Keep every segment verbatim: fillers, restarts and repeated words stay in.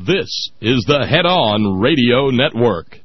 This is the Head On Radio Network.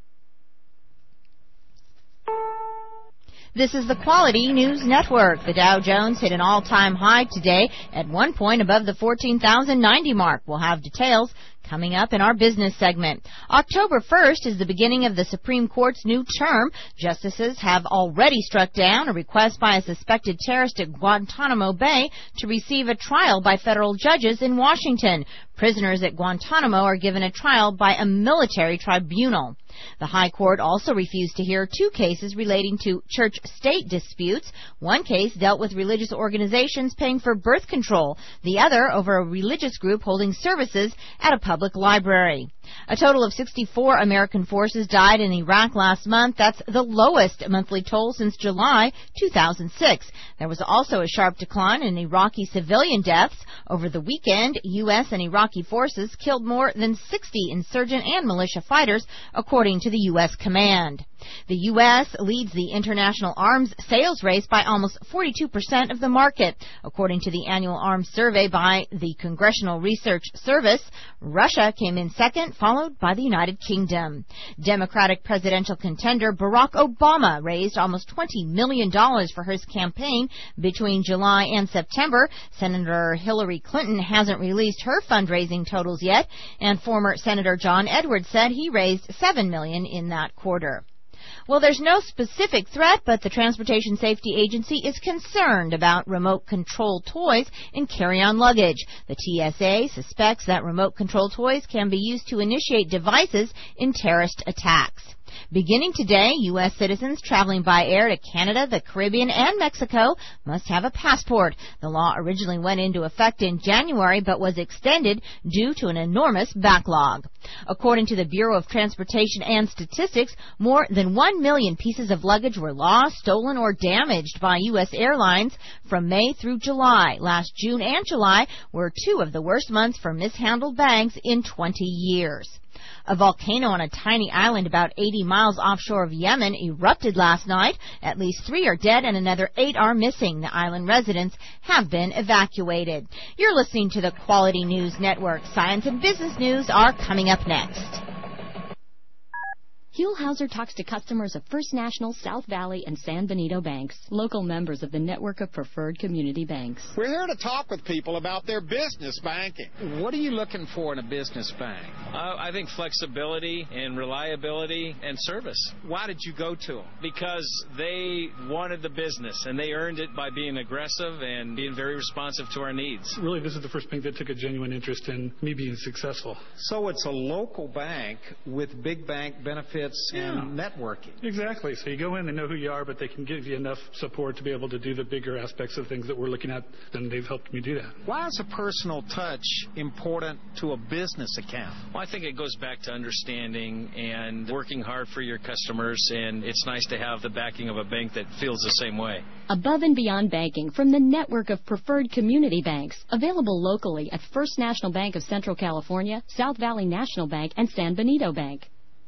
This is the Quality News Network. The Dow Jones hit an all-time high today at one point above the fourteen thousand ninety mark. We'll have details coming up in our business segment. October first is the beginning of the Supreme Court's new term. Justices have already struck down a request by a suspected terrorist at Guantanamo Bay to receive a trial by federal judges in Washington. Prisoners at Guantanamo are given a trial by a military tribunal. The High Court also refused to hear two cases relating to church-state disputes. One case dealt with religious organizations paying for birth control, the other over a religious group holding services at a public library. A total of sixty-four American forces died in Iraq last month. That's the lowest monthly toll since July two thousand six. There was also a sharp decline in Iraqi civilian deaths. Over the weekend, U S and Iraqi forces killed more than sixty insurgent and militia fighters, according to the U S command. The U S leads the international arms sales race by almost forty-two percent of the market, according to the annual arms survey by the Congressional Research Service. Russia came in second, followed by the United Kingdom. Democratic presidential contender Barack Obama raised almost twenty million dollars for his campaign between July and September. Senator Hillary Clinton hasn't released her fundraising totals yet, and former Senator John Edwards said he raised seven million dollars in that quarter. Well, there's no specific threat, but the Transportation Safety Agency is concerned about remote-control toys in carry-on luggage. The T S A suspects that remote-control toys can be used to initiate devices in terrorist attacks. Beginning today, U S citizens traveling by air to Canada, the Caribbean, and Mexico must have a passport. The law originally went into effect in January but was extended due to an enormous backlog. According to the Bureau of Transportation and Statistics, more than one million pieces of luggage were lost, stolen, or damaged by U S airlines from May through July. Last June and July were two of the worst months for mishandled bags in twenty years. A volcano on a tiny island about eighty miles offshore of Yemen erupted last night. At least three are dead and another eight are missing. The island residents have been evacuated. You're listening to the Quality News Network. Science and business news are coming up next. Huell-Hauser talks to customers of First National, South Valley, and San Benito banks, local members of the network of preferred community banks. We're here to talk with people about their business banking. What are you looking for in a business bank? Uh, I think flexibility and reliability and service. Why did you go to them? Because they wanted the business, and they earned it by being aggressive and being very responsive to our needs. Really, this is the first bank that took a genuine interest in me being successful. So it's a local bank with big bank benefits Yeah. and networking. Exactly. So you go in, they know who you are, but they can give you enough support to be able to do the bigger aspects of things that we're looking at, and they've helped me do that. Why is a personal touch important to a business account? Well, I think it goes back to understanding and working hard for your customers, and it's nice to have the backing of a bank that feels the same way. Above and beyond banking from the network of preferred community banks, available locally at First National Bank of Central California, South Valley National Bank, and San Benito Bank.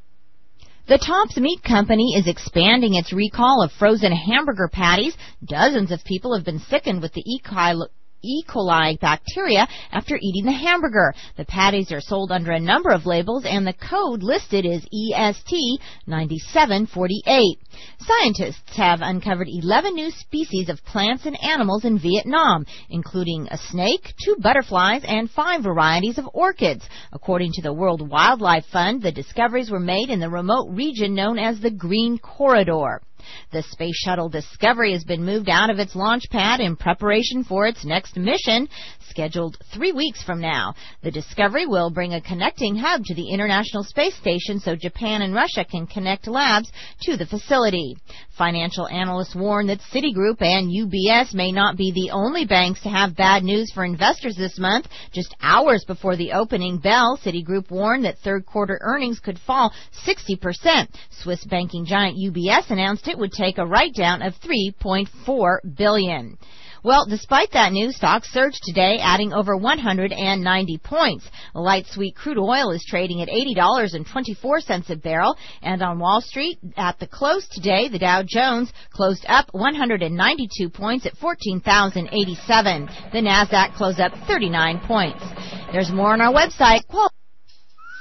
The Tops Meat Company is expanding its recall of frozen hamburger patties. Dozens of people have been sickened with the E. coli E. coli bacteria after eating the hamburger. The patties are sold under a number of labels, and the code listed is E S T nine seven four eight. Scientists have uncovered eleven new species of plants and animals in Vietnam, including a snake, two butterflies, and five varieties of orchids. According to the World Wildlife Fund, the discoveries were made in the remote region known as the Green Corridor. The Space Shuttle Discovery has been moved out of its launch pad in preparation for its next mission, scheduled three weeks from now. The Discovery will bring a connecting hub to the International Space Station so Japan and Russia can connect labs to the facility. Financial analysts warn that Citigroup and U B S may not be the only banks to have bad news for investors this month. Just hours before the opening bell, Citigroup warned that third quarter earnings could fall sixty percent. Swiss banking giant U B S announced it would take a write-down of three point four billion dollars. Well, despite that news, stocks surged today, adding over one hundred ninety points. Light sweet crude oil is trading at eighty dollars and twenty-four cents a barrel, and on Wall Street at the close today, the Dow Jones closed up one hundred ninety-two points at fourteen thousand eighty-seven. The Nasdaq closed up thirty-nine points. There's more on our website.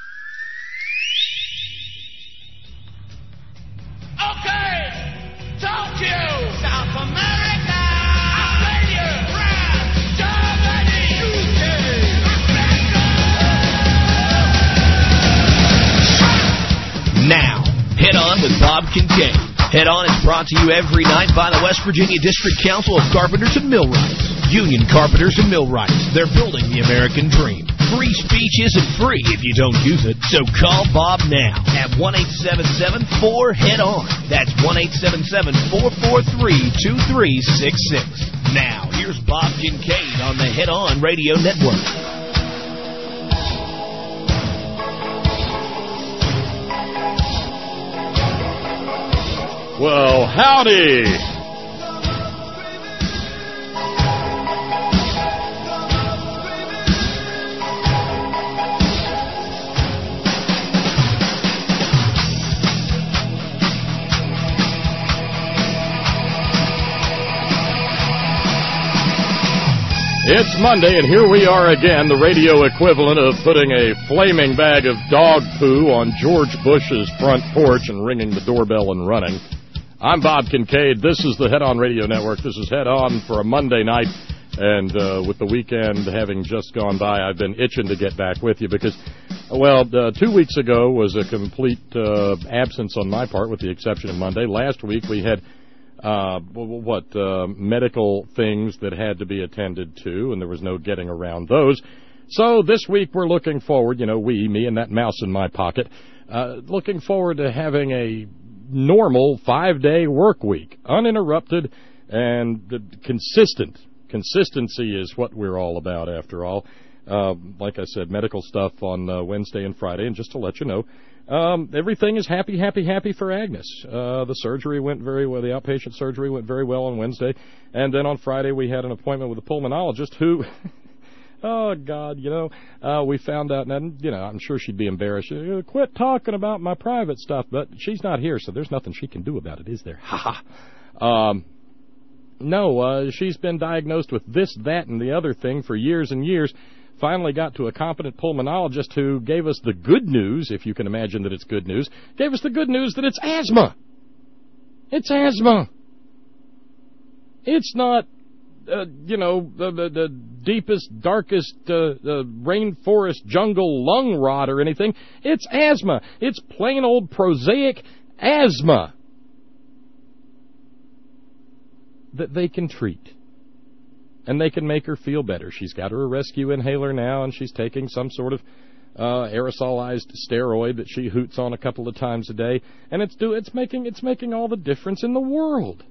Kincaid. Head On is brought to you every night by the West Virginia District Council of Carpenters and Millwrights. Union Carpenters and Millwrights. They're building the American dream. Free speech isn't free if you don't use it, so call Bob now at one eight seven seven four head on. That's one eight seven seven four four three two three six six. Now, here's Bob Kincaid on the Head On Radio Network. Well, howdy. It's Monday, and here we are again, the radio equivalent of putting a flaming bag of dog poo on George Bush's front porch and ringing the doorbell and running. I'm Bob Kincaid. This is the Head On Radio Network. This is Head On for a Monday night, and uh, with the weekend having just gone by, I've been itching to get back with you because, well, uh, two weeks ago was a complete uh, absence on my part with the exception of Monday. Last week we had Uh, what, uh, medical things that had to be attended to, and there was no getting around those. So this week we're looking forward, you know, we, me and that mouse in my pocket, uh, looking forward to having a normal five-day work week, uninterrupted and uh, consistent. Consistency is what we're all about, after all. Uh, like I said, medical stuff on uh, Wednesday and Friday, and just to let you know, Um, everything is happy, happy, happy for Agnes. Uh, the surgery went very well. The outpatient surgery went very well on Wednesday. And then on Friday we had an appointment with a pulmonologist who, oh, God, you know, uh, we found out, and, you know, I'm sure she'd be embarrassed. Uh, Quit talking about my private stuff, but she's not here, so there's nothing she can do about it, is there? Ha ha. Um, no, uh, she's been diagnosed with this, that, and the other thing for years and years. Finally got to a competent pulmonologist who gave us the good news, if you can imagine that it's good news, gave us the good news that it's asthma. It's asthma. It's not, uh, you know, the, the, the deepest, darkest uh, uh, rainforest jungle lung rot or anything. It's asthma. It's plain old prosaic asthma that they can treat. And they can make her feel better. She's got her rescue inhaler now, and she's taking some sort of uh, aerosolized steroid that she hoots on a couple of times a day, and it's do it's making it's making all the difference in the world.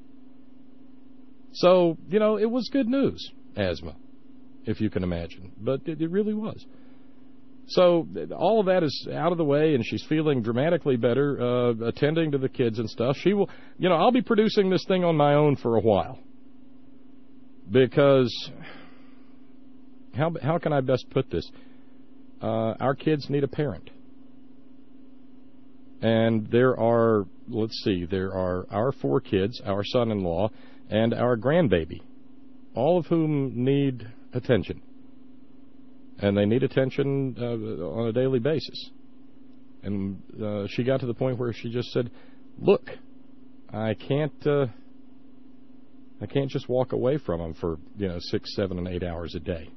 So, you know, it was good news, asthma, if you can imagine, but it, it really was. So all of that is out of the way, and she's feeling dramatically better, uh, attending to the kids and stuff. She will, you know, I'll be producing this thing on my own for a while. Because, how how can I best put this? Uh, our kids need a parent. And there are, let's see, there are our four kids, our son-in-law, and our grandbaby, all of whom need attention. And they need attention uh, on a daily basis. And uh, she got to the point where she just said, look, I can't... Uh, I can't just walk away from them for, you know, six, seven, and eight hours a day.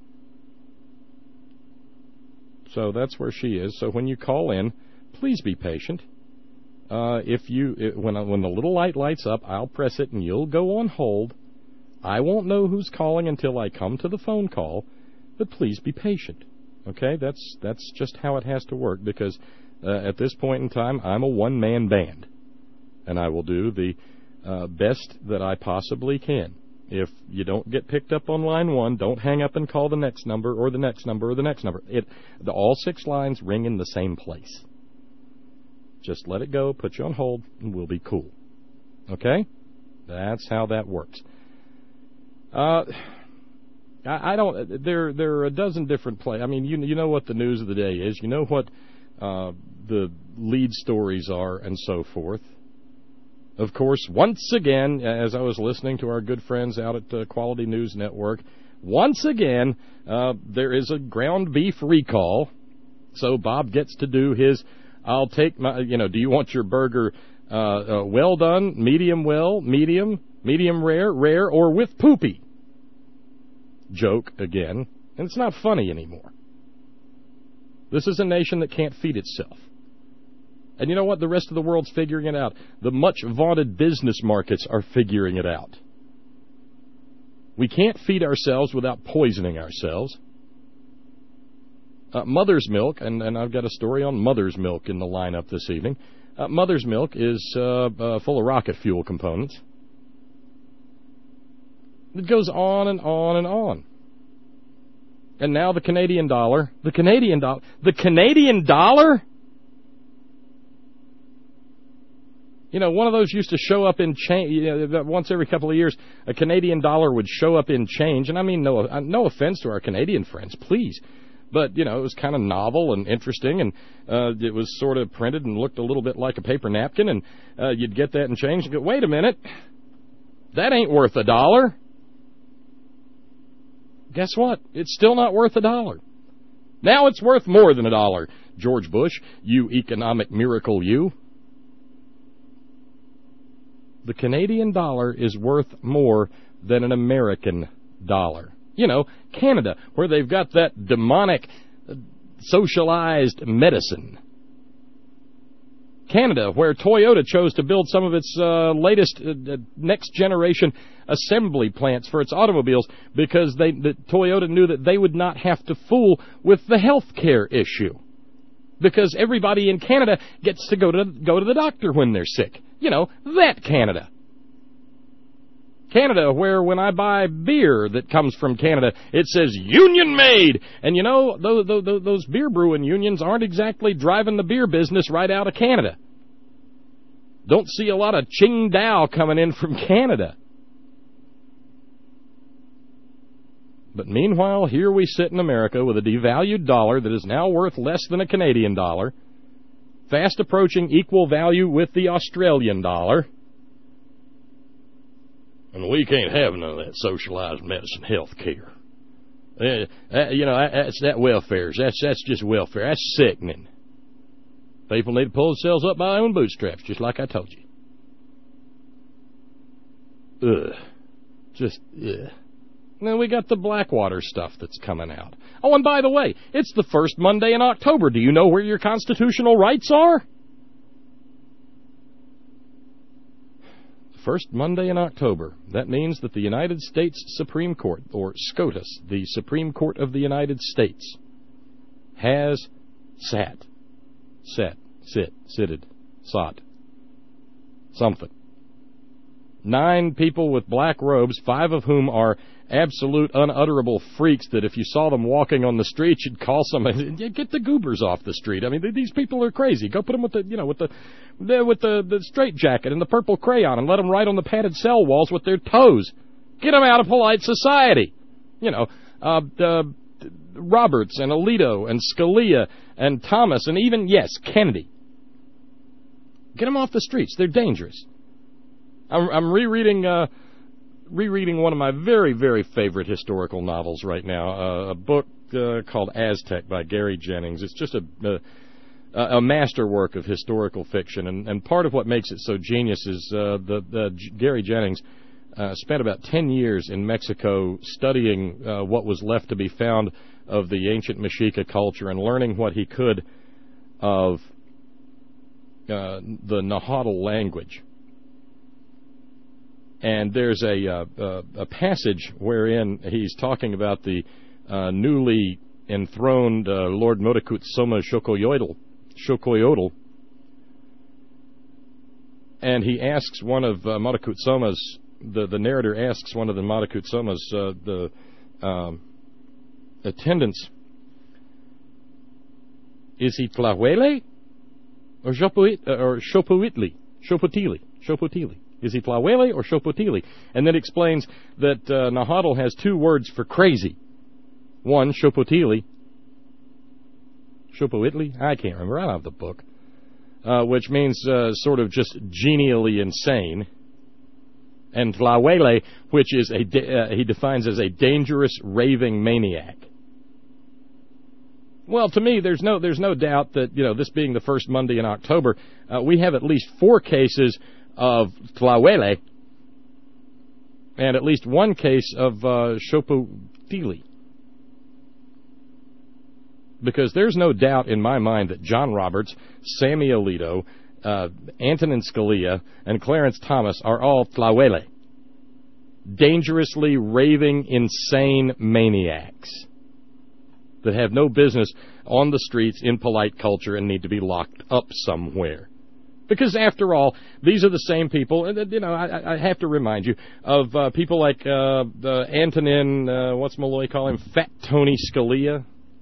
So that's where she is. So when you call in, please be patient. Uh, if you, it, when when the little light lights up, I'll press it and you'll go on hold. I won't know who's calling until I come to the phone call, but please be patient. Okay, that's that's just how it has to work because uh, at this point in time, I'm a one-man band, and I will do the Uh, best that I possibly can. If you don't get picked up on line one, don't hang up and call the next number or the next number or the next number. It, the, all six lines ring in the same place. Just let it go, put you on hold, and we'll be cool. Okay? That's how that works. Uh, I, I don't. There, there are a dozen different play. I mean, you, you know what the news of the day is. You know what uh, the lead stories are, and so forth. Of course, once again, as I was listening to our good friends out at the Quality News Network, once again, uh, there is a ground beef recall. So Bob gets to do his, I'll take my, you know, do you want your burger uh, uh, well done, medium well, medium, medium rare, rare, or with poopy? Joke again. And it's not funny anymore. This is a nation that can't feed itself. And you know what? The rest of the world's figuring it out. The much-vaunted business markets are figuring it out. We can't feed ourselves without poisoning ourselves. Uh, Mother's Milk, and, and I've got a story on Mother's Milk in the lineup this evening. Uh, Mother's Milk is uh, uh, full of rocket fuel components. It goes on and on and on. And now the Canadian dollar, the Canadian dollar, the Canadian dollar? You know, one of those used to show up in change. You know, once every couple of years, a Canadian dollar would show up in change. And I mean, no, no offense to our Canadian friends, please. But, you know, it was kind of novel and interesting, and uh, it was sort of printed and looked a little bit like a paper napkin, and uh, you'd get that in change and go, wait a minute, that ain't worth a dollar. Guess what? It's still not worth a dollar. Now it's worth more than a dollar. George Bush, you economic miracle, you. The Canadian dollar is worth more than an American dollar. You know, Canada, where they've got that demonic, uh, socialized medicine. Canada, where Toyota chose to build some of its uh, latest, uh, next-generation assembly plants for its automobiles because they, the, Toyota knew that they would not have to fool with the health care issue. Because everybody in Canada gets to go to go to the doctor when they're sick. You know, that Canada. Canada, where when I buy beer that comes from Canada, it says union made. And you know, those, those, those beer brewing unions aren't exactly driving the beer business right out of Canada. Don't see a lot of Qingdao coming in from Canada. But meanwhile, here we sit in America with a devalued dollar that is now worth less than a Canadian dollar, fast approaching equal value with the Australian dollar. And we can't have none of that socialized medicine health care. Uh, uh, you know, that's that welfare. That's, that's just welfare. That's sickening. People need to pull themselves up by their own bootstraps, just like I told you. Ugh. Just, ugh. And then we got the Blackwater stuff that's coming out. Oh, and by the way, it's the first Monday in October. Do you know where your constitutional rights are? First Monday in October. That means that the United States Supreme Court, or SCOTUS, the Supreme Court of the United States, has sat, sat, sit, sitted, sought, something. Nine people with black robes, five of whom are absolute unutterable freaks that if you saw them walking on the street, you'd call somebody, get the goobers off the street. I mean, these people are crazy. Go put them with the, you know, with the, the with the, the straight jacket and the purple crayon and let them write on the padded cell walls with their toes. Get them out of polite society. You know, uh, uh, Roberts and Alito and Scalia and Thomas and even, yes, Kennedy. Get them off the streets. They're dangerous. I'm, I'm rereading, uh, rereading one of my very, very favorite historical novels right now, uh, a book uh, called Aztec by Gary Jennings. It's just a, a, a masterwork of historical fiction, and, and part of what makes it so genius is uh, the, the G- Gary Jennings uh, spent about ten years in Mexico studying uh, what was left to be found of the ancient Mexica culture and learning what he could of uh, the Nahuatl language. And there's a, uh, uh, a passage wherein he's talking about the uh, newly enthroned uh, Lord Moctezuma Xocoyotlh, Xocoyotlh, and he asks one of uh, Moctezuma's, the, the narrator asks one of the Moctezuma's uh, the um, attendants, is he Tlahuele or Xopoit, uh, or Xopoitli, Xopotili, Xopotili? Is he Tlahuele or Xopotili? And then explains that uh, Nahuatl has two words for crazy. One, Xopotili. Xopoitli? I can't remember. I don't have the book. Uh, which means uh, sort of just genially insane. And Tlahuele, which is a de- uh, he defines as a dangerous raving maniac. Well, to me, there's no there's no doubt that, you know, this being the first Monday in October, uh, we have at least four cases of Tlahuele, and at least one case of uh, Xopotili. Because there's no doubt in my mind that John Roberts, Sammy Alito, uh, Antonin Scalia, and Clarence Thomas are all tlahuele, dangerously raving, insane maniacs that have no business on the streets in polite culture and need to be locked up somewhere. Because, after all, these are the same people, and, you know, I, I have to remind you of uh, people like uh, the Antonin, uh, what's Malloy call him, Fat Tony Scalia,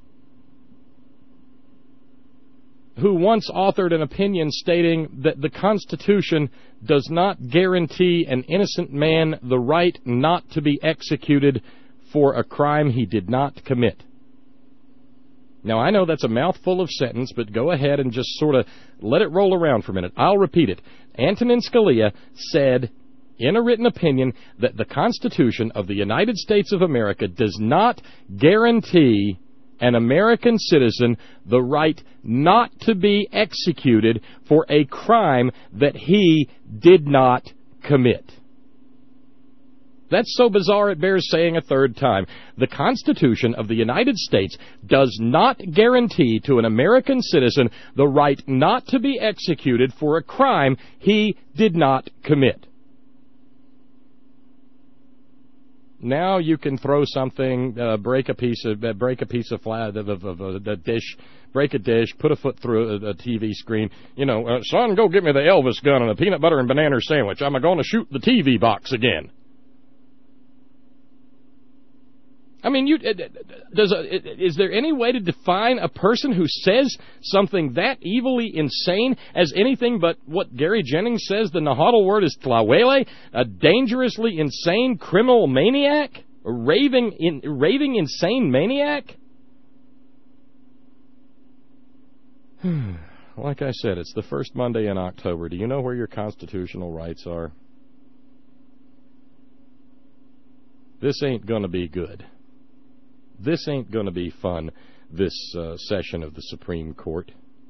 who once authored an opinion stating that the Constitution does not guarantee an innocent man the right not to be executed for a crime he did not commit. Now, I know that's a mouthful of sentence, but go ahead and just sort of let it roll around for a minute. I'll repeat it. Antonin Scalia said in a written opinion that the Constitution of the United States of America does not guarantee an American citizen the right not to be executed for a crime that he did not commit. That's so bizarre it bears saying a third time. The Constitution of the United States does not guarantee to an American citizen the right not to be executed for a crime he did not commit. Now you can throw something, uh, break a piece of, uh, break a piece of, flat, of, of, of uh, a dish, break a dish, put a foot through a, a T V screen. You know, uh, son, go get me the Elvis gun and a peanut butter and banana sandwich. I'm going to shoot the T V box again. I mean, you, does a, is there any way to define a person who says something that evilly insane as anything but what Gary Jennings says the Nahuatl word is tlahuele, a dangerously insane criminal maniac, a raving, in, raving insane maniac? Like I said, it's the first Monday in October. Do you know where your constitutional rights are? This ain't going to be good. This ain't going to be fun, this uh, session of the Supreme Court.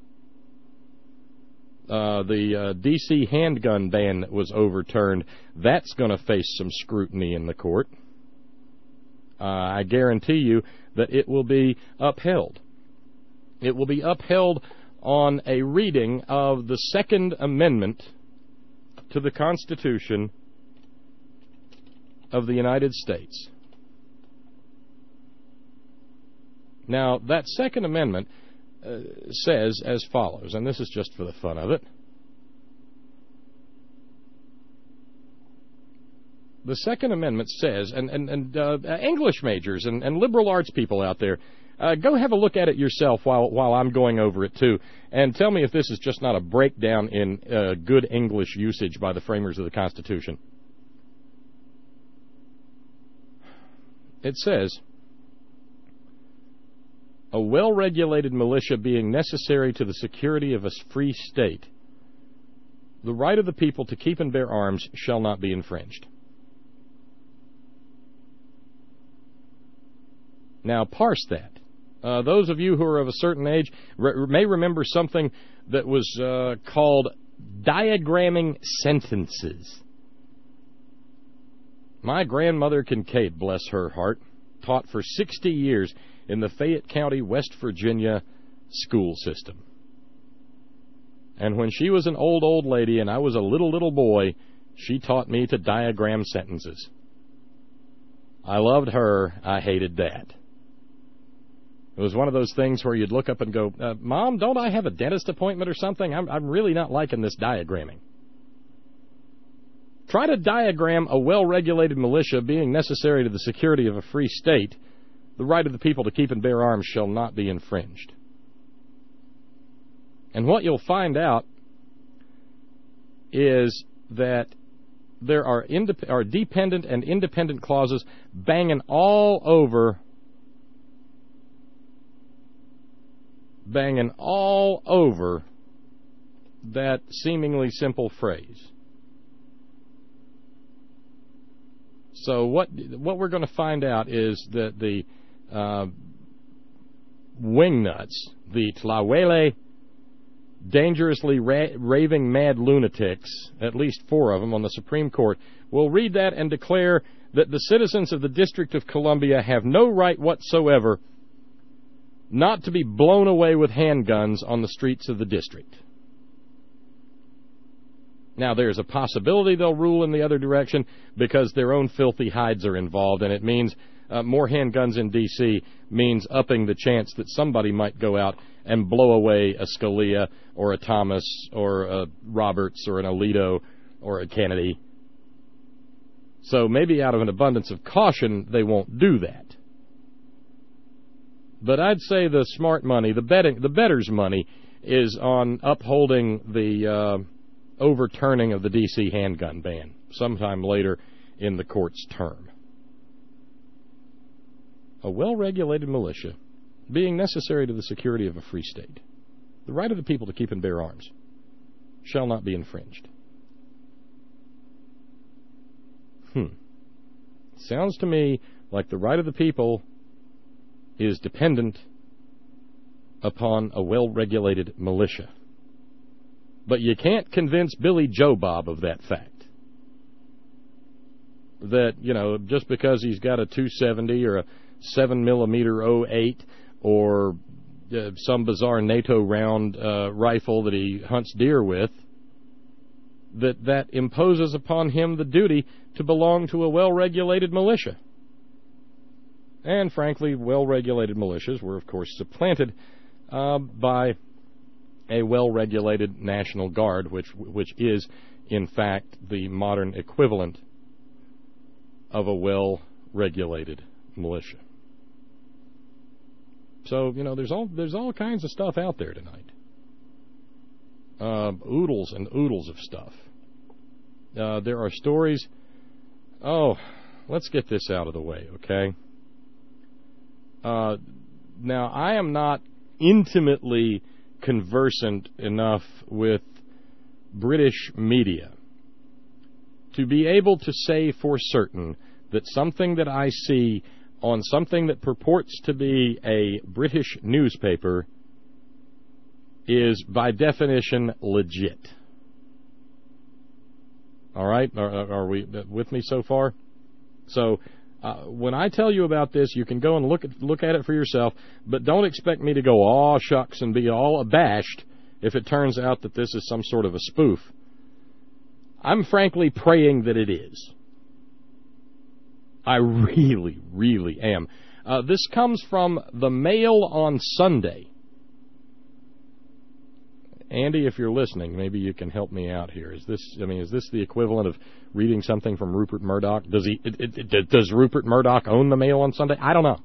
Uh, the uh, D C handgun ban that was overturned, that's going to face some scrutiny in the court. Uh, I guarantee you that it will be upheld. It will be upheld on a reading of the Second Amendment to the Constitution of the United States. Now, that Second Amendment uh, says as follows, and this is just for the fun of it. The Second Amendment says, and, and, and uh, English majors and, and liberal arts people out there, uh, go have a look at it yourself while, while I'm going over it too, and tell me if this is just not a breakdown in uh, good English usage by the framers of the Constitution. It says, a well-regulated militia being necessary to the security of a free state, the right of the people to keep and bear arms shall not be infringed. Now, parse that. Uh, those of you who are of a certain age re- may remember something that was uh, called diagramming sentences. My grandmother Kincaid, bless her heart, taught for sixty years in the Fayette County, West Virginia school system. And when she was an old, old lady and I was a little, little boy, she taught me to diagram sentences. I loved her. I hated that. It was one of those things where you'd look up and go, uh, Mom, don't I have a dentist appointment or something? I'm, I'm really not liking this diagramming. Try to diagram a well-regulated militia being necessary to the security of a free state. The right of the people to keep and bear arms shall not be infringed. And what you'll find out is that there are, indep- are dependent and independent clauses banging all over, banging all over that seemingly simple phrase. So what what we're going to find out is that the uh, wingnuts, the tlahuele, dangerously ra- raving mad lunatics, at least four of them on the Supreme Court, will read that and declare that the citizens of the District of Columbia have no right whatsoever not to be blown away with handguns on the streets of the district. Now, there's a possibility they'll rule in the other direction because their own filthy hides are involved, and it means uh, more handguns in D C means upping the chance that somebody might go out and blow away a Scalia or a Thomas or a Roberts or an Alito or a Kennedy. So maybe out of an abundance of caution, they won't do that. But I'd say the smart money, the betting, the better's money, is on upholding the uh, overturning of the D C handgun ban sometime later in the court's term. A well-regulated militia being necessary to the security of a free state, the right of the people to keep and bear arms, shall not be infringed. Hmm. Sounds to me like the right of the people is dependent upon a well-regulated militia. But you can't convince Billy Joe Bob of that fact. That, you know, just because he's got a two seventy or a seven millimeter oh eight or uh, some bizarre NATO round uh, rifle that he hunts deer with, that that imposes upon him the duty to belong to a well-regulated militia. And, frankly, well-regulated militias were, of course, supplanted uh, by a well-regulated National Guard, which which is, in fact, the modern equivalent of a well-regulated militia. So, you know, there's all there's all kinds of stuff out there tonight. Uh, oodles and oodles of stuff. Uh, there are stories. Oh, let's get this out of the way, okay? Uh, now, I am not intimately conversant enough with British media to be able to say for certain that something that I see on something that purports to be a British newspaper is, by definition, legit. All right? Are, are we with me so far? So, uh, when I tell you about this, you can go and look at, look at it for yourself, but don't expect me to go, aw, shucks, and be all abashed if it turns out that this is some sort of a spoof. I'm frankly praying that it is. I really, really am. Uh, this comes from the Mail on Sunday. Andy, if you're listening, maybe you can help me out here. Is this, I mean, is this the equivalent of reading something from Rupert Murdoch? Does he? It, it, it, does Rupert Murdoch own the Mail on Sunday? I don't know.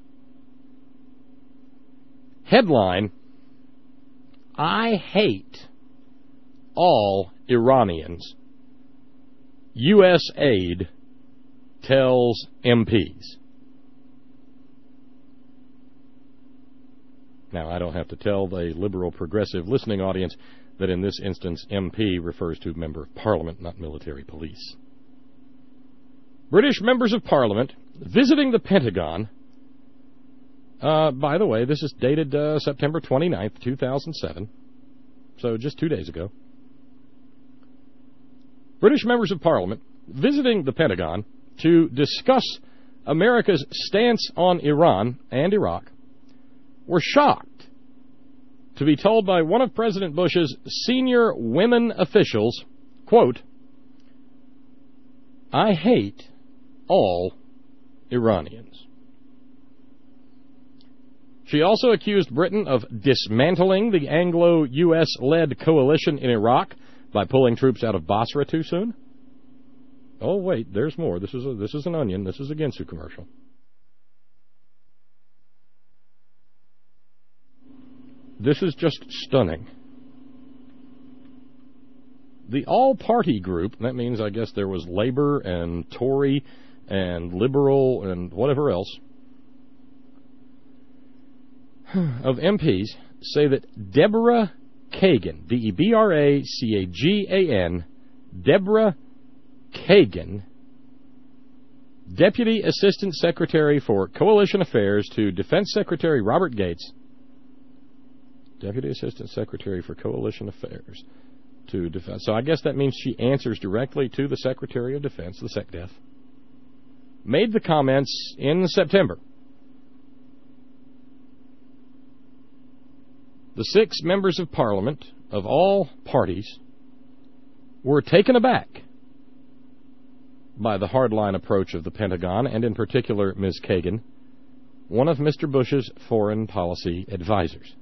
Headline: I hate all Iranians. U S aid tells M Ps. Now, I don't have to tell the liberal progressive listening audience that in this instance M P refers to Member of Parliament, not military police. British members of Parliament visiting the Pentagon. Uh, by the way, this is dated uh, September twenty-ninth, two thousand seven, so just two days ago. British members of Parliament visiting the Pentagon to discuss America's stance on Iran and Iraq were shocked to be told by one of President Bush's senior women officials, quote, I hate all Iranians. She also accused Britain of dismantling the Anglo-U S-led coalition in Iraq by pulling troops out of Basra too soon. Oh, wait, there's more. This is a, this is an onion. This is a Ginsu commercial. This is just stunning. The all-party group, that means I guess there was Labour and Tory and Liberal and whatever else, of M Ps say that Deborah Kagan, D E B R A C A G A N, Deborah Kagan, Deputy Assistant Secretary for Coalition Affairs to Defense Secretary Robert Gates, Deputy Assistant Secretary for Coalition Affairs to Defense. So I guess that means she answers directly to the Secretary of Defense, the SecDef, made the comments in September. The six members of Parliament of all parties were taken aback by the hardline approach of the Pentagon, and in particular Miz Kagan, one of Mister Bush's foreign policy advisors.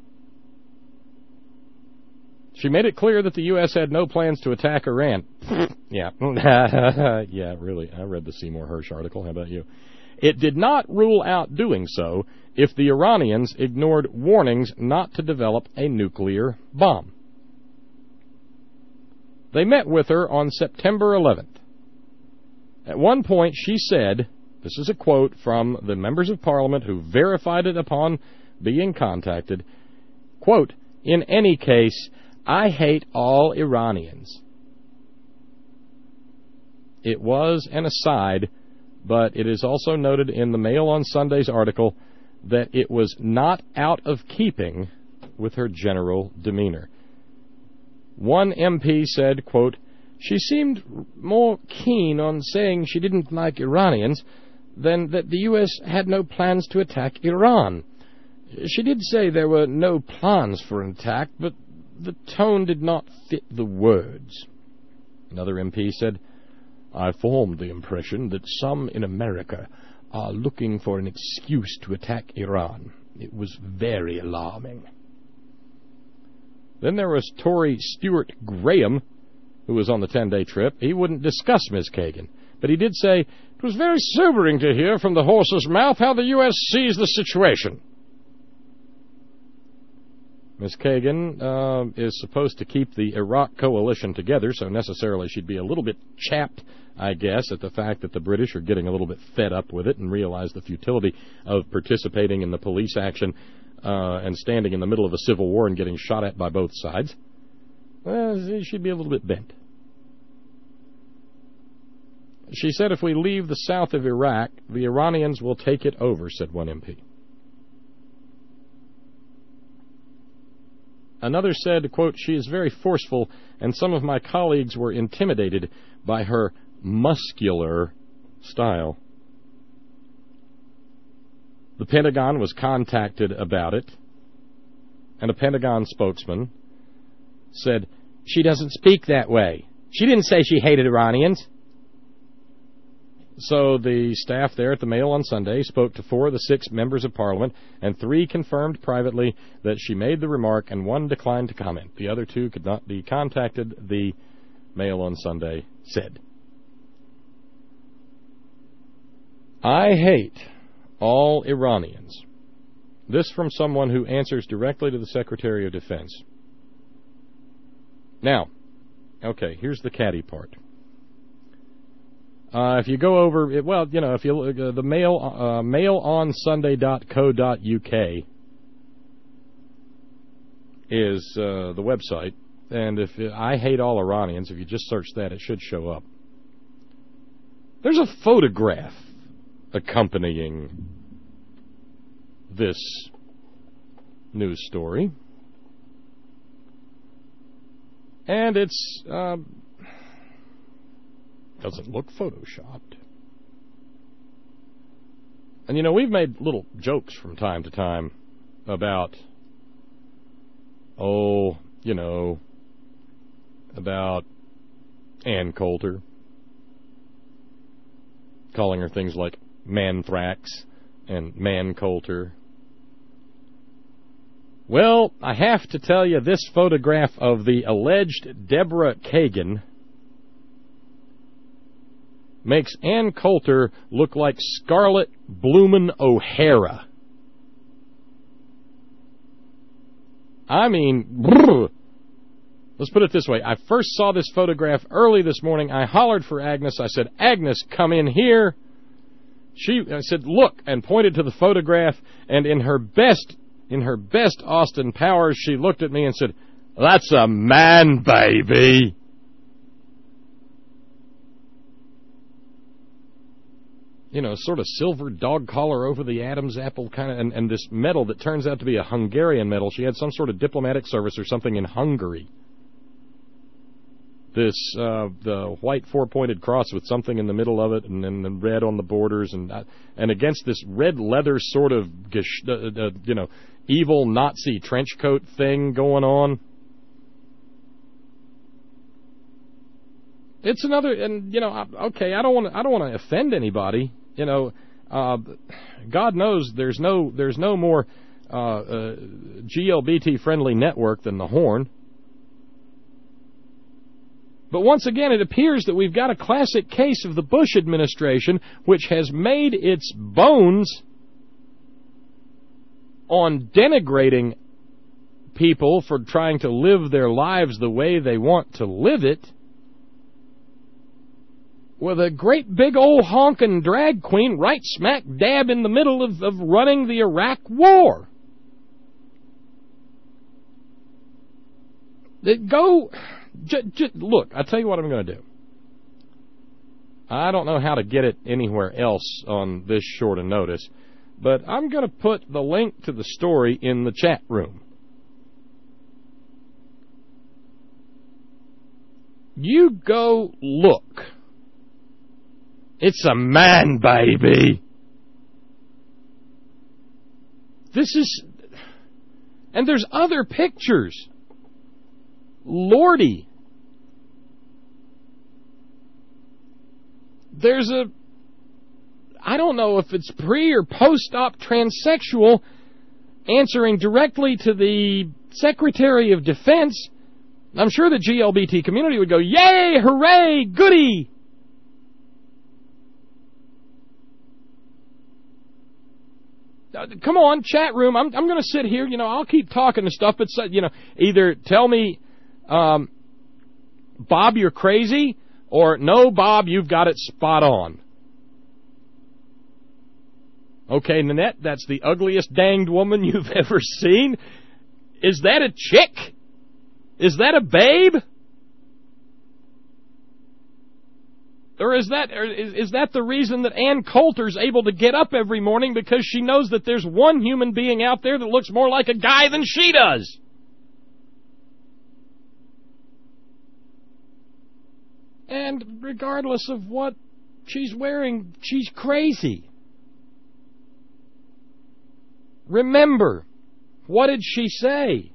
She made it clear that the U S had no plans to attack Iran. yeah. yeah, really. I read the Seymour Hersh article. How about you? It did not rule out doing so if the Iranians ignored warnings not to develop a nuclear bomb. They met with her on September eleventh. At one point she said, this is a quote from the members of Parliament who verified it upon being contacted, quote, "In any case, I hate all Iranians." It was an aside, but it is also noted in the Mail on Sunday's article that it was not out of keeping with her general demeanor. One M P said, quote, "She seemed more keen on saying she didn't like Iranians than that the U S had no plans to attack Iran. She did say there were no plans for an attack, but the tone did not fit the words." Another M P said, "I formed the impression that some in America are looking for an excuse to attack Iran. It was very alarming." Then there was Tory Stuart Graham, who was on the ten-day trip. He wouldn't discuss Miz Kagan, but he did say, "It was very sobering to hear from the horse's mouth how the U S sees the situation." Miz Kagan uh, is supposed to keep the Iraq coalition together, so necessarily she'd be a little bit chapped, I guess, at the fact that the British are getting a little bit fed up with it and realize the futility of participating in the police action uh, and standing in the middle of a civil war and getting shot at by both sides. Well, she'd be a little bit bent. She said, "If we leave the south of Iraq, the Iranians will take it over," said one M P. Another said, quote, "She is very forceful, and some of my colleagues were intimidated by her muscular style." The Pentagon was contacted about it, and a Pentagon spokesman said, "She doesn't speak that way. She didn't say she hated Iranians." So the staff there at the Mail on Sunday spoke to four of the six members of Parliament, and three confirmed privately that she made the remark, and one declined to comment. The other two could not be contacted, the Mail on Sunday said. "I hate all Iranians." This from someone who answers directly to the Secretary of Defense. Now, okay, here's the catty part. Uh, if you go over, well, you know, if you look, uh, the mail, uh, mail on sunday dot co dot U K is uh, the website, and if uh, I hate all Iranians, if you just search that, it should show up. There's a photograph accompanying this news story, and it's uh, doesn't look photoshopped. And you know, we've made little jokes from time to time about, oh, you know, about Ann Coulter, calling her things like Manthrax and Man Coulter. Well, I have to tell you, this photograph of the alleged Deborah Kagan makes Ann Coulter look like Scarlett Bloomin' O'Hara. I mean, brr. Let's put it this way. I first saw this photograph early this morning. I hollered for Agnes. I said, "Agnes, come in here." She, I said, "Look," and pointed to the photograph, and in her best, in her best Austin Powers, she looked at me and said, "That's a man, baby." You know, sort of silver dog collar over the Adam's apple kind of, and, and this medal that turns out to be a Hungarian medal. She had some sort of diplomatic service or something in Hungary. This, uh, the white four-pointed cross with something in the middle of it, and then the red on the borders, and uh, and against this red leather sort of, uh, uh, you know, evil Nazi trench coat thing going on. It's another, and you know, okay, I don't want to, I don't want to offend anybody. You know, uh, God knows there's no, there's no more uh, uh, G L B T friendly network than the Horn. But once again, it appears that we've got a classic case of the Bush administration, which has made its bones on denigrating people for trying to live their lives the way they want to live it, with a great big old honkin' drag queen right smack dab in the middle of, of running the Iraq war. Go, j- j- look, I'll tell you what I'm going to do. I don't know how to get it anywhere else on this short a notice, but I'm going to put the link to the story in the chat room. You go look. It's a man, baby. This is... And there's other pictures. Lordy. There's a... I don't know if it's pre- or post-op transsexual answering directly to the Secretary of Defense. I'm sure the G L B T community would go, yay, hooray, goody. Uh, come on, chat room. I'm, I'm going to sit here. You know, I'll keep talking and stuff, but, you know, either tell me, um, Bob, you're crazy, or no, Bob, you've got it spot on. Okay, Nanette, that's the ugliest danged woman you've ever seen. Is that a chick? Is that a babe? Or is that or is, is that the reason that Ann Coulter's able to get up every morning, because she knows that there's one human being out there that looks more like a guy than she does? And regardless of what she's wearing, she's crazy. Remember, what did she say?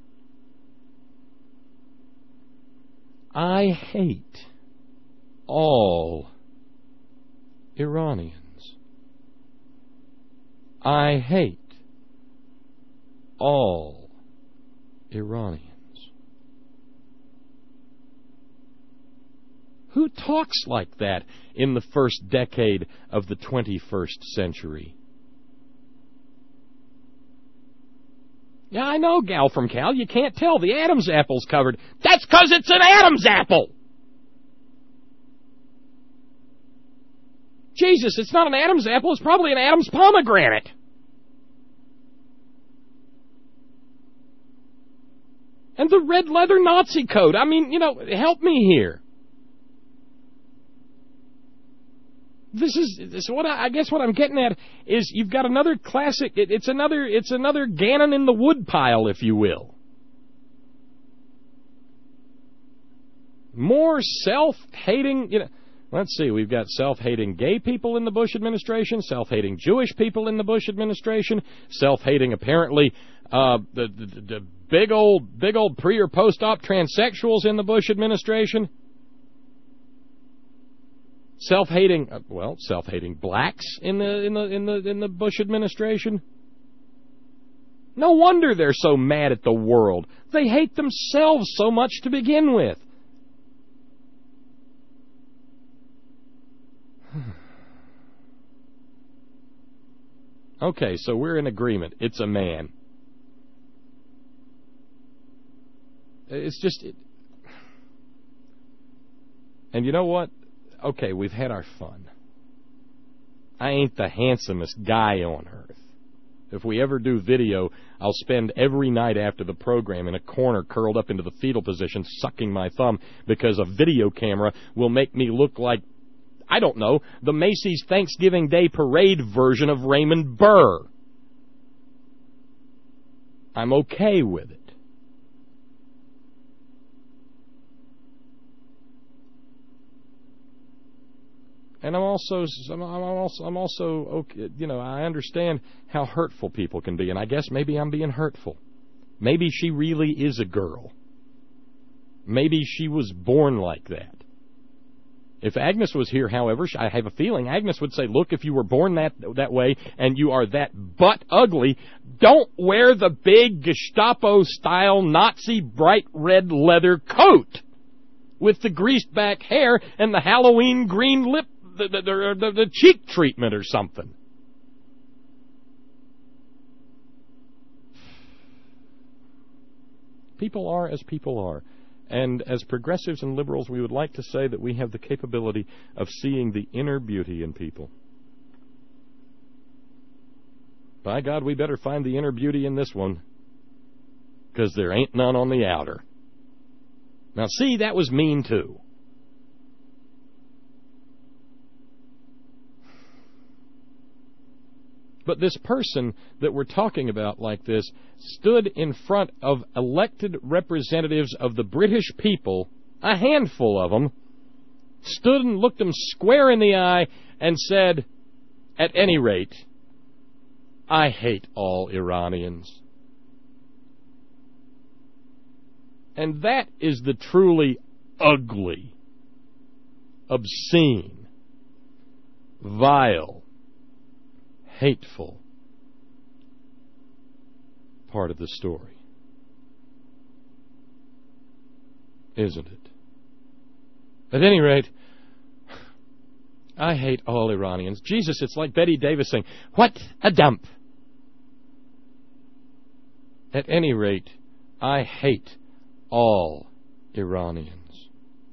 I hate all Iranians. I hate all Iranians. Who talks like that in the first decade of the twenty-first century? Yeah, I know, gal from Cal. You can't tell. The Adam's apple's covered. That's because it's an Adam's apple! Jesus, it's not an Adam's apple. It's probably an Adam's pomegranate. And the red leather Nazi coat. I mean, you know, help me here. This is this, what I, I guess what I'm getting at is you've got another classic. It, it's another it's another Gannon in the wood pile, if you will. More self-hating. You know, let's see. We've got self-hating gay people in the Bush administration, self-hating Jewish people in the Bush administration, self-hating apparently uh, the, the the big old big old pre or post-op transsexuals in the Bush administration. Self-hating, uh, well, self-hating blacks in the in the in the in the Bush administration. No wonder they're so mad at the world. They hate themselves so much to begin with. Okay, so we're in agreement. It's a man. It's just, it, and you know what? Okay, we've had our fun. I ain't the handsomest guy on earth. If we ever do video, I'll spend every night after the program in a corner curled up into the fetal position sucking my thumb, because a video camera will make me look like, I don't know, the Macy's Thanksgiving Day Parade version of Raymond Burr. I'm okay with it. And I'm also, I'm also, I'm also, you know, I understand how hurtful people can be, and I guess maybe I'm being hurtful. Maybe she really is a girl. Maybe she was born like that. If Agnes was here, however, I have a feeling Agnes would say, look, if you were born that that way and you are that butt ugly, don't wear the big Gestapo-style Nazi bright red leather coat with the greased back hair and the Halloween green lip, the, the, the, the cheek treatment or something. People are as people are. And as progressives and liberals, we would like to say that we have the capability of seeing the inner beauty in people. By God, we better find the inner beauty in this one, because there ain't none on the outer. Now, see, that was mean, too. But this person that we're talking about like this stood in front of elected representatives of the British people, a handful of them, stood and looked them square in the eye and said, at any rate, I hate all Iranians. And that is the truly ugly, obscene, vile, hateful part of the story, isn't it? At any rate, I hate all Iranians. Jesus, it's like Betty Davis saying, what a dump. At any rate, I hate all Iranians.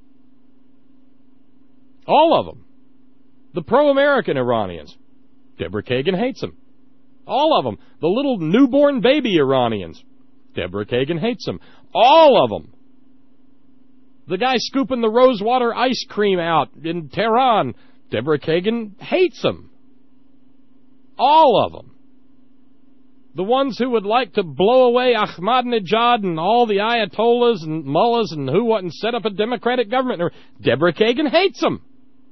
All of them. The pro-American Iranians. Deborah Kagan hates them. All of them. The little newborn baby Iranians. Deborah Kagan hates them. All of them. The guy scooping the rosewater ice cream out in Tehran. Deborah Kagan hates them. All of them. The ones who would like to blow away Ahmadinejad and all the Ayatollahs and mullahs and who what and set up a democratic government. Deborah Kagan hates them.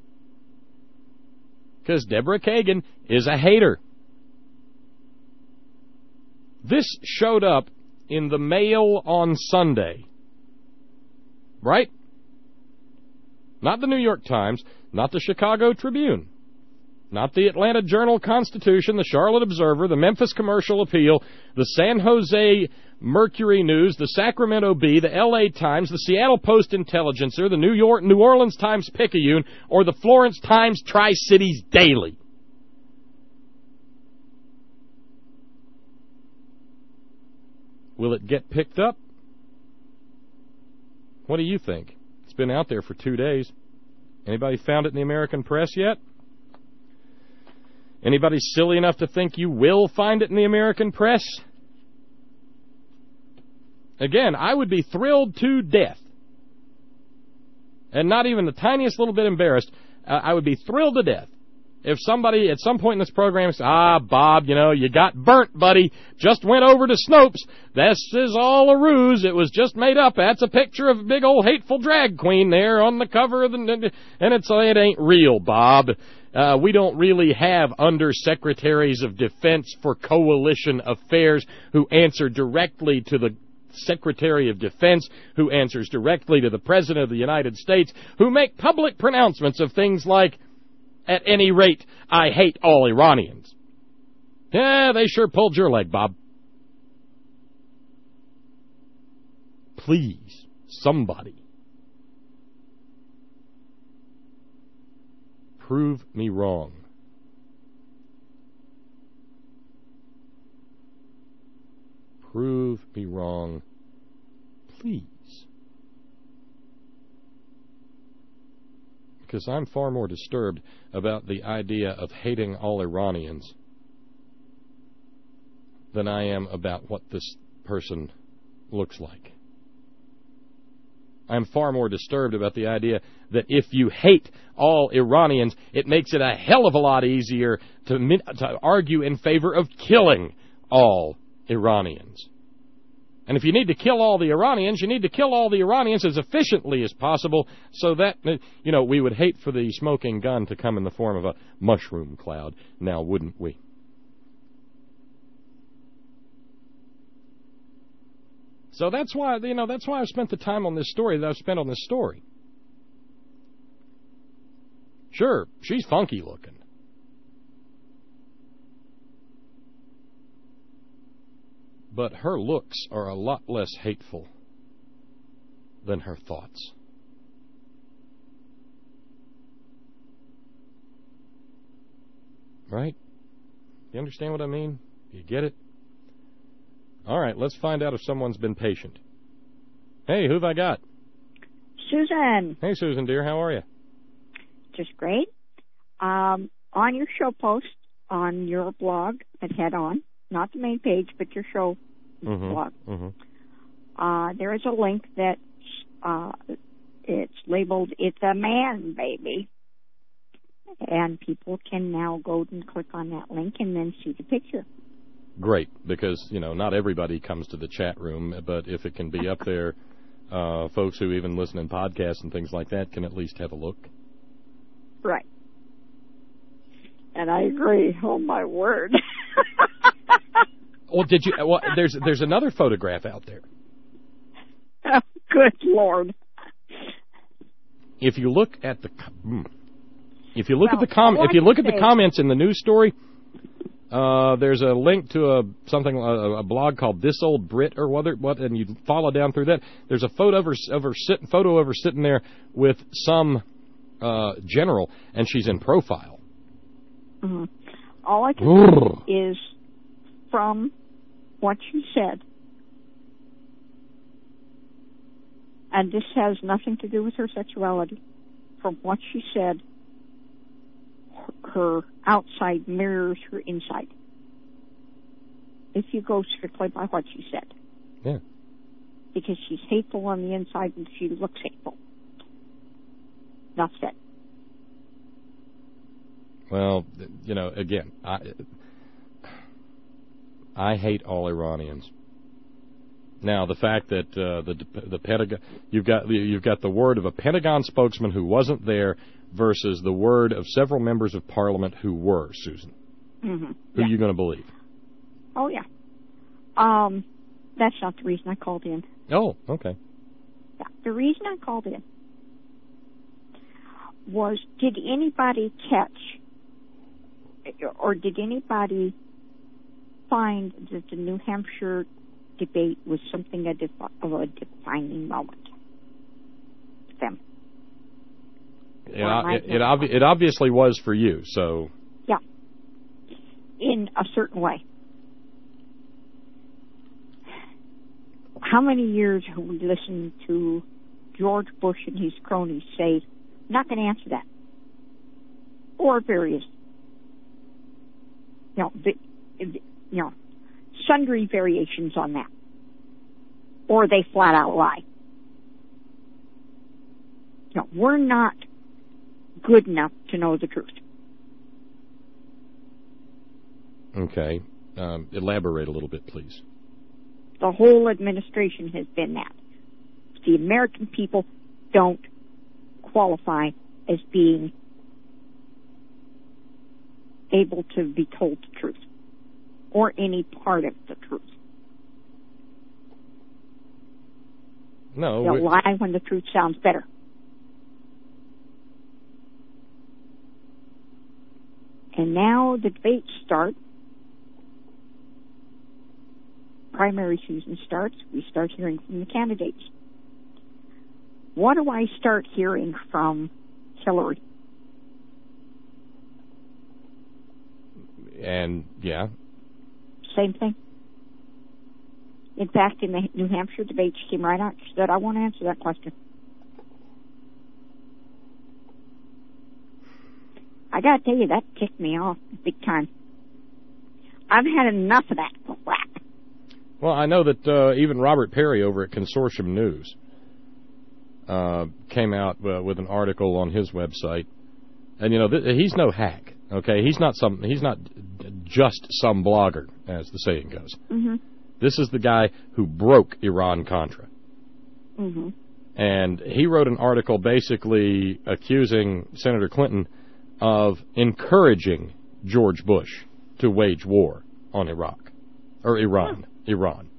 Because Deborah Kagan is a hater. This showed up in the Mail on Sunday. Right? Not the New York Times, not the Chicago Tribune, not the Atlanta Journal-Constitution, the Charlotte Observer, the Memphis Commercial Appeal, the San Jose Mercury News, the Sacramento Bee, the L A Times, the Seattle Post-Intelligencer, the New York, New Orleans Times-Picayune, or the Florence Times Tri-Cities Daily. Will it get picked up? What do you think? It's been out there for two days. Anybody found it in the American press yet? Anybody silly enough to think you will find it in the American press? Again, I would be thrilled to death, and not even the tiniest little bit embarrassed. Uh, I would be thrilled to death if somebody at some point in this program says, ah, Bob, you know, you got burnt, buddy. Just went over to Snopes. This is all a ruse. It was just made up. That's a picture of a big old hateful drag queen there on the cover of the, and it's it ain't real, Bob. Uh, we don't really have undersecretaries of defense for coalition affairs who answer directly to the Secretary of Defense, who answers directly to the President of the United States, who make public pronouncements of things like, at any rate, I hate all Iranians. Yeah, they sure pulled your leg, Bob. Please, somebody, prove me wrong. Prove me wrong, please. Because I'm far more disturbed about the idea of hating all Iranians than I am about what this person looks like. I'm far more disturbed about the idea that if you hate all Iranians, it makes it a hell of a lot easier to, to argue in favor of killing all Iranians. And if you need to kill all the Iranians, you need to kill all the Iranians as efficiently as possible so that, you know, we would hate for the smoking gun to come in the form of a mushroom cloud, now wouldn't we? So that's why, you know, that's why I've spent the time on this story that I've spent on this story. Sure, she's funky looking. But her looks are a lot less hateful than her thoughts. Right? You understand what I mean? You get it? All right, let's find out if someone's been patient. Hey, who've I got? Susan. Hey, Susan, dear, how are you? Just great. Um, on your show post on your blog at Head On, not the main page, but your show mm-hmm. blog, mm-hmm. Uh, there is a link that uh, it's labeled "It's a Man, Baby," and people can now go and click on that link and then see the picture. Great, because, you know, not everybody comes to the chat room, but if it can be up there, uh, folks who even listen in podcasts and things like that can at least have a look. Right. And I agree. Oh, my word. Well, did you? Well, there's there's another photograph out there. Oh, good Lord. If you look at the, if you look well, at the com, if you look at say, the comments in the news story, uh, there's a link to a something a, a blog called This Old Brit or what, what, and you follow down through that. There's a photo of her, of her sit, photo of her sitting there with some uh, general, and she's in profile. Mm-hmm. All I can say is from what she said, and this has nothing to do with her sexuality, from what she said, her outside mirrors her inside. If you go strictly by what she said. Yeah. Because she's hateful on the inside and she looks hateful. That's it. Well, you know, again, I I hate all Iranians. Now, the fact that uh, the the Pentagon, you've got you've got the word of a Pentagon spokesman who wasn't there versus the word of several members of Parliament who were, Susan. Mm-hmm. Who yeah. are you going to believe? Oh yeah. Um, that's not the reason I called in. Oh, okay. Yeah, the reason I called in was, did anybody catch, or did anybody find that the New Hampshire debate was something of a defining moment for them? It, it, it, obvi- it obviously was for you, so... Yeah, in a certain way. How many years have we listened to George Bush and his cronies say, not going to answer that? Or various, you know, you know, sundry variations on that. Or they flat out lie. You know, we're not good enough to know the truth. Okay. Um, elaborate a little bit, please. The whole administration has been that. The American people don't qualify as being able to be told the truth or any part of the truth. No. They'll lie when the truth sounds better. And now the debates start. Primary season starts. We start hearing from the candidates. What do I start hearing from Hillary? And, yeah. Same thing. In fact, in the New Hampshire debate, she came right out. She said, I won't answer that question. I got to tell you, that ticked me off big time. I've had enough of that crap. Well, I know that uh, even Robert Perry over at Consortium News uh, came out uh, with an article on his website. And, you know, th- he's no hack, okay? He's not some. He's not just some blogger, as the saying goes. Mm-hmm. This is the guy who broke Iran-Contra. Mm-hmm. And he wrote an article basically accusing Senator Clinton of encouraging George Bush to wage war on Iraq, or Iran, huh. Iran,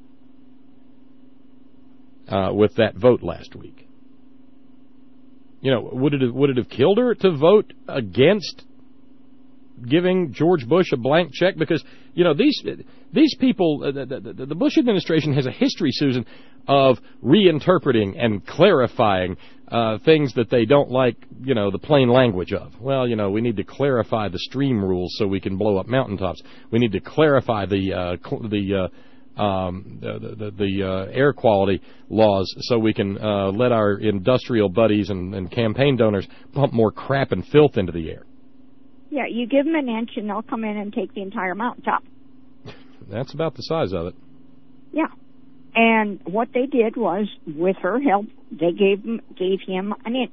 uh, with that vote last week. You know, would it have, would it have killed her to vote against giving George Bush a blank check? Because, you know, these these people, uh, the, the, the Bush administration has a history, Susan, of reinterpreting and clarifying uh, things that they don't like, you know, the plain language of. Well, you know, we need to clarify the stream rules so we can blow up mountaintops. We need to clarify the uh, cl- the uh, um, the the, the uh, air quality laws so we can uh, let our industrial buddies and, and campaign donors pump more crap and filth into the air. Yeah, you give them an inch and they'll come in and take the entire mountaintop. That's about the size of it. Yeah. And what they did was, with her help, they gave him, gave him an inch.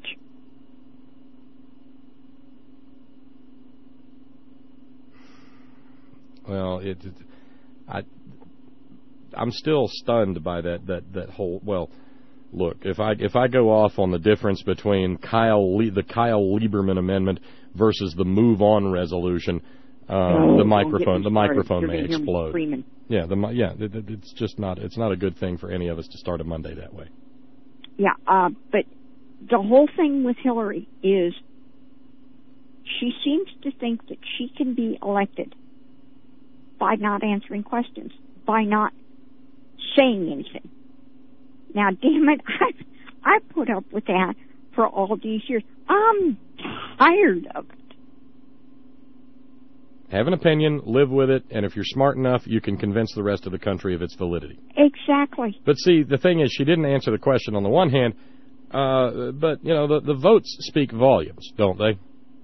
Well, it, it I, I'm still stunned by that, that, that whole, well, look, if I if I go off on the difference between Kyle Le- the Kyle Lieberman amendment versus the Move On resolution, uh, oh, the microphone the microphone may explode. Yeah, the yeah, it, it, it's just not it's not a good thing for any of us to start a Monday that way. Yeah, uh, but the whole thing with Hillary is she seems to think that she can be elected by not answering questions, by not saying anything. Now, damn it, I've, I've put up with that for all these years. I'm tired of it. Have an opinion, live with it, and if you're smart enough, you can convince the rest of the country of its validity. Exactly. But see, the thing is, she didn't answer the question on the one hand, uh, but, you know, the, the votes speak volumes, don't they?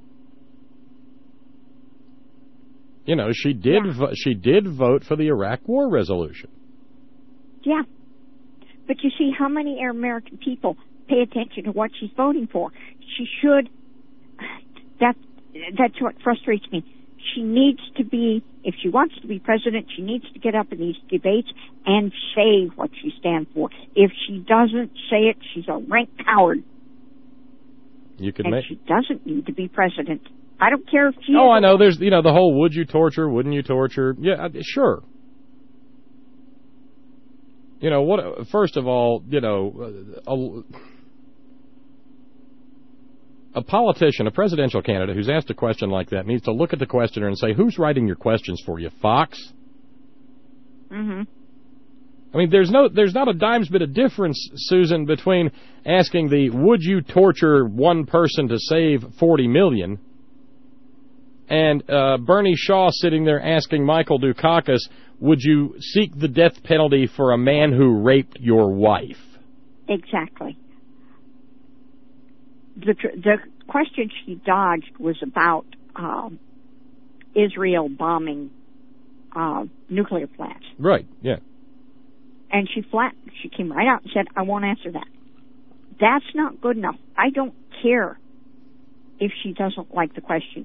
You know, she did yeah. vo- she did vote for the Iraq War resolution. Yeah. But you see, how many American people pay attention to what she's voting for? She should. That that's what frustrates me. She needs to be, if she wants to be president, she needs to get up in these debates and say what she stands for. If she doesn't say it, she's a rank coward. You could and make. She doesn't need to be president. I don't care if she. Oh, is I know. There's, you know, the whole "would you torture, wouldn't you torture?" Yeah, sure. You know what? First of all, you know, a, a politician, a presidential candidate who's asked a question like that needs to look at the questioner and say, "Who's writing your questions for you, Fox?" Mm-hmm. I mean, there's no, there's not a dime's bit of difference, Susan, between asking the "Would you torture one person to save forty million?" and uh, Bernie Shaw sitting there asking Michael Dukakis, "Would you seek the death penalty for a man who raped your wife?" Exactly. The the question she dodged was about um, Israel bombing uh, nuclear plants. Right. Yeah. And she flat she came right out and said, "I won't answer that." That's not good enough. I don't care if she doesn't like the question.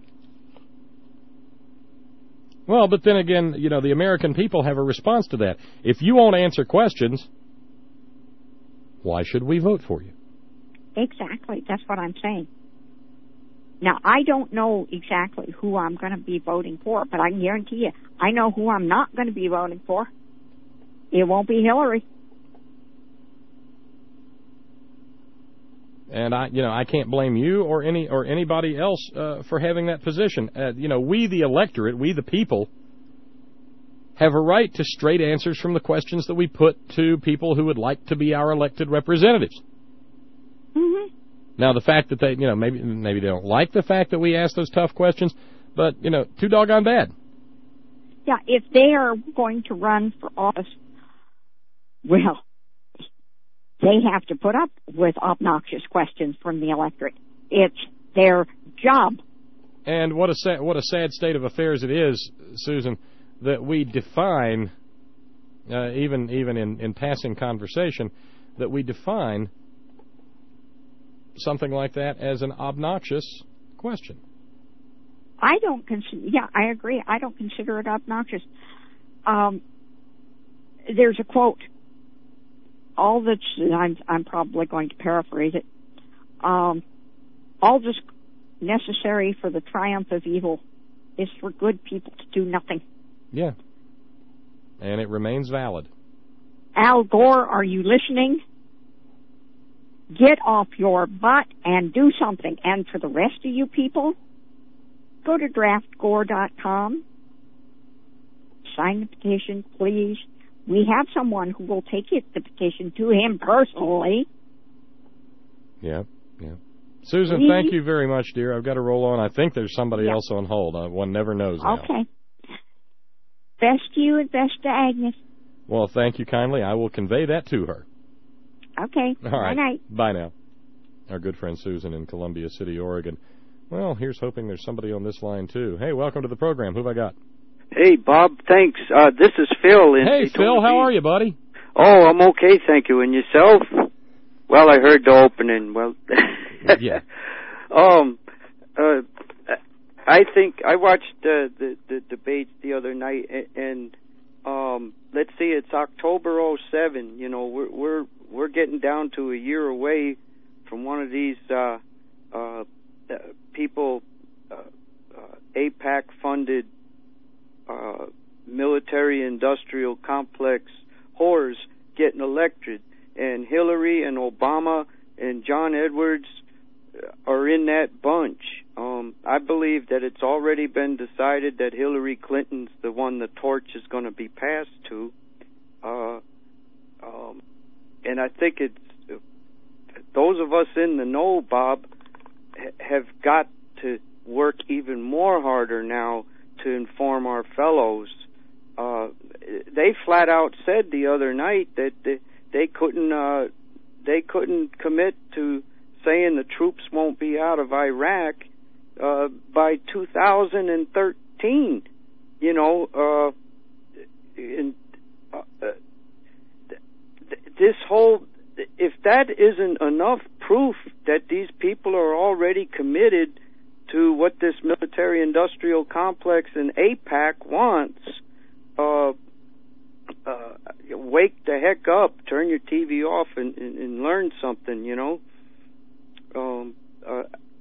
Well, but then again, you know, the American people have a response to that. If you won't answer questions, why should we vote for you? Exactly. That's what I'm saying. Now, I don't know exactly who I'm going to be voting for, but I can guarantee you, I know who I'm not going to be voting for. It won't be Hillary. And I, you know, I can't blame you or any or anybody else uh, for having that position. Uh, you know, we, the electorate, we, the people, have a right to straight answers from the questions that we put to people who would like to be our elected representatives. Mm-hmm. Now, the fact that they, you know, maybe maybe they don't like the fact that we ask those tough questions, but you know, too doggone bad. Yeah, if they are going to run for office, well, they have to put up with obnoxious questions from the electorate. It's their job. And what a sad, what a sad state of affairs it is, Susan, that we define, uh, even even in, in passing conversation, that we define something like that as an obnoxious question. I don't consider. Yeah, I agree. I don't consider it obnoxious. Um, there's a quote. All that's, I'm, I'm probably going to paraphrase it, um, all that's necessary for the triumph of evil is for good people to do nothing. Yeah. And it remains valid. Al Gore, are you listening? Get off your butt and do something. And for the rest of you people, go to draft gore dot com. Sign the petition, please. We have someone who will take it, the petition to him personally. Yeah, yeah. Susan, please. Thank you very much, dear. I've got to roll on. I think there's somebody yeah. else on hold. Uh, one never knows now. Okay. Best to you and best to Agnes. Well, thank you kindly. I will convey that to her. Okay. All right. Bye-night. Bye now. Our good friend Susan in Columbia City, Oregon. Well, here's hoping there's somebody on this line, too. Hey, welcome to the program. Who have I got? Hey, Bob, thanks. Uh, this is Phil. In hey, Phil, how are you, buddy? Oh, I'm okay, thank you. And yourself? Well, I heard the opening. Well, yeah. Um, uh, I think I watched uh, the the debates the other night, and um, let's see, it's October oh seven. You know, we're we're we're getting down to a year away from one of these uh, uh, people, uh, uh, AIPAC funded. Uh, military-industrial complex whores getting elected, and Hillary and Obama and John Edwards are in that bunch. Um, I believe that it's already been decided that Hillary Clinton's the one the torch is going to be passed to, uh, um, and I think it's those of us in the know, Bob, ha- have got to work even more harder now to inform our fellows. Uh, they flat out said the other night that they, they couldn't uh, they couldn't commit to saying the troops won't be out of Iraq uh, by two thousand thirteen. You know, uh, in, uh, th- th- this whole, if that isn't enough proof that these people are already committed to what this military-industrial complex in AIPAC wants, uh, uh, wake the heck up, turn your T V off, and, and, and learn something, you know. Um, uh,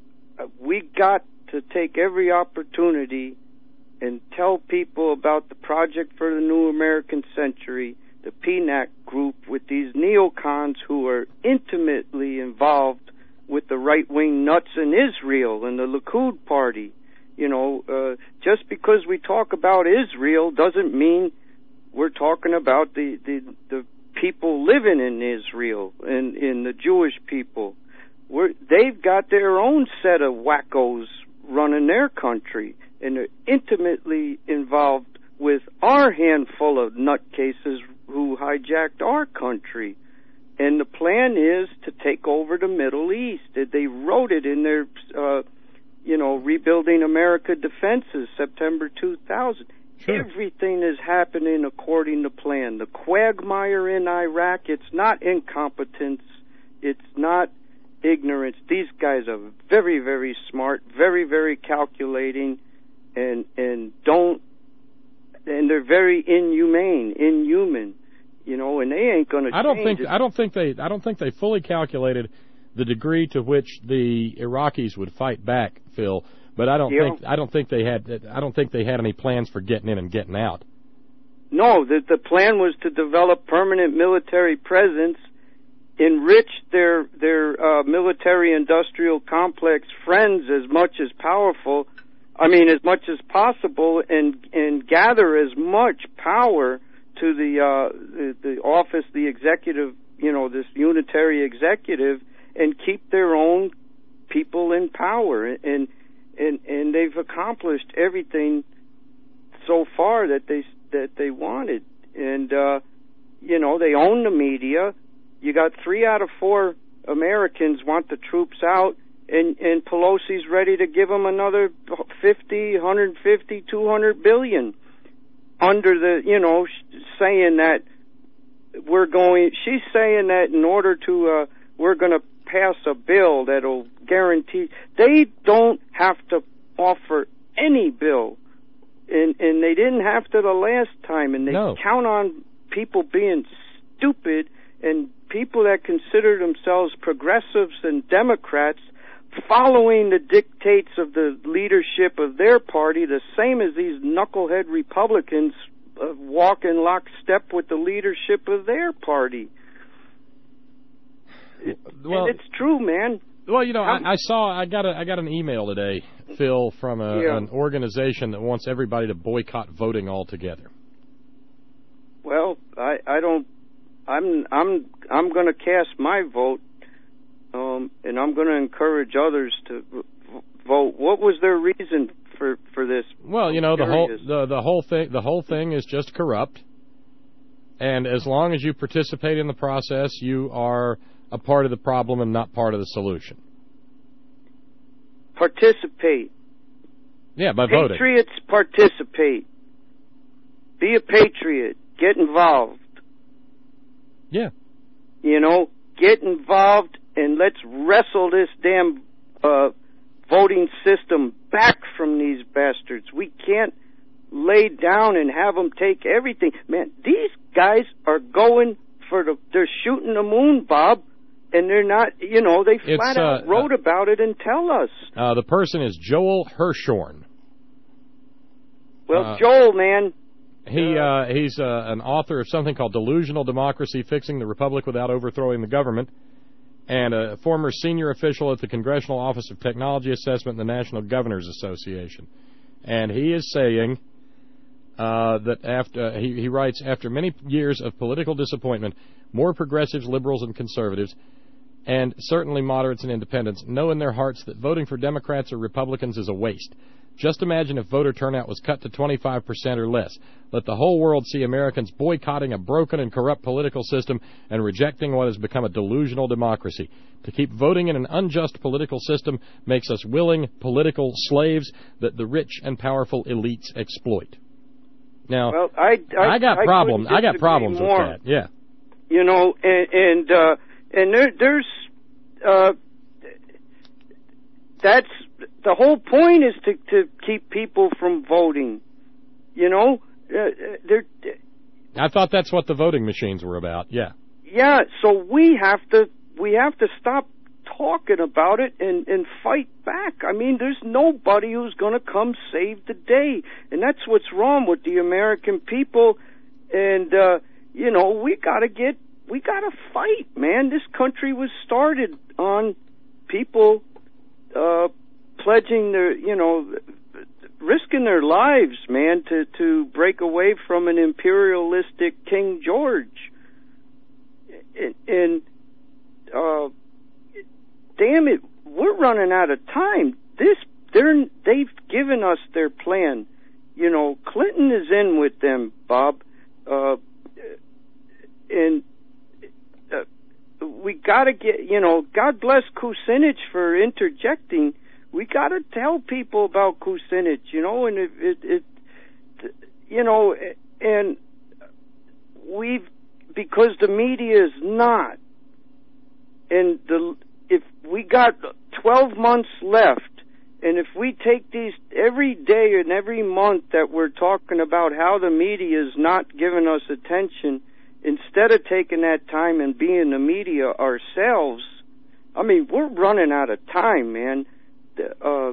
we got to take every opportunity and tell people about the Project for the New American Century, the P NAC group, with these neocons who are intimately involved with the right-wing nuts in Israel and the Likud party. You know, uh, just because we talk about Israel doesn't mean we're talking about the, the, the people living in Israel and in the Jewish people. We're, they've got their own set of wackos running their country, and they're intimately involved with our handful of nutcases who hijacked our country. And the plan is to take over the Middle East. They wrote it in their, uh, you know, Rebuilding America Defenses, September two thousand. Sure. Everything is happening according to plan. The quagmire in Iraq, it's not incompetence. It's not ignorance. These guys are very, very smart, very, very calculating, and and don't, and they're very inhumane, inhuman. You know, and they ain't going to. I don't think. It. I don't think they. I don't think they fully calculated the degree to which the Iraqis would fight back, Phil. But I don't yeah. think. I don't think they had. I don't think they had any plans for getting in and getting out. No, the the plan was to develop permanent military presence, enrich their their uh, military-industrial complex friends as much as powerful. I mean, as much as possible, and and gather as much power to the, uh, the the office, the executive, you know, this unitary executive, and keep their own people in power. And and and they've accomplished everything so far that they that they wanted. And uh, you know, they own the media. You got three out of four Americans want the troops out, and and Pelosi's ready to give them another fifty, one hundred fifty, two hundred billion. Under the, you know, saying that we're going, she's saying that in order to, uh, we're going to pass a bill that'll guarantee, they don't have to offer any bill, and and they didn't have to the last time, and they no. count on people being stupid and people that consider themselves progressives and Democrats following the dictates of the leadership of their party, the same as these knucklehead Republicans uh, walk in lockstep with the leadership of their party. Well, and it's true, man. Well, you know, I, I saw I got a I got an email today, Phil, from a, yeah. an organization that wants everybody to boycott voting altogether. Well, I I don't I'm I'm I'm going to cast my vote, um, and I'm going to encourage others to vote. What was their reason for for this? Well, you know, the whole the the whole thing the whole thing is just corrupt, and as long as you participate in the process, you are a part of the problem and not part of the solution. Participate. Yeah, by voting. Patriots participate. Be a patriot. Get involved. Yeah. You know, get involved and let's wrestle this damn uh, voting system back from these bastards. We can't lay down and have them take everything. Man, these guys are going for the, they're shooting the moon, Bob. And they're not, you know, they flat it's, uh, out wrote uh, about it and tell us. Uh, the person is Joel Hirschhorn. Well, uh, Joel, man. He uh, he's uh, an author of something called Delusional Democracy, Fixing the Republic Without Overthrowing the Government, and a former senior official at the Congressional Office of Technology Assessment and the National Governors Association. And he is saying uh, that after uh, he, he writes, after many years of political disappointment, more progressives, liberals, and conservatives, and certainly moderates and independents, know in their hearts that voting for Democrats or Republicans is a waste. Just imagine if voter turnout was cut to twenty-five percent or less. Let the whole world see Americans boycotting a broken and corrupt political system and rejecting what has become a delusional democracy. To keep voting in an unjust political system makes us willing political slaves that the rich and powerful elites exploit. Now, well, I, I, I got I problems. I got problems more. with that. Yeah. You know, and and, uh, and there, there's uh, that's the whole point is to to keep people from voting. You know, uh, they're. I thought that's what the voting machines were about. Yeah. Yeah. So we have to we have to stop talking about it and and fight back. I mean, there's nobody who's going to come save the day, and that's what's wrong with the American people. And uh, you know, we gotta get we gotta fight, man. This country was started on people uh, pledging their, you know, risking their lives, man, to to break away from an imperialistic King George. And, and uh, damn it, we're running out of time. This they're they've given us their plan. You know, Clinton is in with them, Bob. Uh, and uh, we got to get, you know, God bless Kucinich for interjecting. We got to tell people about Kucinich, you know, and it, it, it, you know, and we've, because the media is not, and the, if we got twelve months left, and if we take these every day and every month that we're talking about how the media is not giving us attention, instead of taking that time and being the media ourselves, I mean, we're running out of time, man. Uh,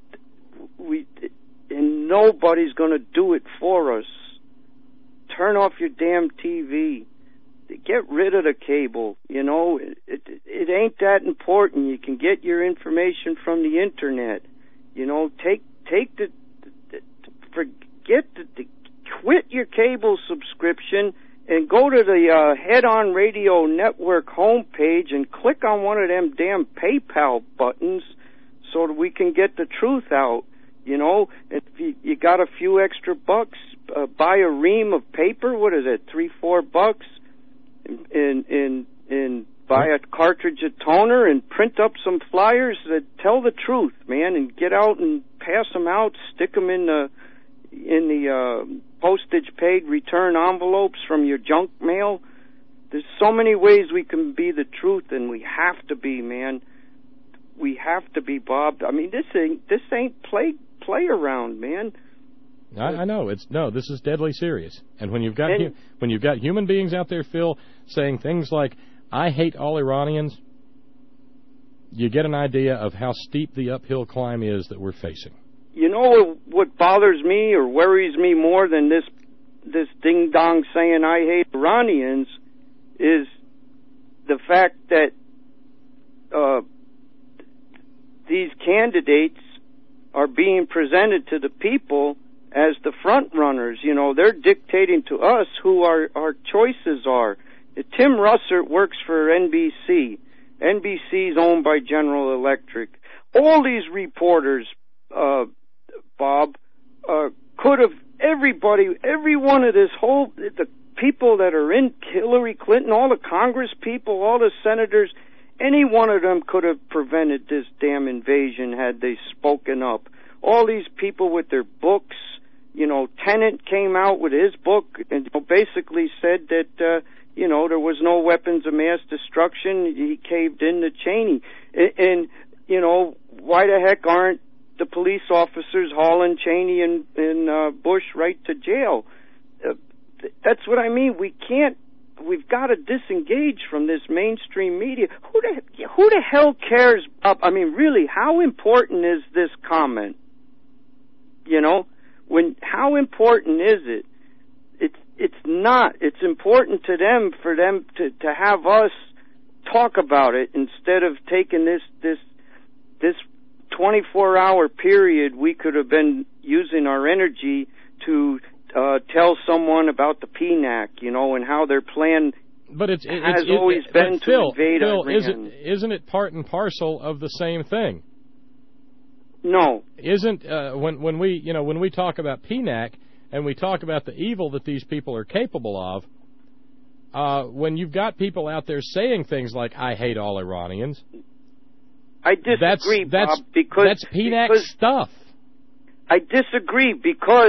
we and nobody's going to do it for us. Turn off your damn T V. Get rid of the cable. You know, it, it, it ain't that important. You can get your information from the internet. You know, take take the, the, the forget the, the quit your cable subscription and go to the uh, Head On Radio Network homepage and click on one of them damn PayPal buttons so that we can get the truth out. You know, if you, you got a few extra bucks, uh, buy a ream of paper. What is it, three, four bucks, and and and, and buy a cartridge of toner and print up some flyers that tell the truth, man, and get out and pass them out, stick them in the in the uh, postage paid return envelopes from your junk mail. There's so many ways we can be the truth, and we have to be, man. We have to be, Bob. I mean, this ain't this ain't play play around, man. I, I know it's no. This is deadly serious. And when you've got And, hu- when you've got human beings out there, Phil, saying things like "I hate all Iranians," you get an idea of how steep the uphill climb is that we're facing. You know what, what bothers me or worries me more than this this ding dong saying I hate Iranians is the fact that uh, these candidates are being presented to the people as the front runners. You know, they're dictating to us who our, our choices are. Tim Russert works for N B C. N B C is owned by General Electric. All these reporters, uh, Bob, uh, could have, everybody, every one of this whole, the people that are in Hillary Clinton, all the Congress people, all the senators, any one of them could have prevented this damn invasion had they spoken up. All these people with their books, you know, Tennant came out with his book and basically said that, uh, you know, there was no weapons of mass destruction. He caved in to Cheney. And, and, you know, why the heck aren't the police officers hauling Cheney and, and uh, Bush right to jail? Uh, th- that's what I mean. We can't, we've got to disengage from this mainstream media. Who the, who the hell cares? About, I mean, really, how important is this comment? You know, when, how important is it? It's, it's not. It's important to them for them to, to have us talk about it instead of taking this, this, this twenty-four hour period we could have been using our energy to uh, tell someone about the P N A C, you know, and how their plan but it's, it, has it's, always it, been to Phil, invade Phil, Iran. Isn't, isn't it part and parcel of the same thing? No. Isn't uh, when when we you know when we talk about P N A C and we talk about the evil that these people are capable of, uh, when you've got people out there saying things like "I hate all Iranians," I disagree, that's, that's, Bob, because that's P N A C stuff. I disagree because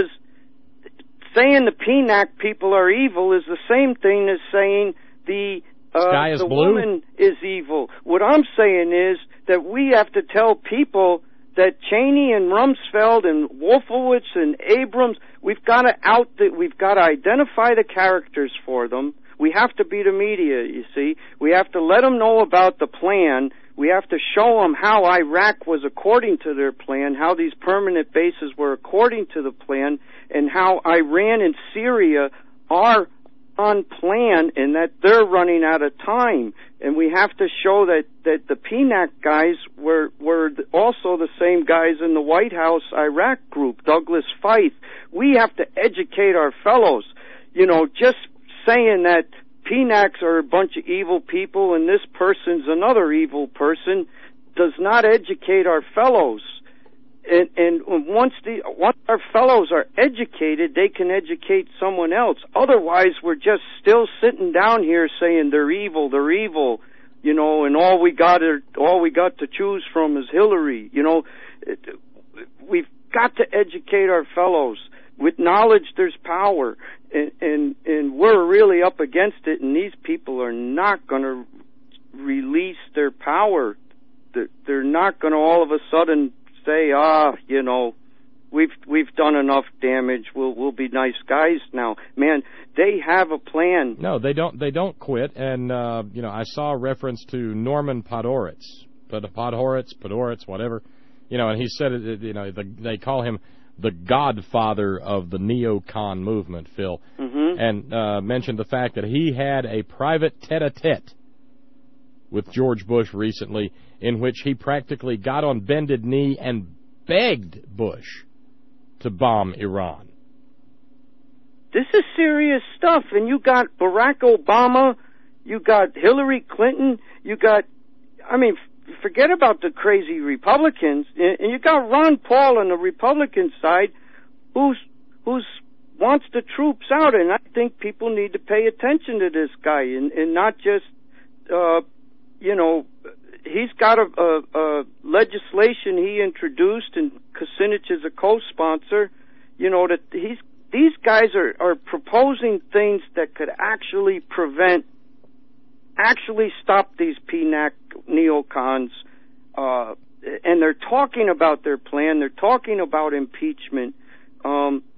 saying the P N A C people are evil is the same thing as saying the uh, Sky is the blue? woman is evil. What I'm saying is that we have to tell people that Cheney and Rumsfeld and Wolfowitz and Abrams, we've got to out the, we've got to identify the characters for them. We have to be the media, you see. We have to let them know about the plan. We have to show them how Iraq was according to their plan, how these permanent bases were according to the plan, and how Iran and Syria are on plan and that they're running out of time. And we have to show that, that the P N A C guys were, were also the same guys in the White House Iraq group, Douglas Feith. We have to educate our fellows. You know, just saying that P N A Cs are a bunch of evil people and this person's another evil person does not educate our fellows. And, and once the once our fellows are educated, they can educate someone else. Otherwise, we're just still sitting down here saying they're evil, they're evil, you know, and all we got are, all we got to choose from is Hillary. You know, we've got to educate our fellows. With knowledge, there's power, and and, and we're really up against it. And these people are not going to release their power. They're, they're not going to all of a sudden say, ah, you know, we've we've done enough damage. We'll we'll be nice guys now. Man, they have a plan. No, they don't. They don't quit. And uh, you know, I saw a reference to Norman Podhoretz, Podhoretz, Podhoretz, whatever. You know, and he said, it, you know, the, they call him the godfather of the neocon movement, Phil, mm-hmm. and uh, mentioned the fact that he had a private tete-a-tete with George Bush recently, in which he practically got on bended knee and begged Bush to bomb Iran. This is serious stuff, and you got Barack Obama, you got Hillary Clinton, you got, I mean, forget about the crazy Republicans, and you got Ron Paul on the Republican side, who's who's wants the troops out, and I think people need to pay attention to this guy, and, and not just, uh, you know, he's got a, a, a legislation he introduced, and Kucinich is a co-sponsor, you know, that he's these guys are, are proposing things that could actually prevent, actually stop these P N A C neocons, uh, and they're talking about their plan, they're talking about impeachment, um,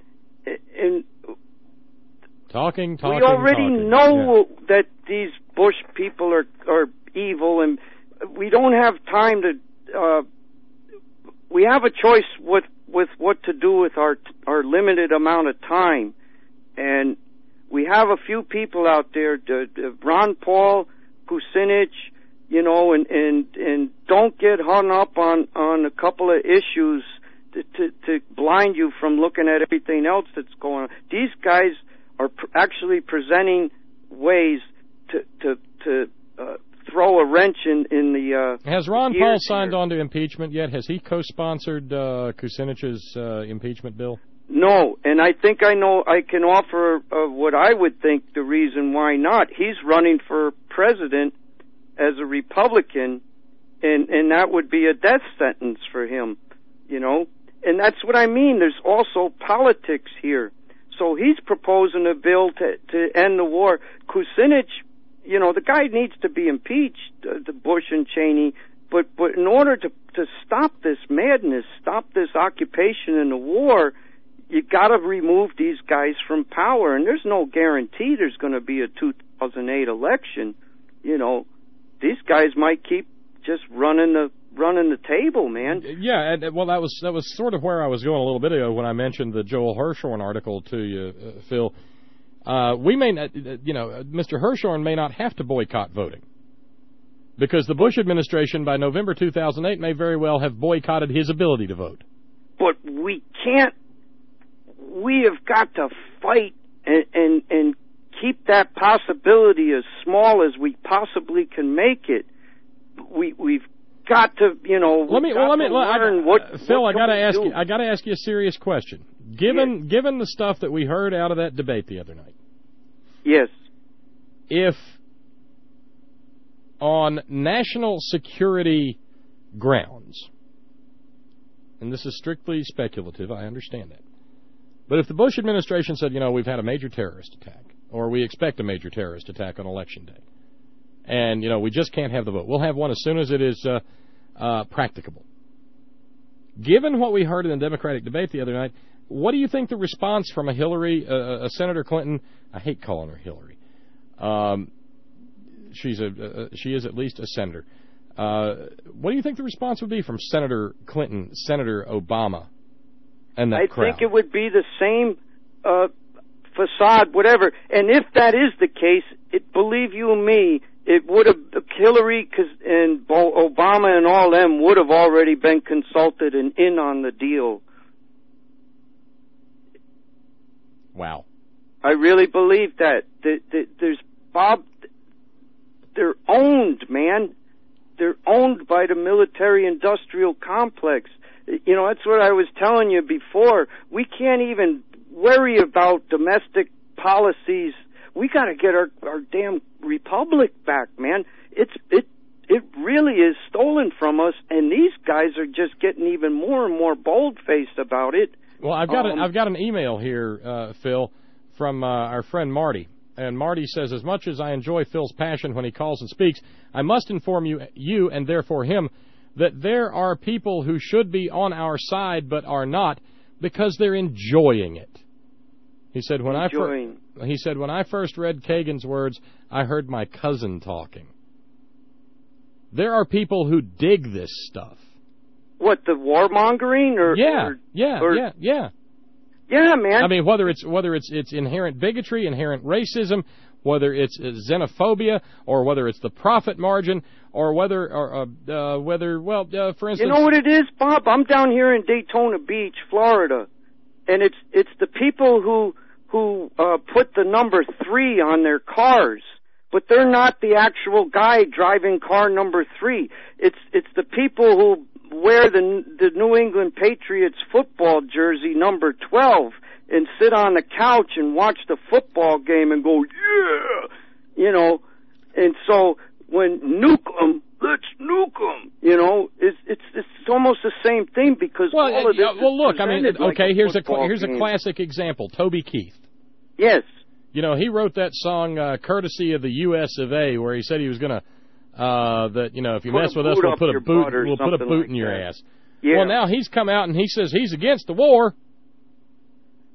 and talking, talking. We already talking. know yeah. that these Bush people are are evil, and we don't have time to. Uh, we have a choice with with what to do with our our limited amount of time, and we have a few people out there, uh, Ron Paul, Kucinich, you know, and and and don't get hung up on on a couple of issues to to, to blind you from looking at everything else that's going on. These guys are pr- actually presenting ways to to to uh, throw a wrench in in the. Uh, Has Ron Paul signed here. on to impeachment yet? Has he co-sponsored uh, Kucinich's uh, impeachment bill? No, and I think I know I can offer uh, what I would think the reason why not. He's running for president as a Republican, and and that would be a death sentence for him, you know. And that's what I mean. There's also politics here. So he's proposing a bill to to end the war. Kucinich, you know, the guy needs to be impeached, uh, the Bush and Cheney. But but in order to to stop this madness, stop this occupation and the war, you got to remove these guys from power. And there's no guarantee there's going to be a two thousand eight election. You know, these guys might keep just running the running the table, man. Yeah, and, well, that was that was sort of where I was going a little bit ago when I mentioned the Joel Hirshhorn article to you, uh, Phil. Uh, we may not, you know, Mister Hirshhorn may not have to boycott voting because the Bush administration by November two thousand eight may very well have boycotted his ability to vote. But we can't. We have got to fight and and, and keep that possibility as small as we possibly can make it. We we've got to, you know. Let me well, let me learn I, what, uh, Phil. what I got to ask do? you. I got to ask you a serious question. Given yes. given the stuff that we heard out of that debate the other night. Yes. If on national security grounds, and this is strictly speculative, I understand that. But if the Bush administration said, you know, we've had a major terrorist attack, or we expect a major terrorist attack on Election Day, and, you know, we just can't have the vote. We'll have one as soon as it is uh, uh, practicable. Given what we heard in the Democratic debate the other night, what do you think the response from a Hillary, uh, a Senator Clinton, I hate calling her Hillary, um, she's a, uh, she is at least a senator. Uh, what do you think the response would be from Senator Clinton, Senator Obama, and that I crowd? think it would be the same uh, facade, whatever. And if that is the case, it, believe you me, it would have, Hillary and Obama and all them would have already been consulted and in on the deal. Wow. I really believe that. There's Bob, they're owned, man. They're owned by the military-industrial complex. You know, that's what I was telling you before. We can't even worry about domestic policies. We got to get our, our damn republic back, man. It's it it really is stolen from us, and these guys are just getting even more and more bold-faced about it. Well, I've got um, a, I've got an email here, uh, Phil, from uh, our friend Marty. And Marty says, as much as I enjoy Phil's passion when he calls and speaks, I must inform you, you and therefore him, that there are people who should be on our side but are not because they're enjoying it. He said, when I fir- he said, when I first read Kagan's words, I heard my cousin talking. There are people who dig this stuff. What, the warmongering? Or, yeah, or, yeah, or, yeah, yeah. Yeah, man. I mean, whether it's whether it's it's inherent bigotry, inherent racism, whether it's xenophobia, or whether it's the profit margin, or whether or uh, uh, whether well, uh, for instance, you know what it is, Bob? I'm down here in Daytona Beach, Florida, and it's it's the people who who uh, put the number three on their cars, but they're not the actual guy driving car number three. It's it's the people who wear the the New England Patriots football jersey number twelve and sit on the couch and watch the football game and go, yeah, you know. And so when nuke 'em, let's nuke 'em, you know, it's it's it's almost the same thing because well, all of this. Uh, well, look, I mean, like okay, a here's a here's game. a classic example. Toby Keith. Yes. You know, he wrote that song uh, courtesy of the U S of A, where he said he was going to. Uh, that, you know, if you put mess with us, we'll put a boot, we'll put a boot like in your that. ass. Yeah. Well, now he's come out and he says he's against the war.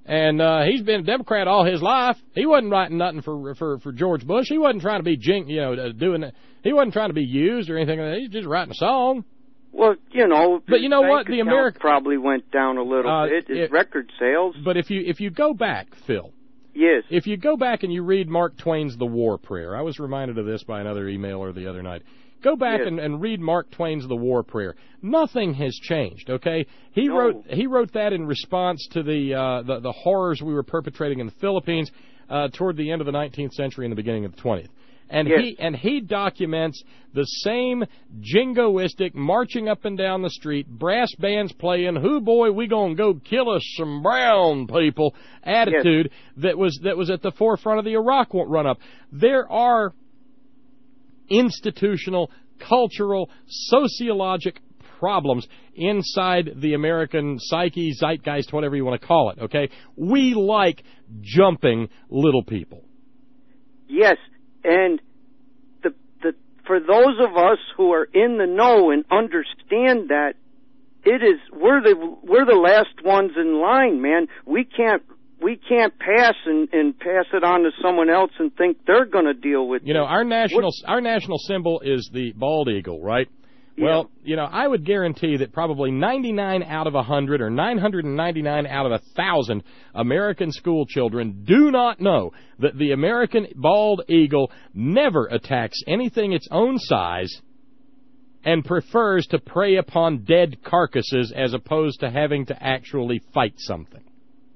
And uh, he's been a Democrat all his life. He wasn't writing nothing for for for George Bush. He wasn't trying to be jink, you know, doing it. He wasn't trying to be used or anything like that. He's just writing a song. Well, you know, but you know what? The American probably went down a little uh, bit. His it, record sales. But if you if you go back, Phil. Yes. If you go back and you read Mark Twain's The War Prayer, I was reminded of this by another emailer the other night. Go back yes. and, and read Mark Twain's The War Prayer. Nothing has changed. Okay, he no. wrote he wrote that in response to the uh, the, the horrors we were perpetrating in the Philippines uh, toward the end of the nineteenth century and the beginning of the twentieth. And yes. he and he documents the same jingoistic marching up and down the street, brass bands playing, "Hoo boy, we gonna go kill us some brown people" attitude yes. that was that was at the forefront of the Iraq run up. There are institutional, cultural, sociologic problems inside the American psyche, zeitgeist, whatever you want to call it. Okay, we like jumping little people. Yes. And the the for those of us who are in the know and understand that, it is we're the we're the last ones in line, man. We can't we can't pass and, and pass it on to someone else and think they're going to deal with it. You know, our national what? our national symbol is the bald eagle, right? Yeah. Well, you know, I would guarantee that probably ninety-nine out of one hundred or nine hundred ninety-nine out of one thousand American school children do not know that the American bald eagle never attacks anything its own size and prefers to prey upon dead carcasses as opposed to having to actually fight something.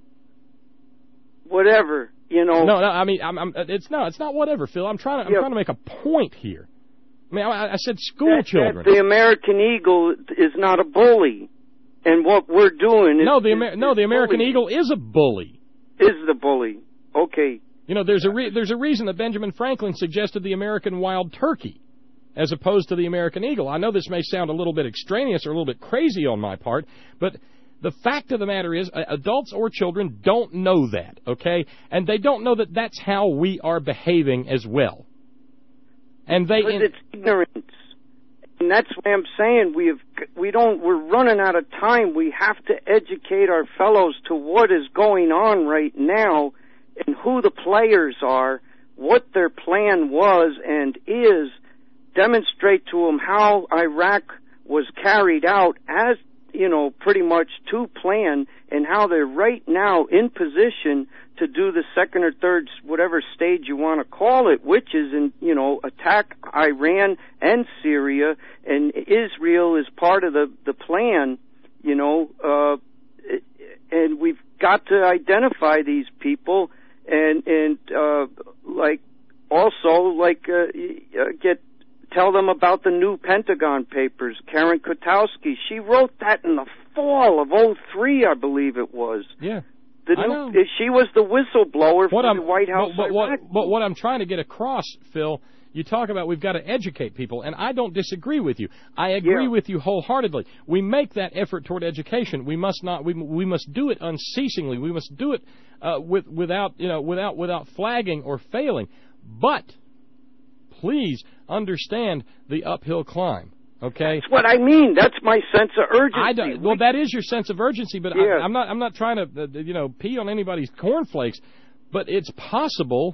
Whatever, you know. No, no, I mean, I'm, I'm, it's no, it's not whatever, Phil. I'm trying to, I'm yeah. trying to make a point here. I mean, I, I said school that, children. That the American eagle is not a bully, and what we're doing is no, the Amer- is, no, the American bully. eagle is a bully. Is the bully? Okay. You know, there's a re- there's a reason that Benjamin Franklin suggested the American wild turkey as opposed to the American eagle. I know this may sound a little bit extraneous or a little bit crazy on my part, but the fact of the matter is, uh, adults or children don't know that, okay, and they don't know that that's how we are behaving as well. And they because it's ignorance, and that's why I'm saying we have we don't we're running out of time. We have to educate our fellows to what is going on right now, and who the players are, what their plan was and is. Demonstrate to them how Iraq was carried out as, you know, pretty much to plan, and how they're right now in position to do the second or third, whatever stage you want to call it, which is, in, you know, attack Iran and Syria, and Israel is part of the, the plan, you know, uh, and we've got to identify these people and, and, uh, like, also, like, uh, get, tell them about the new Pentagon Papers. Karen Kotowski, she wrote that in the fall of oh three, I believe it was. Yeah. The new, she was the whistleblower what for I'm, the White House. But, but, what, but what I'm trying to get across, Phil, you talk about we've got to educate people, and I don't disagree with you. I agree yeah. with you wholeheartedly. We make that effort toward education. We must not. We we must do it unceasingly. We must do it uh, with without you know without without flagging or failing. But please understand the uphill climb. Okay, that's what I mean. That's my sense of urgency. I don't, well, that is your sense of urgency, but yeah. I, I'm not. I'm not trying to, uh, you know, pee on anybody's cornflakes. But it's possible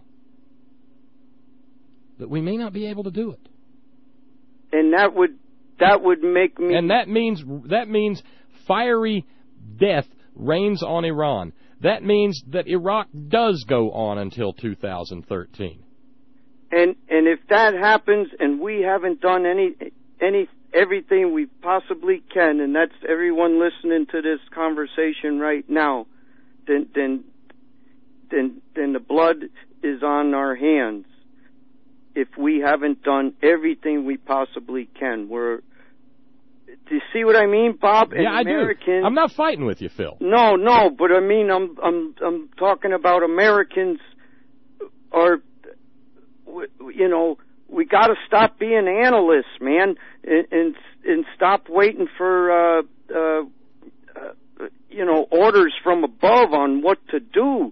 that we may not be able to do it, and that would that would make me. And that means that means fiery death reigns on Iran. That means that Iraq does go on until two thousand thirteen. And and if that happens, and we haven't done any. any everything we possibly can, and that's everyone listening to this conversation right now, then then then then the blood is on our hands. If we haven't done everything we possibly can, we're. Do you see what I mean, Bob? Yeah, and I Americans, do. I'm not fighting with you, Phil. No, no, but I mean, I'm I'm I'm talking about Americans, or you know. We got to stop being analysts, man, and, and and stop waiting for uh, uh, uh, you know orders from above on what to do.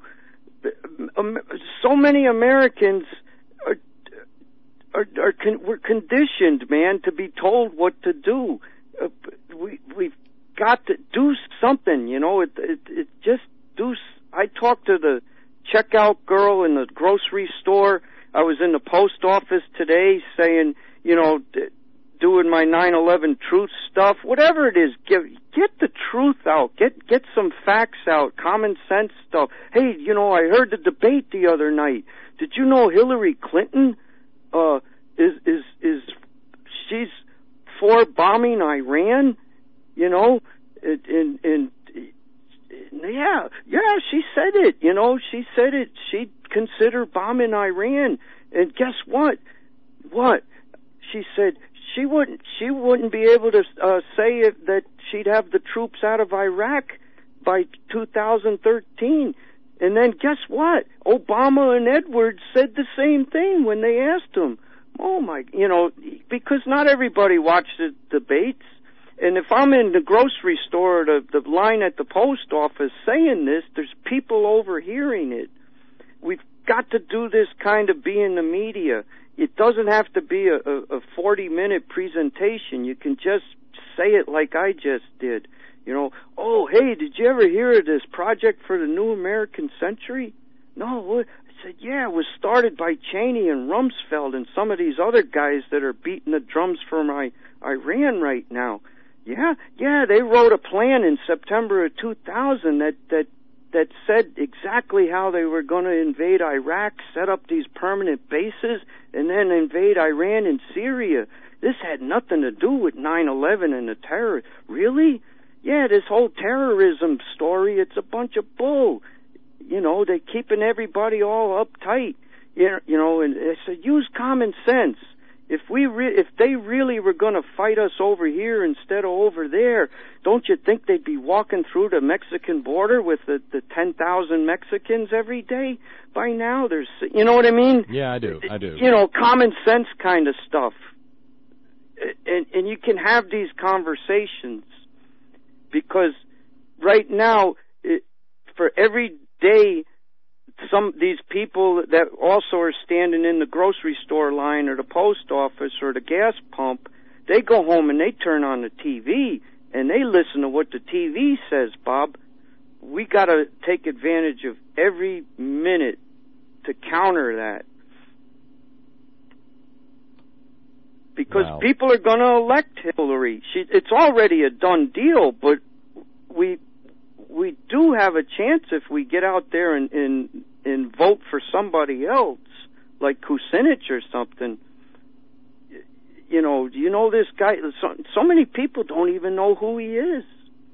So many Americans are are, are con- we're conditioned, man, to be told what to do. Uh, we we've got to do something, you know. It it, it just do. I talk to the checkout girl in the grocery store. I was in the post office today saying, you know, d- doing my nine eleven truth stuff. Whatever it is, get, get the truth out. Get get some facts out, common sense stuff. Hey, you know, I heard the debate the other night. Did you know Hillary Clinton uh, is is is she's for bombing Iran? You know, and and yeah, yeah, she said it. You know, she said it. She'd consider bombing Iran. And guess what? What? She said she wouldn't. She wouldn't be able to uh, say it, that she'd have the troops out of Iraq by two thousand thirteen. And then guess what? Obama and Edwards said the same thing when they asked him. Oh my, you know, because not everybody watched the debates. And if I'm in the grocery store or the, the line at the post office saying this, there's people overhearing it. We've got to do this kind of be in the media. It doesn't have to be a, a forty-minute presentation. You can just say it like I just did. You know, oh, hey, did you ever hear of this project for the New American Century? No, what? I said, yeah, it was started by Cheney and Rumsfeld and some of these other guys that are beating the drums for my Iran right now. Yeah, yeah, they wrote a plan in September of two thousand that, that, that said exactly how they were going to invade Iraq, set up these permanent bases, and then invade Iran and Syria. This had nothing to do with nine eleven and the terror. Really? Yeah, this whole terrorism story, it's a bunch of bull. You know, they're keeping everybody all uptight. You know, and I said, use common sense. If we re- if they really were going to fight us over here instead of over there, don't you think they'd be walking through the Mexican border with the, the ten thousand Mexicans every day by now? There's, you know what I mean? Yeah, I do. I do. You know, common sense kind of stuff. And, and you can have these conversations because right now, it, for every day, some these people that also are standing in the grocery store line or the post office or the gas pump, they go home and they turn on the T V and they listen to what the T V says, Bob. We got to take advantage of every minute to counter that. Because wow. people are going to elect Hillary. She, it's already a done deal, but we we do have a chance if we get out there and, and, and vote for somebody else, like Kucinich or something. You know, you know this guy, so, so many people don't even know who he is.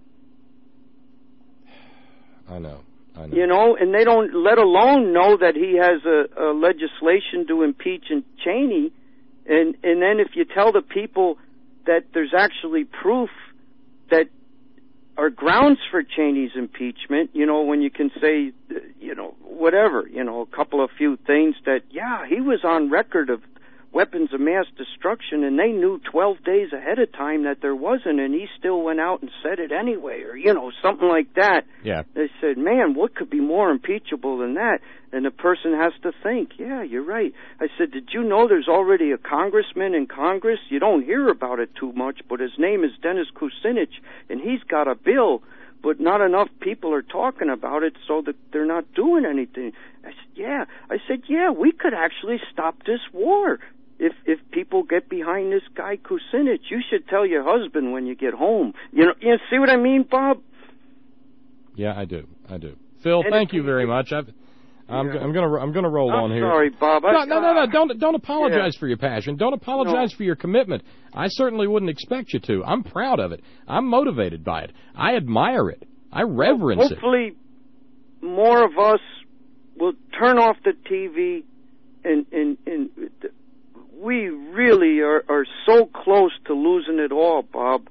I know, I know. You know, and they don't, let alone know that he has a, a legislation to impeach Cheney. And, and then if you tell the people that there's actually proof that are grounds for Cheney's impeachment, you know, when you can say, you know, whatever, you know, a couple of few things that, yeah, he was on record of weapons of mass destruction, and they knew twelve days ahead of time that there wasn't, and he still went out and said it anyway, or, you know, something like that. Yeah. They said, man, what could be more impeachable than that? And the person has to think, yeah, you're right. I said, did you know there's already a congressman in Congress? You don't hear about it too much, but his name is Dennis Kucinich, and he's got a bill, but not enough people are talking about it, so that they're not doing anything. I said, yeah. I said, yeah, we could actually stop this war. If if people get behind this guy Kucinich, you should tell your husband when you get home. You know, you see what I mean, Bob? Yeah, I do. I do. Phil, and thank you very much. I've, I'm yeah. I'm gonna I'm gonna roll I'm on here. Sorry, Bob. No, no, no, no. Don't don't apologize yeah. for your passion. Don't apologize no. for your commitment. I certainly wouldn't expect you to. I'm proud of it. I'm motivated by it. I admire it. I reverence well, hopefully it. Hopefully, more of us will turn off the T V and and and. We really are, are so close to losing it all, Bob.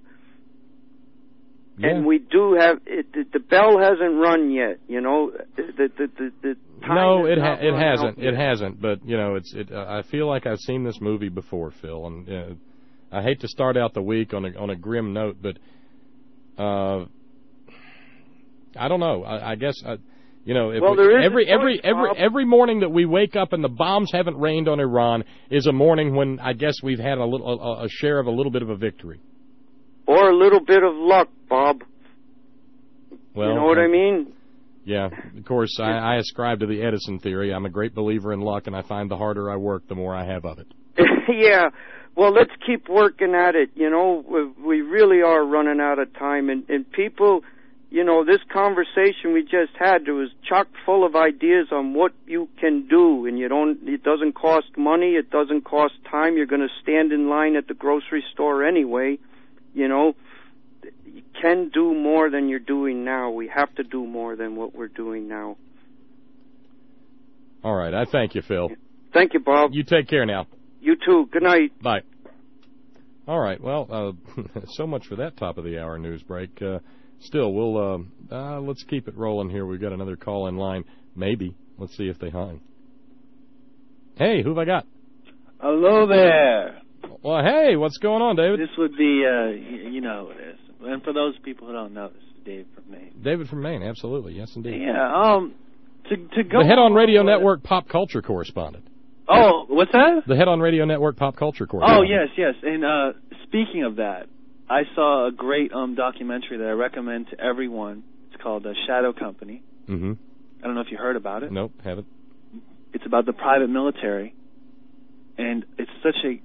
Yeah. And we do have it, the, the bell hasn't run yet. You know, the the the, the time no, it ha- it hasn't. It hasn't. But you know, it's it. Uh, I feel like I've seen this movie before, Phil, and uh, I hate to start out the week on a on a grim note, but uh, I don't know. I, I guess. I, You know, if well, we, there is every a choice, every every Bob. every morning that we wake up and the bombs haven't rained on Iran is a morning when I guess we've had a little a, a share of a little bit of a victory, or a little bit of luck, Bob. Well, you know what uh, I mean? Yeah, of course, I, I ascribe to the Edison theory. I'm a great believer in luck, and I find the harder I work, the more I have of it. Yeah, well, let's keep working at it. You know, we really are running out of time, and, and people, you know, this conversation we just had, it was chock full of ideas on what you can do, and you don't. It doesn't cost money, it doesn't cost time. You're going to stand in line at the grocery store anyway. You know, you can do more than you're doing now. We have to do more than what we're doing now. All right, I thank you, Phil. Thank you, Bob. You take care now. You too. Good night. Bye. All right, well, uh, so much for that top of the hour news break. Uh, still, we'll uh, uh, let's keep it rolling here. We've got another call in line. Maybe. Let's see if they hang. Hey, who have I got? Hello there. Well, hey, what's going on, David? This would be, uh, you know who it is. And for those people who don't know, this is Dave from Maine. David from Maine, absolutely. Yes, indeed. Yeah, um, to, to go... The Head on Radio Network pop culture correspondent. Oh, what's that? The Head on Radio Network pop culture correspondent. Oh, yes, yes. And uh, speaking of that, I saw a great um, documentary that I recommend to everyone. It's called uh, Shadow Company. Mm-hmm. I don't know if you heard about it. Nope, haven't. It's about the private military. And it's such a...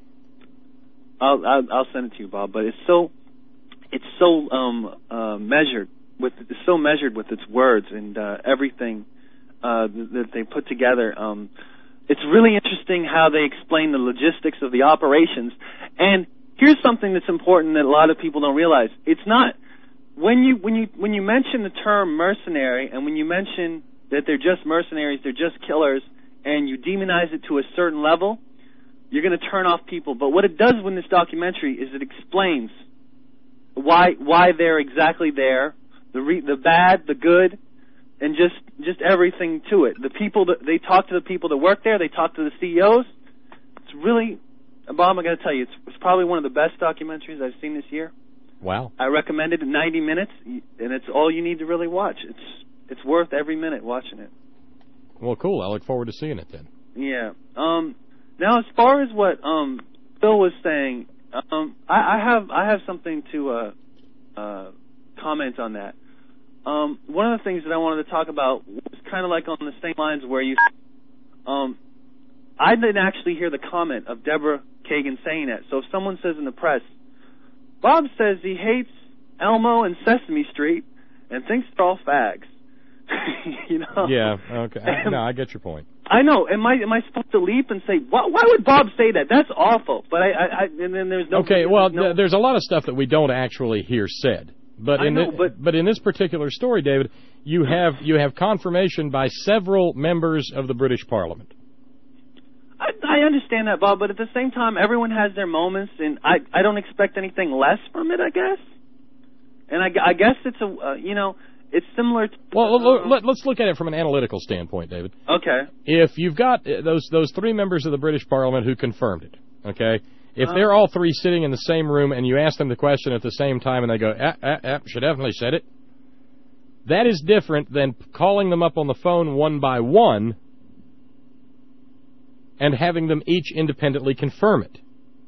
I'll, I'll, I'll send it to you, Bob, but it's so... It's so um, uh, measured with it's so measured with its words and uh, everything uh, that they put together. Um, it's really interesting how they explain the logistics of the operations. And here's something that's important that a lot of people don't realize. It's not when you when you when you mention the term mercenary and when you mention that they're just mercenaries, they're just killers, and you demonize it to a certain level, you're going to turn off people. But what it does in this documentary is it explains why why they're exactly there, the re, the bad, the good, and just just everything to it. The people that they talk to the people that work there, they talk to the C E Os. It's really, Bob, I got to tell you, it's, it's probably one of the best documentaries I've seen this year. Wow! I recommend it in ninety minutes, and it's all you need to really watch. It's it's worth every minute watching it. Well, cool. I look forward to seeing it then. Yeah. Um. Now, as far as what um Phil was saying. Um, I, I have I have something to uh, uh, comment on that. Um, one of the things that I wanted to talk about was kind of like on the same lines where you. Um, I didn't actually hear the comment of Deborah Kagan saying that. So if someone says in the press, Bob says he hates Elmo and Sesame Street and thinks they're all fags. You know? Yeah. Okay. I, no, I get your point. I know. Am I am I supposed to leap and say, why, why would Bob say that? That's awful. But I, I, I and then there's no. Okay. Well, no, th- there's a lot of stuff that we don't actually hear said. But I in know, the, but, but in this particular story, David, you have you have confirmation by several members of the British Parliament. I, I understand that, Bob. But at the same time, everyone has their moments, and I I don't expect anything less from it. I guess. And I, I guess it's a uh, you know. It's similar to... Well, uh, let, let's look at it from an analytical standpoint, David. Okay. If you've got those those three members of the British Parliament who confirmed it, okay, if uh, they're all three sitting in the same room and you ask them the question at the same time and they go, ah, ah, ah, she definitely said it, that is different than calling them up on the phone one by one and having them each independently confirm it.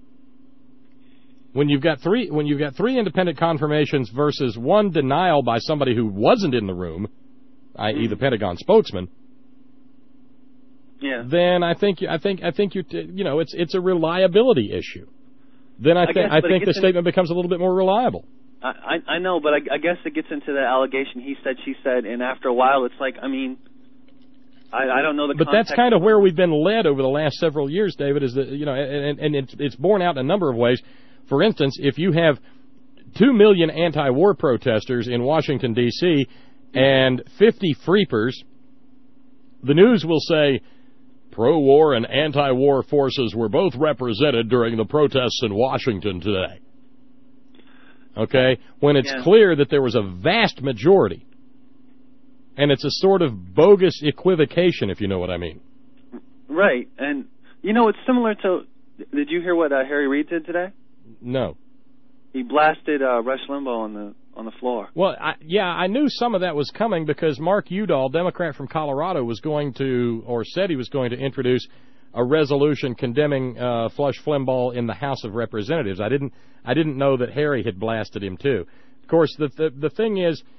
When you've got three, when you've got three independent confirmations versus one denial by somebody who wasn't in the room, that is, the Pentagon spokesman, yeah. then I think I think I think you you know it's it's a reliability issue. Then I, th- I, guess, I think the statement in, becomes a little bit more reliable. I I, I know, but I, I guess it gets into the allegation. He said, she said, and after a while, it's like I mean. I, I don't know the But context. That's kind of where we've been led over the last several years, David. Is that you know, and, and it's it's borne out in a number of ways. For instance, if you have two million anti-war protesters in Washington, D C, and fifty freepers, the news will say pro-war and anti-war forces were both represented during the protests in Washington today. Okay? When it's yeah. clear that there was a vast majority, and it's a sort of bogus equivocation, if you know what I mean. Right. And, you know, it's similar to... Did you hear what uh, Harry Reid did today? No. He blasted uh, Rush Limbaugh on the on the floor. Well, I, yeah, I knew some of that was coming because Mark Udall, Democrat from Colorado, was going to, or said he was going to introduce a resolution condemning uh, Flush Limbaugh in the House of Representatives. I didn't, I didn't know that Harry had blasted him too. Of course, the the, the thing is,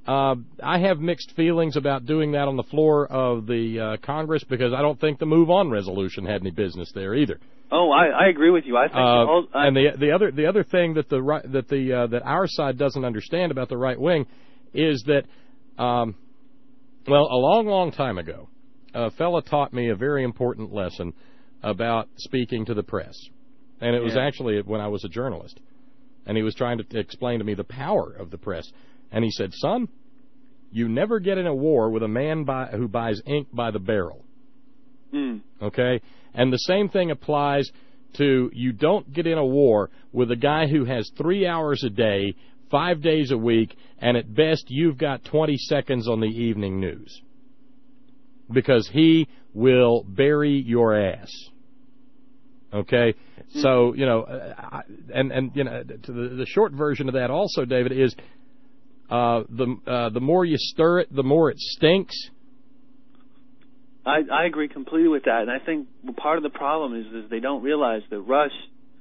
Uh, I have mixed feelings about doing that on the floor of the uh, Congress because I don't think the Move On resolution had any business there either. Oh, I, I agree with you. I think. Uh, all, I, and the the other the other thing that the right, that the uh, that our side doesn't understand about the right wing is that, um, well, a long long time ago, a fella taught me a very important lesson about speaking to the press, and it was Yeah. actually when I was a journalist, and he was trying to explain to me the power of the press. And he said, son, you never get in a war with a man by, who buys ink by the barrel. Mm. Okay? And the same thing applies to you don't get in a war with a guy who has three hours a day, five days a week, and at best you've got twenty seconds on the evening news. Because he will bury your ass. Okay? Mm. So, you know, uh, and, and you know, to the, the short version of that also, David, is Uh, the uh, the more you stir it, the more it stinks. I, I agree completely with that, and I think part of the problem is is they don't realize that Rush,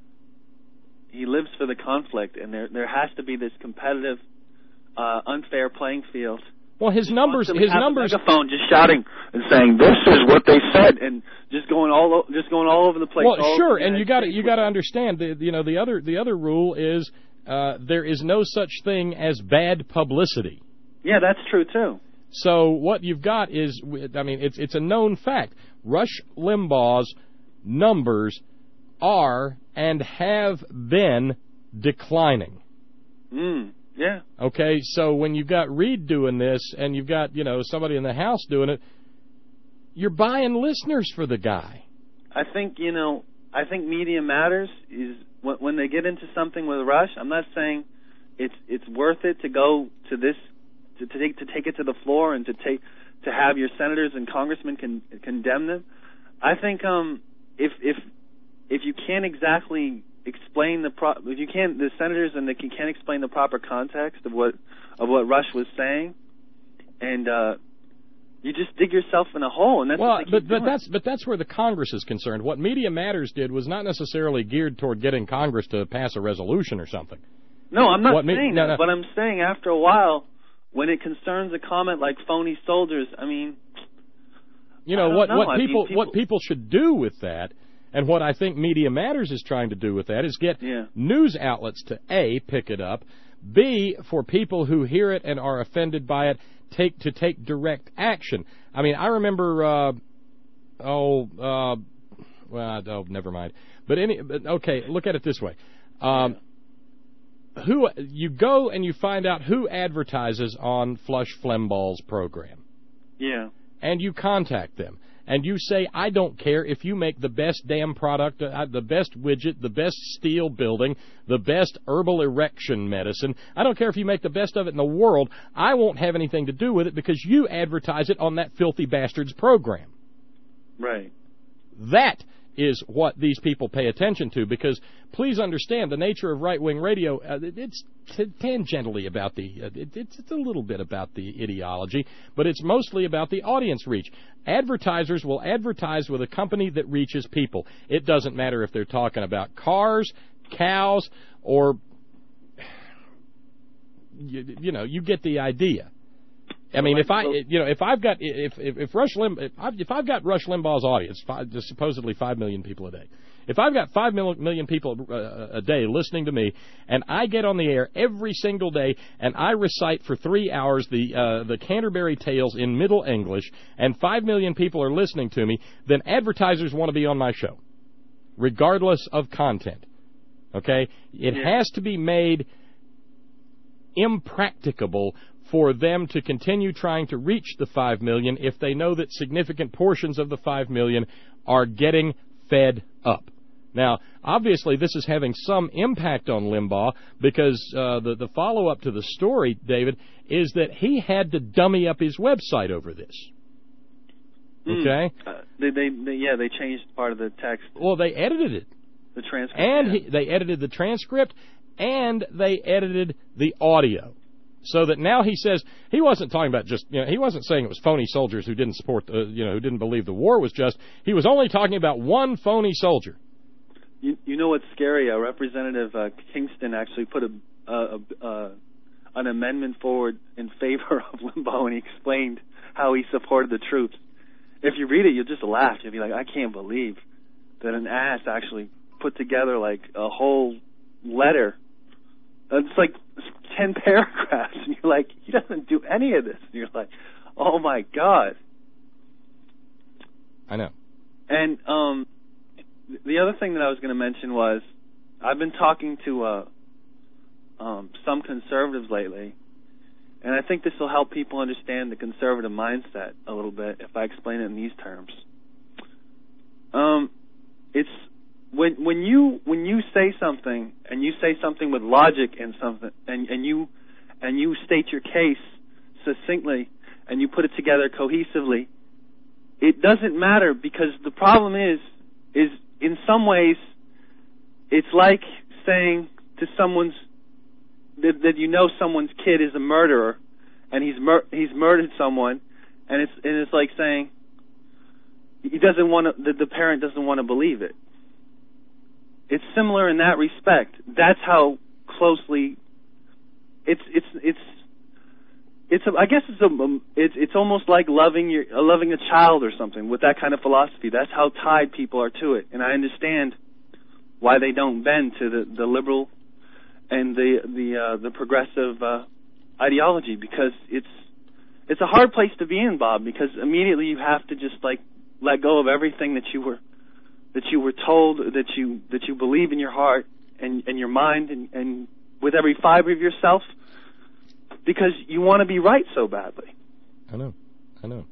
he lives for the conflict, and there there has to be this competitive, uh, unfair playing field. Well, his numbers, his numbers, a megaphone just shouting and saying this is what they said, and just going all just going all over the place. Well, sure, and you got to you got to understand the you know the other the other rule is. Uh, there is no such thing as bad publicity. Yeah, that's true, too. So what you've got is, I mean, it's it's a known fact. Rush Limbaugh's numbers are and have been declining. Mm, yeah. Okay, so when you've got Reed doing this and you've got, you know, somebody in the House doing it, you're buying listeners for the guy. I think, you know, I think media matters is... When they get into something with Rush, I'm not saying it's it's worth it to go to this to, to take to take it to the floor and to take to have your senators and congressmen con, condemn them. I think um, if if if you can't exactly explain the pro, if you can't the senators and they can't explain the proper context of what of what Rush was saying, and uh, you just dig yourself in a hole, and that's well, what they but keep but doing. that's but that's where the Congress is concerned. What Media Matters did was not necessarily geared toward getting Congress to pass a resolution or something. No, I'm not what saying me- no, that, no. but I'm saying after a while, when it concerns a comment like phony soldiers, I mean, you know I don't what know. what I mean, people, people what people should do with that, and what I think Media Matters is trying to do with that is get yeah. news outlets to A, pick it up, B, for people who hear it and are offended by it, take to take direct action. I mean, I remember, uh, oh, uh, well, oh, never mind. But any, but okay, look at it this way: um, who you go and you find out who advertises on Flush Flemball's program, yeah, and you contact them. And you say, I don't care if you make the best damn product, uh, the best widget, the best steel building, the best herbal erection medicine. I don't care if you make the best of it in the world. I won't have anything to do with it because you advertise it on that filthy bastard's program. Right. That is what these people pay attention to, because please understand the nature of right-wing radio. Uh, it's t- tangentially about the, uh, it, it's, it's a little bit about the ideology, but it's mostly about the audience reach. Advertisers will advertise with a company that reaches people. It doesn't matter if they're talking about cars, cows, or, you, you know, you get the idea. I mean, if I, you know, if I've got, if if, if Rush Limb, if I've, if I've got Rush Limbaugh's audience, five, supposedly five million people a day, if I've got five million people uh, a day listening to me, and I get on the air every single day and I recite for three hours the uh, the Canterbury Tales in Middle English, and five million people are listening to me, then advertisers want to be on my show, regardless of content. Okay, it Yeah. has to be made impracticable for them to continue trying to reach the five million if they know that significant portions of the five million are getting fed up. Now, obviously, this is having some impact on Limbaugh because uh, the, the follow-up to the story, David, is that he had to dummy up his website over this. Okay? Mm. Uh, they, they, they, yeah, they changed part of the text. Well, they edited it. The transcript. And yeah. he, they edited the transcript, and they edited the audio. So that now he says he wasn't talking about just, you know, he wasn't saying it was phony soldiers who didn't support, uh, you know, who didn't believe the war was just. He was only talking about one phony soldier. You, you know what's scary? Uh, Representative uh, Kingston actually put a, a, a, an amendment forward in favor of limbo, and he explained how he supported the troops. If you read it, you'll just laugh. You'll be like, I can't believe that an ass actually put together like a whole letter. It's like ten paragraphs, and you're like, he doesn't do any of this. And you're like, oh my God. I know. And um, the other thing that I was going to mention was, I've been talking to uh, um, some conservatives lately, and I think this will help people understand the conservative mindset a little bit if I explain it in these terms. Um, it's when when you when you say something and you say something with logic and something and, and you and you state your case succinctly and you put it together cohesively, it doesn't matter, because the problem is is in some ways it's like saying to someone's that, that you know someone's kid is a murderer and he's mur- he's murdered someone, and it's and it's like saying he doesn't want to, the, the parent doesn't want to believe it. It's similar in that respect. That's how closely it's it's it's it's a, I guess it's a it's it's almost like loving your uh, loving a child or something with that kind of philosophy. That's how tied people are to it, and I understand why they don't bend to the, the liberal and the the uh, the progressive uh, ideology, because it's it's a hard place to be in, Bob, because immediately you have to just like let go of everything that you were that you were told, that you that you believe in your heart and, and your mind and, and with every fiber of yourself, because you want to be right so badly. I know, I know.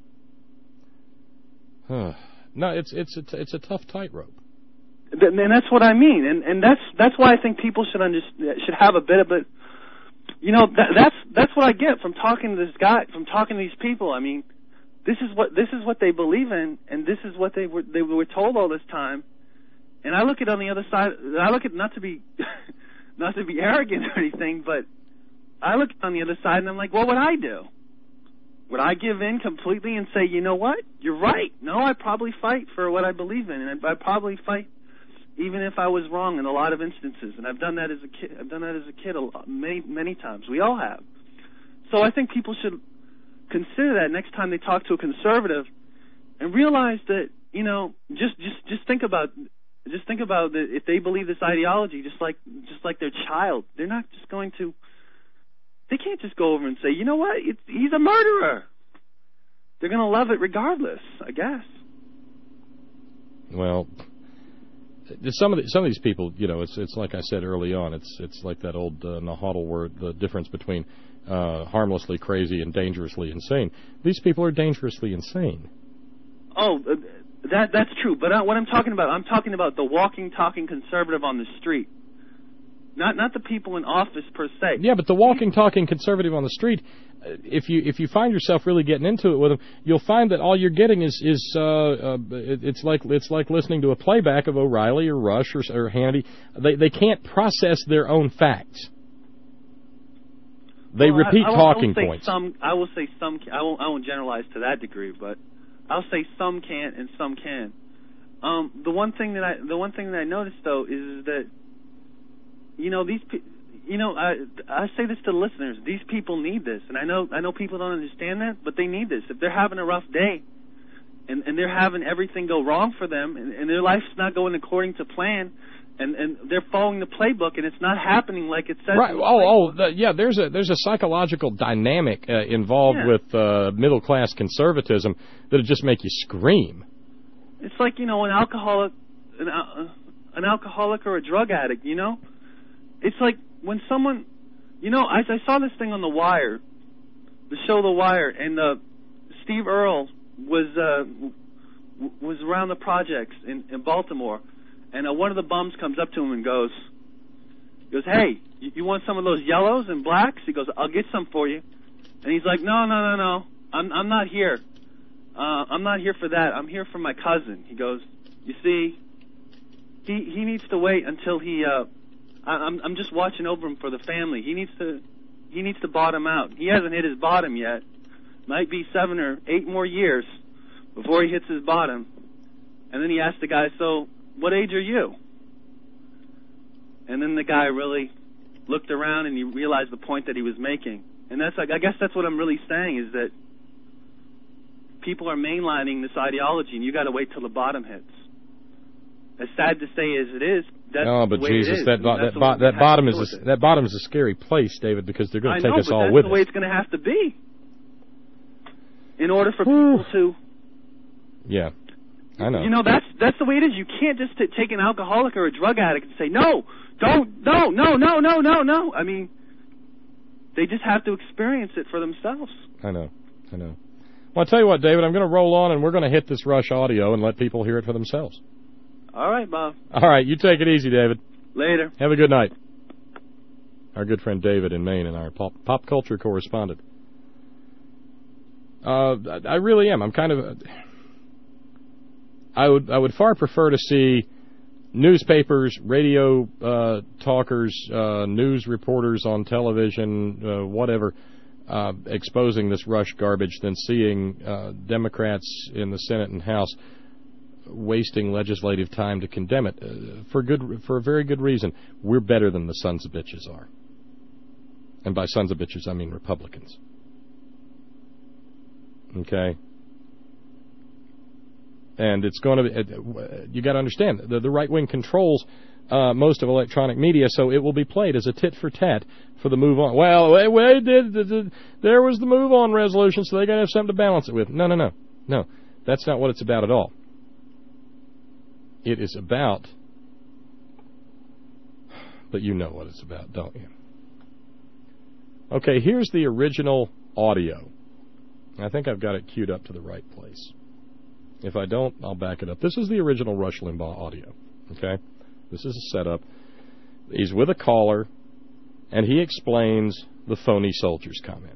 Huh. No, it's it's a, it's a tough tightrope. And that's what I mean, and and that's that's why I think people should understand, should have a bit of it. You know, that, that's that's what I get from talking to this guy, from talking to these people. I mean, this is what this is what they believe in, and this is what they were they were told all this time. And I look at it on the other side. I look at not to be not to be arrogant or anything, but I look on the other side and I'm like, what would I do? Would I give in completely and say, you know what, you're right? No, I'd probably fight for what I believe in, and I'd, I'd probably fight even if I was wrong in a lot of instances. And I've done that as a kid. I've done that as a kid a lot, many many times. We all have. So I think people should consider that next time they talk to a conservative, and realize that, you know, just just just think about just think about that if they believe this ideology, just like just like their child, they're not just going to. They can't just go over and say, you know what, it's, he's a murderer. They're going to love it regardless, I guess. Well, some of the, some of these people, you know, it's it's like I said early on. It's it's like that old uh, Nahuatl word, the difference between uh, harmlessly crazy and dangerously insane. These people are dangerously insane. Oh, uh, that that's true. But uh, what I'm talking about, I'm talking about the walking, talking conservative on the street. Not not the people in office per se. Yeah, but the walking, talking conservative on the street, if you if you find yourself really getting into it with them, you'll find that all you're getting is is uh, uh, it, it's like it's like listening to a playback of O'Reilly or Rush or, or Hannity. They they can't process their own facts. They well, repeat I, I talking I points. Some I will say some. I won't I won't generalize to that degree, but I'll say some can't and some can. Um, the one thing that I the one thing that I noticed though is that. You know, these, you know, I, I say this to the listeners. These people need this, and I know, I know people don't understand that, but they need this. If they're having a rough day, and, and they're having everything go wrong for them, and, and their life's not going according to plan, and, and they're following the playbook, and it's not happening like it says. Right. Oh, oh, the, yeah. There's a there's a psychological dynamic uh, involved yeah. with uh, middle class conservatism that'll just make you scream. It's like, you know, an alcoholic, an, uh, an alcoholic or a drug addict. You know. It's like when someone, you know, I, I saw this thing on The Wire, the show The Wire, and uh, Steve Earle was uh, w- was around the projects in, in Baltimore, and uh, one of the bums comes up to him and goes, goes, hey, you, you want some of those yellows and blacks? He goes, I'll get some for you. And he's like, no, no, no, no, I'm I'm not here. Uh, I'm not here for that. I'm here for my cousin. He goes, you see, he he needs to wait until he. Uh, I'm I'm just watching over him for the family. He needs to he needs to bottom out. He hasn't hit his bottom yet. Might be seven or eight more years before he hits his bottom. And then he asked the guy, so what age are you? And then the guy really looked around and he realized the point that he was making. And that's like, I guess that's what I'm really saying is that people are mainlining this ideology, and you got to wait till the bottom hits. As sad to say as it is, that's oh, but the way Jesus, it is. that bo- that, bo- that bottom is a, that bottom is a scary place, David, because they're going to take know, us but all that's with the it. way it's going to have to be. In order for people to, yeah, I know. you know, that's that's the way it is. You can't just t- take an alcoholic or a drug addict and say no, don't, no, no, no, no, no, no. I mean, they just have to experience it for themselves. I know, I know. Well, I'll tell you what, David, I'm going to roll on, and we're going to hit this Rush audio and let people hear it for themselves. All right, Bob. All right, you take it easy, David. Later. Have a good night. Our good friend David in Maine and our pop, pop culture correspondent. Uh, I really am. I'm kind of... I would I would far prefer to see newspapers, radio uh, talkers, uh, news reporters on television, uh, whatever, uh, exposing this Rush garbage than seeing uh, Democrats in the Senate and House wasting legislative time to condemn it uh, for good for a very good reason. We're better than the sons of bitches are. And by sons of bitches, I mean Republicans. Okay? And it's going to be, you got to understand, the, the right wing controls uh, most of electronic media, so it will be played as a tit for tat for the move on. Well, wait, wait, did, did, did, there was the move on resolution, so they got to have something to balance it with. No, no, no. No, that's not what it's about at all. It is about, but you know what it's about, don't you? Okay, here's the original audio. I think I've got it queued up to the right place. If I don't, I'll back it up. This is the original Rush Limbaugh audio, okay? This is a setup. He's with a caller, and he explains the phony soldiers comment.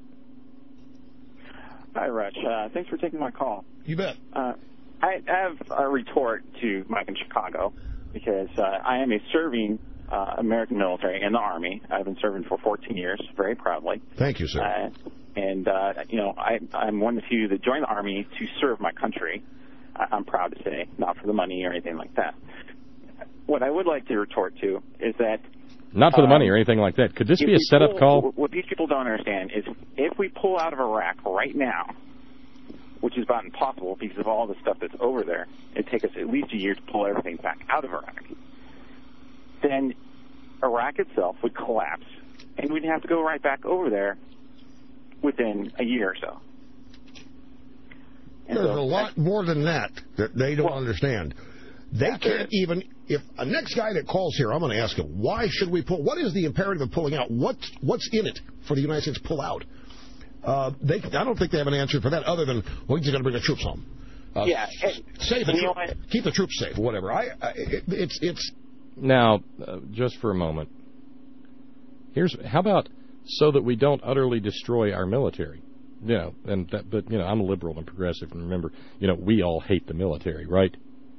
Hi, Rush. Uh, thanks for taking my call. You bet. Uh, I have a retort to Mike in Chicago because uh, I am a serving uh, American military in the Army. I've been serving for fourteen years, very proudly. Thank you, sir. Uh, and, uh, you know, I, I'm one of the few that joined the Army to serve my country. I'm proud to say, not for the money or anything like that. What I would like to retort to is that... Not for the um, money or anything like that. Could this be a setup pull, call? What these people don't understand is if we pull out of Iraq right now, which is about impossible because of all the stuff that's over there, it'd take us at least a year to pull everything back out of Iraq, then Iraq itself would collapse, and we'd have to go right back over there within a year or so. And There's so, a lot more than that that they don't well, understand. They can't even, if a next guy that calls here, I'm going to ask him, why should we pull, what is the imperative of pulling out? What's, what's in it for the United States to pull out? Uh, they, I don't think they have an answer for that other than, well, he's going to bring the troops home. Uh, yeah. Save the troops, keep the troops safe, or whatever. I, I it, it's, it's. Now, uh, just for a moment, here's, how about so that we don't utterly destroy our military? You know, and that, but, you know, I'm a liberal and progressive, and remember, you know, we all hate the military, right?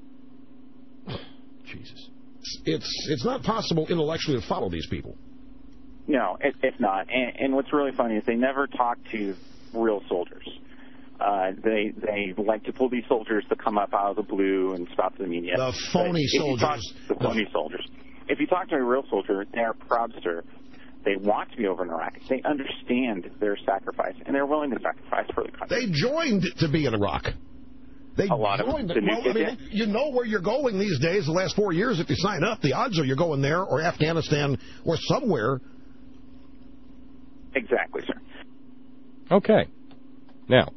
Jesus. It's it's not possible intellectually to follow these people. No, it, it's not. And, and what's really funny is they never talk to real soldiers. Uh, they they like to pull these soldiers to come up out of the blue and spout to the media. The phony soldiers. Talk, the phony soldiers. If you talk to a real soldier, they're proud to serve. They want to be over in Iraq. They understand their sacrifice, and they're willing to sacrifice for the country. They joined to be in Iraq. They a lot joined. of The, well, I mean, you know where you're going these days. The last four years, if you sign up, the odds are you're going there or Afghanistan or somewhere. Exactly, sir. Okay. Now,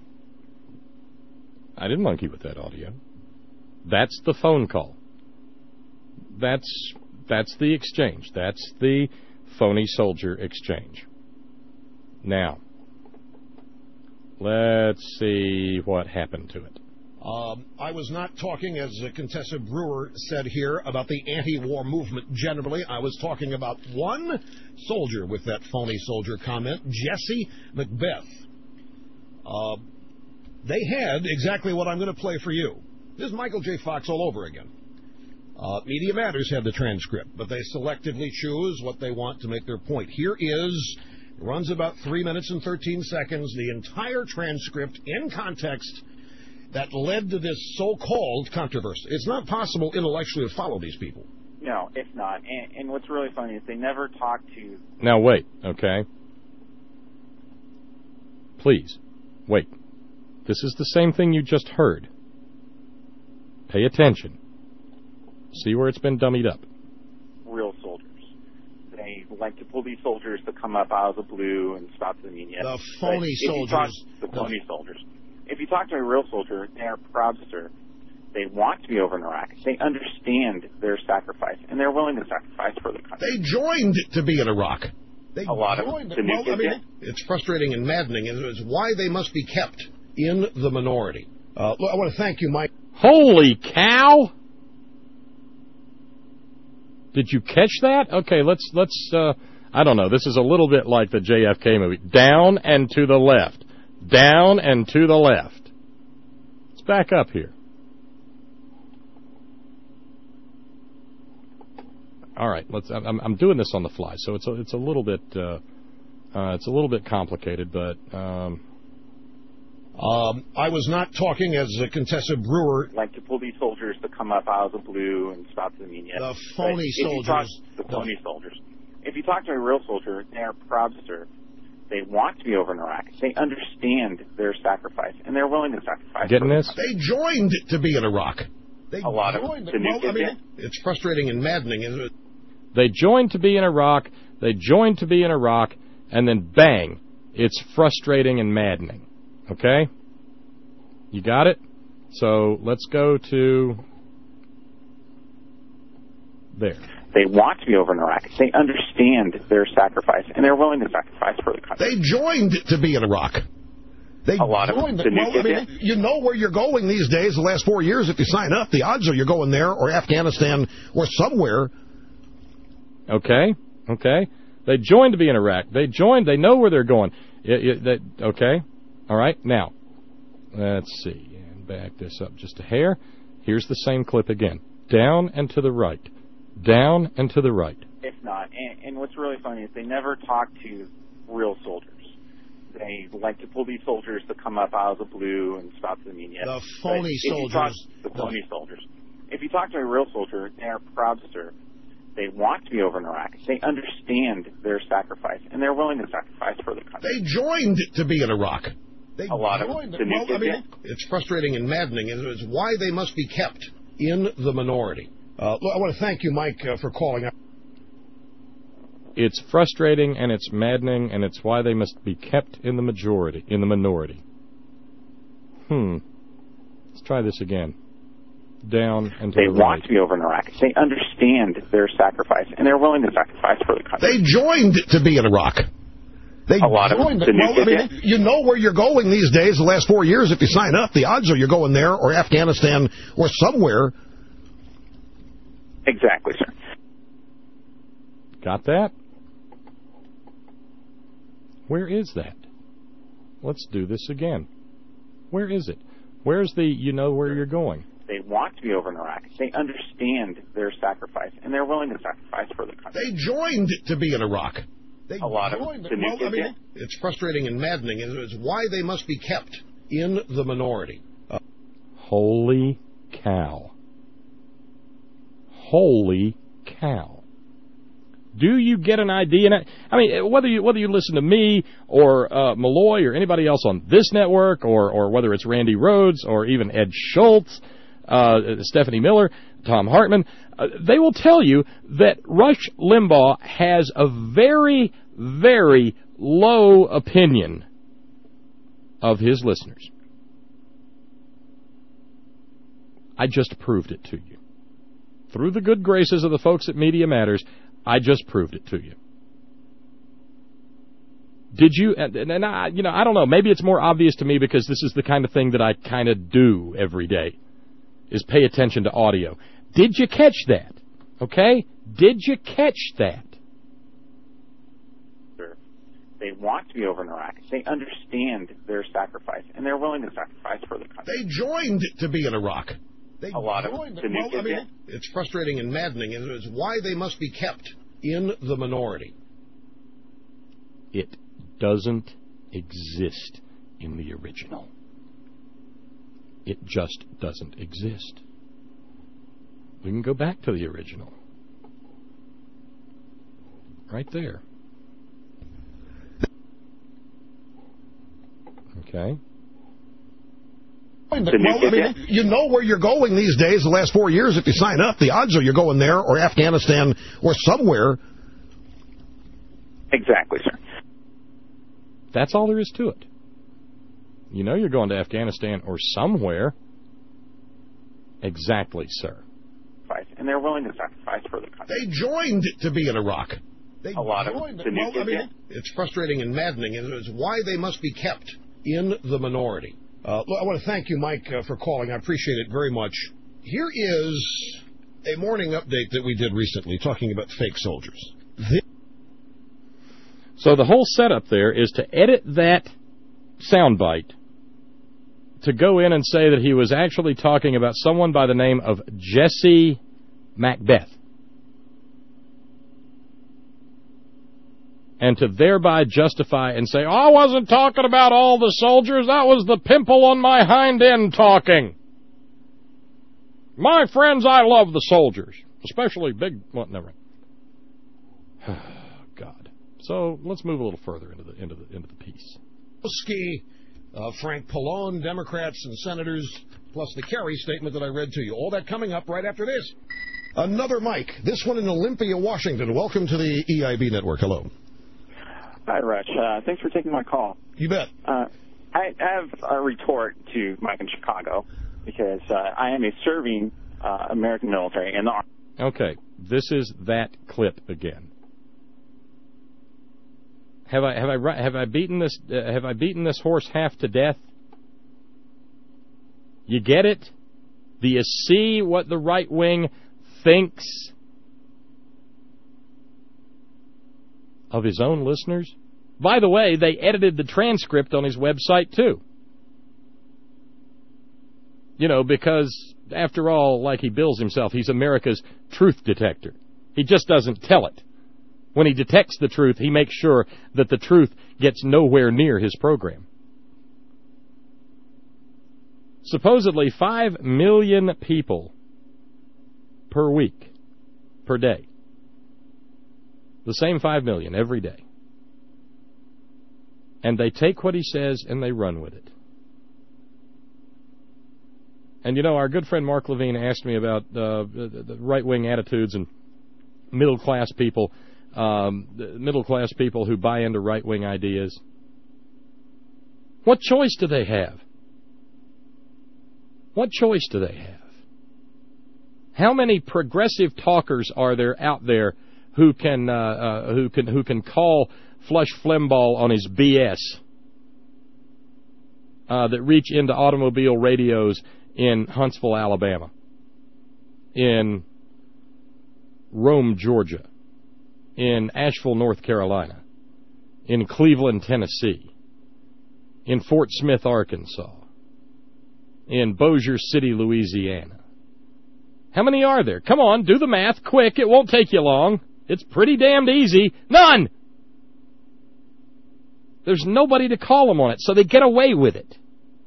I didn't monkey with that audio. That's the phone call. That's that's the exchange. That's the phony soldier exchange. Now, let's see what happened to it. Um, I was not talking, as Contessa Brewer said here, about the anti-war movement generally. I was talking about one soldier with that phony soldier comment, Jesse Macbeth. Uh, they had exactly what I'm going to play for you. This is Michael J. Fox all over again. Uh, Media Matters had the transcript, but they selectively choose what they want to make their point. Here is, it runs about three minutes and thirteen seconds, the entire transcript in context that led to this so-called controversy. It's not possible intellectually to follow these people. No, it's not. And, and what's really funny is they never talk to... Now, wait, okay? Please, wait. This is the same thing you just heard. Pay attention. See where it's been dummied up. Real soldiers. They like to pull these soldiers to come up out of the blue and spout to the media. The phony But if you talk- soldiers. The phony soldiers. If you talk to a real soldier, they are proud to serve. They want to be over in Iraq. They understand their sacrifice, and they're willing to sacrifice for the country. They joined to be in Iraq. They A lot of joined. them. The new Well, I mean, kids it's frustrating and maddening. It's why they must be kept in the minority. Uh, look, I want to thank you, Mike. Holy cow! Did you catch that? Okay, let's let's. Uh, I don't know. This is a little bit like the J F K movie. Down and to the left. Down and to the left. Let's back up here. All right, let's. I'm, I'm doing this on the fly, so it's a, it's a little bit uh, uh, it's a little bit complicated, but. Um, Um, I was not talking as a Contessa Brewer. Like to pull these soldiers to come up out of the blue and spout to the media. The But phony if you soldiers. talk- the phony soldiers. If you talk to a real soldier, they are proud to serve. They want to be over in Iraq. They understand their sacrifice, and they're willing to sacrifice. Getting for the this? country. They joined to be in Iraq. They A lot of joined. the new Well, I kids, mean, it's frustrating and maddening. Isn't it? They joined to be in Iraq. They joined to be in Iraq, and then bang, it's frustrating and maddening. Okay? You got it? So let's go to there. They want to be over in Iraq. They understand their sacrifice, and they're willing to sacrifice for the country. They joined to be in Iraq. They A lot of joined. the new Well, I kids, mean, you know where you're going these days. The last four years, if you sign up, the odds are you're going there or Afghanistan or somewhere. Okay? Okay? They joined to be in Iraq. They joined. They know where they're going. It, it, they, okay? All right? Now, let's see. And back this up just a hair. Here's the same clip again. Down and to the right. Down and to the right. It's not. And, and what's really funny is they never talk to real soldiers. They like to pull these soldiers to come up out of the blue and spout to the media. The But phony if you soldiers. talk- the phony soldiers. If you talk to a real soldier, they are proud to serve. They want to be over in Iraq. They understand their sacrifice, and they're willing to sacrifice for the country. They joined to be in Iraq. They A lot of joined. the new Well, I kids, mean, it's frustrating and maddening. It's why they must be kept in the minority. Uh, look, I want to thank you, Mike, uh, for calling up. It's frustrating and it's maddening, and it's why they must be kept in the majority, in the minority. Hmm. Let's try this again. Down and to They the want right. to be over in Iraq. They understand their sacrifice, and they're willing to sacrifice for the country. They joined to be in Iraq. They A lot of joined. the new Well, I kids, mean, you know where you're going these days. The last four years, if you sign up, the odds are you're going there or Afghanistan or somewhere. Exactly, sir. Got that? Where is that? Let's do this again. Where is it? Where's the you know where you're going? They want to be over in Iraq. They understand their sacrifice, and they're willing to sacrifice for the country. They joined to be in Iraq. They A lot of joined. the new Well, I kids, mean, it's frustrating and maddening. It's why they must be kept in the minority. Uh, Holy cow. Holy cow. Do you get an idea? I mean, whether you whether you listen to me or uh, Malloy or anybody else on this network, or, or whether it's Randy Rhodes or even Ed Schultz, uh, Stephanie Miller, Tom Hartman, uh, they will tell you that Rush Limbaugh has a very, very low opinion of his listeners. I just proved it to you. Through the good graces of the folks at Media Matters, I just proved it to you. Did you, and, and I, you know, I don't know, maybe it's more obvious to me because this is the kind of thing that I kind of do every day, is pay attention to audio. Did you catch that? Okay? Did you catch that? They want to be over in Iraq. They understand their sacrifice, and they're willing to sacrifice for the country. They joined to be in Iraq. They A lot of joined. the new Well, I kids, mean, it's frustrating and maddening. It's why they must be kept in the minority. It doesn't exist in the original. It just doesn't exist. We can go back to the original. Right there. Okay. Well, I mean, you know where you're going these days. The last four years, if you sign up, the odds are you're going there or Afghanistan or somewhere. Exactly, sir. That's all there is to it. You know you're going to Afghanistan or somewhere. Exactly, sir. And they're willing to sacrifice for the country. They joined to be in Iraq. They a lot joined. of the well, new I mean, it's frustrating and maddening, and it's why they must be kept in the minority. Uh, I want to thank you, Mike, uh, for calling. I appreciate it very much. Here is a morning update that we did recently talking about fake soldiers. This So the whole setup there is to edit that soundbite to go in and say that he was actually talking about someone by the name of Jesse Macbeth. And to thereby justify and say, oh, I wasn't talking about all the soldiers, that was the pimple on my hind end talking. My friends, I love the soldiers, especially big, well, never mind. God. So let's move a little further into the into the into the piece. Uh, Frank Pallone, Democrats and senators, plus the Kerry statement that I read to you. All that coming up right after this. Another Mike, this one in Olympia, Washington. Welcome to the E I B Network. Hello. Hi, Rich. Uh, thanks for taking my call. You bet. Uh, I have a retort to Mike in Chicago because uh, I am a serving uh, American military in the Army. Okay, this is that clip again. Have I have I have I beaten this uh, have I beaten this horse half to death? You get it? Do you see what the right wing thinks of his own listeners? By the way, they edited the transcript on his website too. You know, because after all, like he bills himself, he's America's truth detector. He just doesn't tell it. When he detects the truth, he makes sure that the truth gets nowhere near his program. Supposedly five million people per week, per day. The same five million every day. And they take what he says and they run with it. And you know, our good friend Mark Levine asked me about uh, the right-wing attitudes and middle-class people. Um, middle-class people who buy into right-wing ideas. What choice do they have? What choice do they have? How many progressive talkers are there out there who can uh, uh, who can who can call Flush Flimbaugh on his B S uh, that reach into automobile radios in Huntsville, Alabama, in Rome, Georgia, in Asheville, North Carolina, in Cleveland, Tennessee, in Fort Smith, Arkansas, in Bossier City, Louisiana. How many are there? Come on, do the math quick. It won't take you long. It's pretty damned easy. None! There's nobody to call them on it, so they get away with it.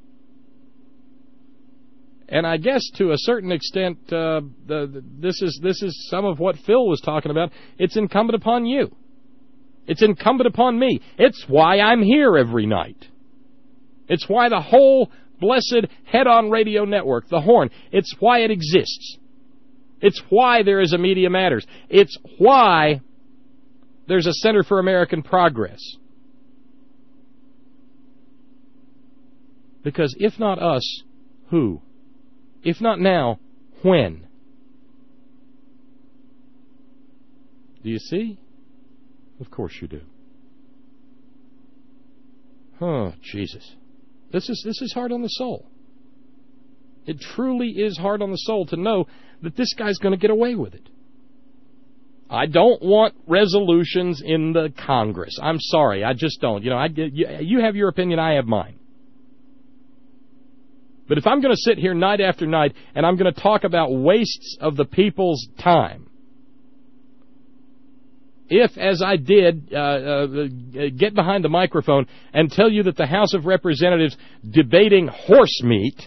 And I guess to a certain extent, uh, the, this is this is some of what Phil was talking about. It's incumbent upon you. It's incumbent upon me. It's why I'm here every night. It's why the whole blessed head-on radio network, the Horn, it's why it exists. It's why there is a Media Matters. It's why there's a Center for American Progress. Because if not us, who? If not now, when? Do you see? Of course you do. Oh, Jesus. This is this is hard on the soul. It truly is hard on the soul to know that this guy's going to get away with it. I don't want resolutions in the Congress. I'm sorry, I just don't. You know, I, you have your opinion, I have mine. But if I'm going to sit here night after night and I'm going to talk about wastes of the people's time, if, as I did, uh, uh, get behind the microphone and tell you that the House of Representatives debating horse meat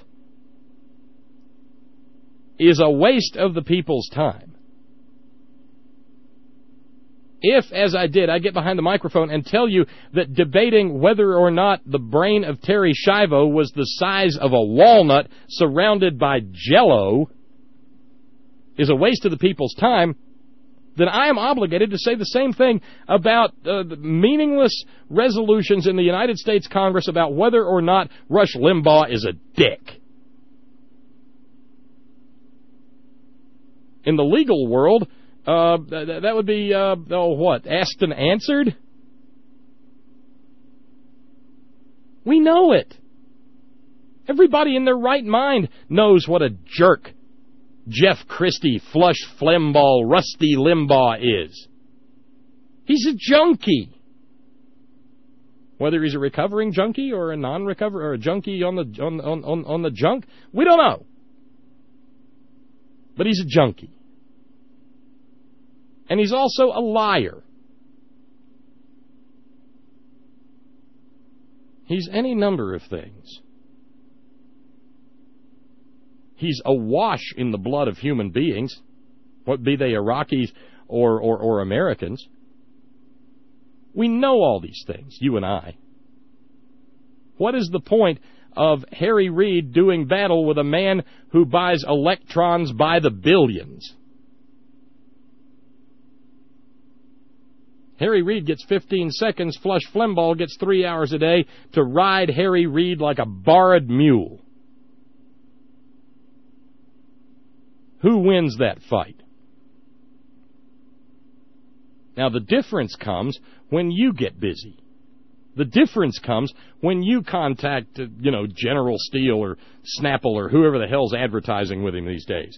is a waste of the people's time, if, as I did, I get behind the microphone and tell you that debating whether or not the brain of Terry Schiavo was the size of a walnut surrounded by Jell-O is a waste of the people's time, then I am obligated to say the same thing about uh, the meaningless resolutions in the United States Congress about whether or not Rush Limbaugh is a dick. In the legal world, uh, th- that would be, uh, oh, what, asked and answered? We know it. Everybody in their right mind knows what a jerk Jeff Christie, Flush Flemball, Rusty Limbaugh is. He's a junkie. Whether he's a recovering junkie or a non-recover or a junkie on the on on on the junk, we don't know. But he's a junkie. And he's also a liar. He's any number of things. He's awash in the blood of human beings, what be they Iraqis or, or, or Americans. We know all these things, you and I. What is the point of Harry Reid doing battle with a man who buys electrons by the billions? Harry Reid gets fifteen seconds, Flush Flemball gets three hours a day to ride Harry Reid like a borrowed mule. Who wins that fight? Now, the difference comes when you get busy. The difference comes when you contact, uh, you know, General Steel or Snapple or whoever the hell's advertising with him these days.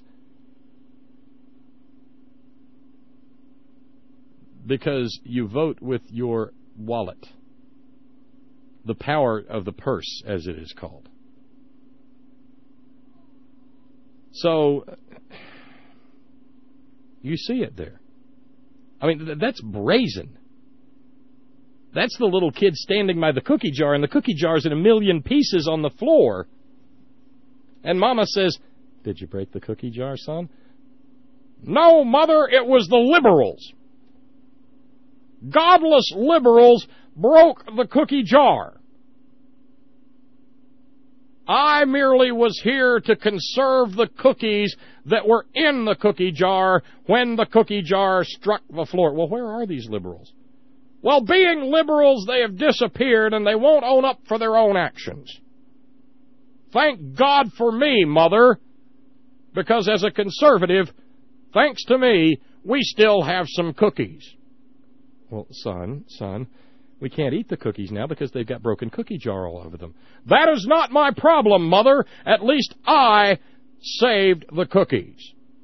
Because you vote with your wallet. The power of the purse, as it is called. So, you see it there. I mean, th- that's brazen. That's the little kid standing by the cookie jar, and the cookie jar's in a million pieces on the floor. And Mama says, "Did you break the cookie jar, son?" "No, Mother, it was the liberals. Godless liberals broke the cookie jar. I merely was here to conserve the cookies that were in the cookie jar when the cookie jar struck the floor." Well, where are these liberals? Well, being liberals, they have disappeared and they won't own up for their own actions. Thank God for me, Mother, because as a conservative, thanks to me, we still have some cookies. Well, son, son, we can't eat the cookies now because they've got broken cookie jar all over them. That is not my problem, Mother. At least I saved the cookies.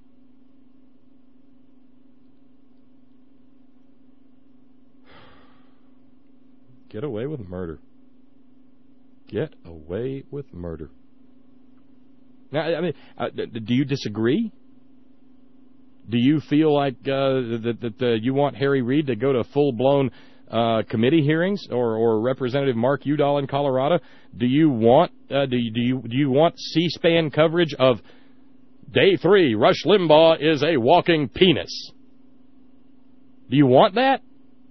Get away with murder. Get away with murder. Now, I mean, uh, do you disagree? Do you feel like uh, that, that uh, you want Harry Reid to go to full-blown uh, committee hearings, or, or Representative Mark Udall in Colorado? Do you want uh, do you, do you do you want C-SPAN coverage of Day Three? Rush Limbaugh is a walking penis. Do you want that?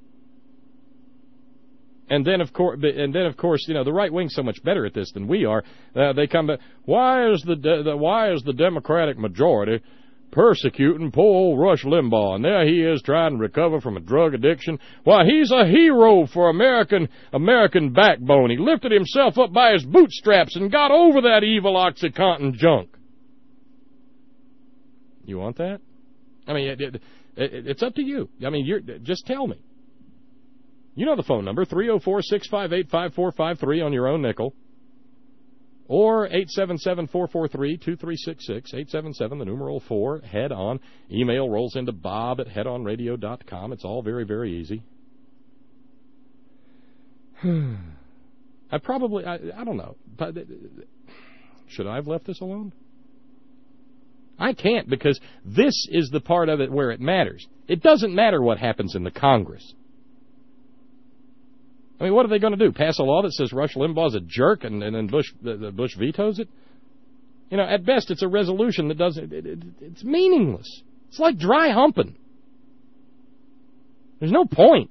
And then, of course, and then of course, you know, the right wing's so much better at this than we are. Uh, they come back. Why is the, de- the why is the Democratic majority persecuting poor old Rush Limbaugh? And there he is trying to recover from a drug addiction. Why, he's a hero for American American backbone. He lifted himself up by his bootstraps and got over that evil OxyContin junk. You want that? I mean, it, it, it, it's up to you. I mean, you're, just tell me. You know the phone number, three oh four, six five eight, five four five three on your own nickel. Or eight seven seven, four four three, two three six six, eight seven seven, the numeral four, head on. Email rolls into bob at head on radio dot com. It's all very, very easy. I probably, I, I don't know. Should I have left this alone? I can't, because this is the part of it where it matters. It doesn't matter what happens in the Congress. I mean, what are they going to do? Pass a law that says Rush Limbaugh's a jerk and, and then Bush, uh, Bush vetoes it? You know, at best, it's a resolution that doesn't, it, it, it's meaningless. It's like dry humping. There's no point.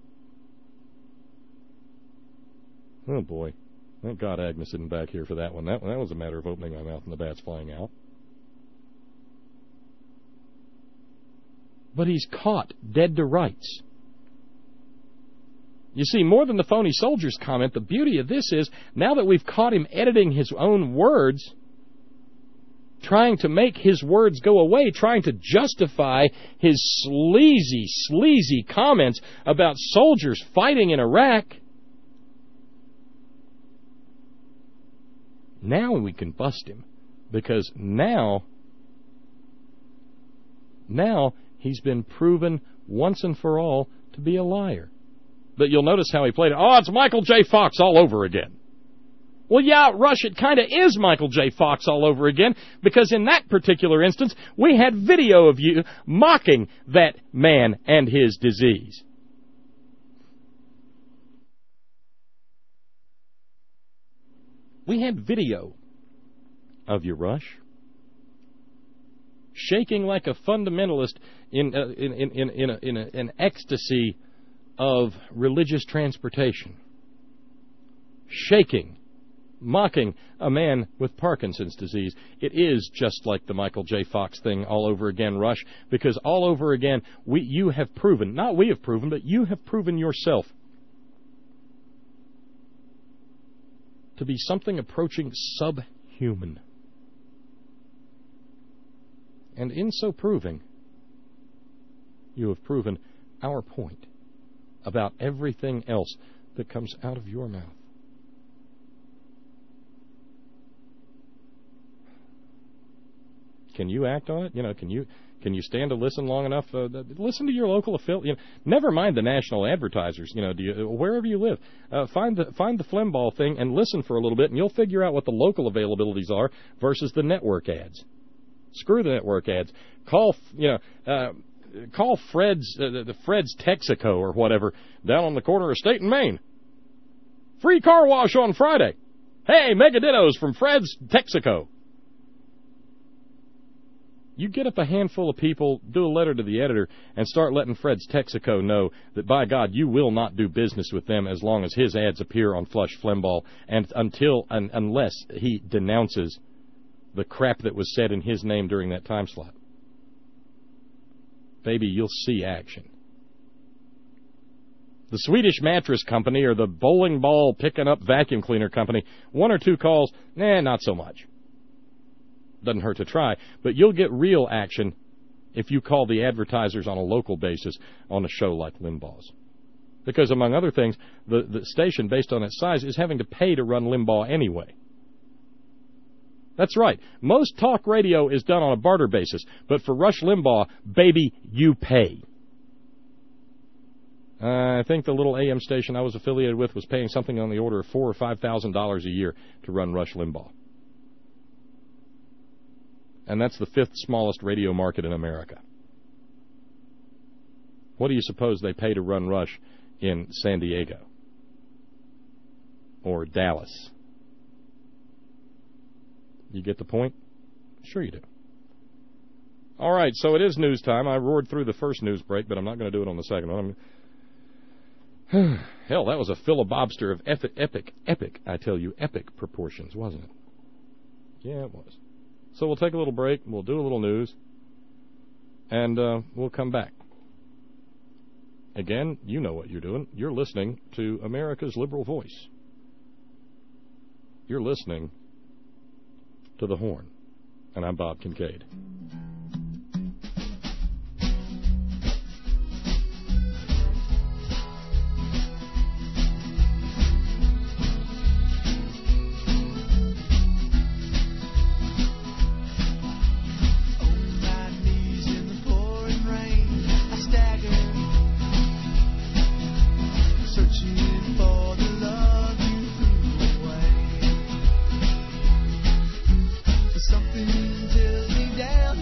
Oh, boy. Thank God Agnes isn't back here for that one. That, that was a matter of opening my mouth and the bats flying out. But he's caught dead to rights. You see, more than the phony soldiers comment, the beauty of this is, now that we've caught him editing his own words, trying to make his words go away, trying to justify his sleazy, sleazy comments about soldiers fighting in Iraq, now we can bust him, because now, now he's been proven once and for all to be a liar. But you'll notice how he played it. Oh, it's Michael J. Fox all over again. Well, yeah, Rush, it kind of is Michael J. Fox all over again, because in that particular instance, we had video of you mocking that man and his disease. We had video of you, Rush, shaking like a fundamentalist in uh, in in in, in, a, in a, an ecstasy of religious transportation, shaking, mocking a man with Parkinson's disease. It is just like the Michael J. Fox thing all over again, Rush, because all over again, we you have proven, not we have proven, but you have proven yourself to be something approaching subhuman. And in so proving, you have proven our point about everything else that comes out of your mouth. Can you act on it? You know, can you can you stand to listen long enough? Uh, listen to your local affiliate. You know, never mind the national advertisers. You know, do you, wherever you live, uh, find the find the Flimball thing and listen for a little bit, and you'll figure out what the local availabilities are versus the network ads. Screw the network ads. Call you know. Uh, Call Fred's uh, the Fred's Texaco or whatever down on the corner of State and Main. Free car wash on Friday. Hey, Megadittos from Fred's Texaco. You get up a handful of people, do a letter to the editor, and start letting Fred's Texaco know that, by God, you will not do business with them as long as his ads appear on Flush Flimball, and until un, unless he denounces the crap that was said in his name during that time slot. Baby, you'll see action. The Swedish Mattress Company or the bowling ball picking up vacuum cleaner company, one or two calls, nah, not so much. Doesn't hurt to try, but you'll get real action if you call the advertisers on a local basis on a show like Limbaugh's. Because, among other things, the, the station, based on its size, is having to pay to run Limbaugh anyway. That's right. Most talk radio is done on a barter basis, but for Rush Limbaugh, baby, you pay. Uh, I think the little A M station I was affiliated with was paying something on the order of four or five thousand dollars a year to run Rush Limbaugh, and that's the fifth smallest radio market in America. What do you suppose they pay to run Rush in San Diego or Dallas? You get the point? Sure you do. All right, so it is news time. I roared through the first news break, but I'm not going to do it on the second one. I'm... Hell, that was a filibobster of epic, epic, epic, I tell you, epic proportions, wasn't it? Yeah, it was. So we'll take a little break, we'll do a little news, and uh, we'll come back. Again, you know what you're doing. You're listening to America's Liberal Voice. You're listening to The Horn, and I'm Bob Kincaid. Something tells me down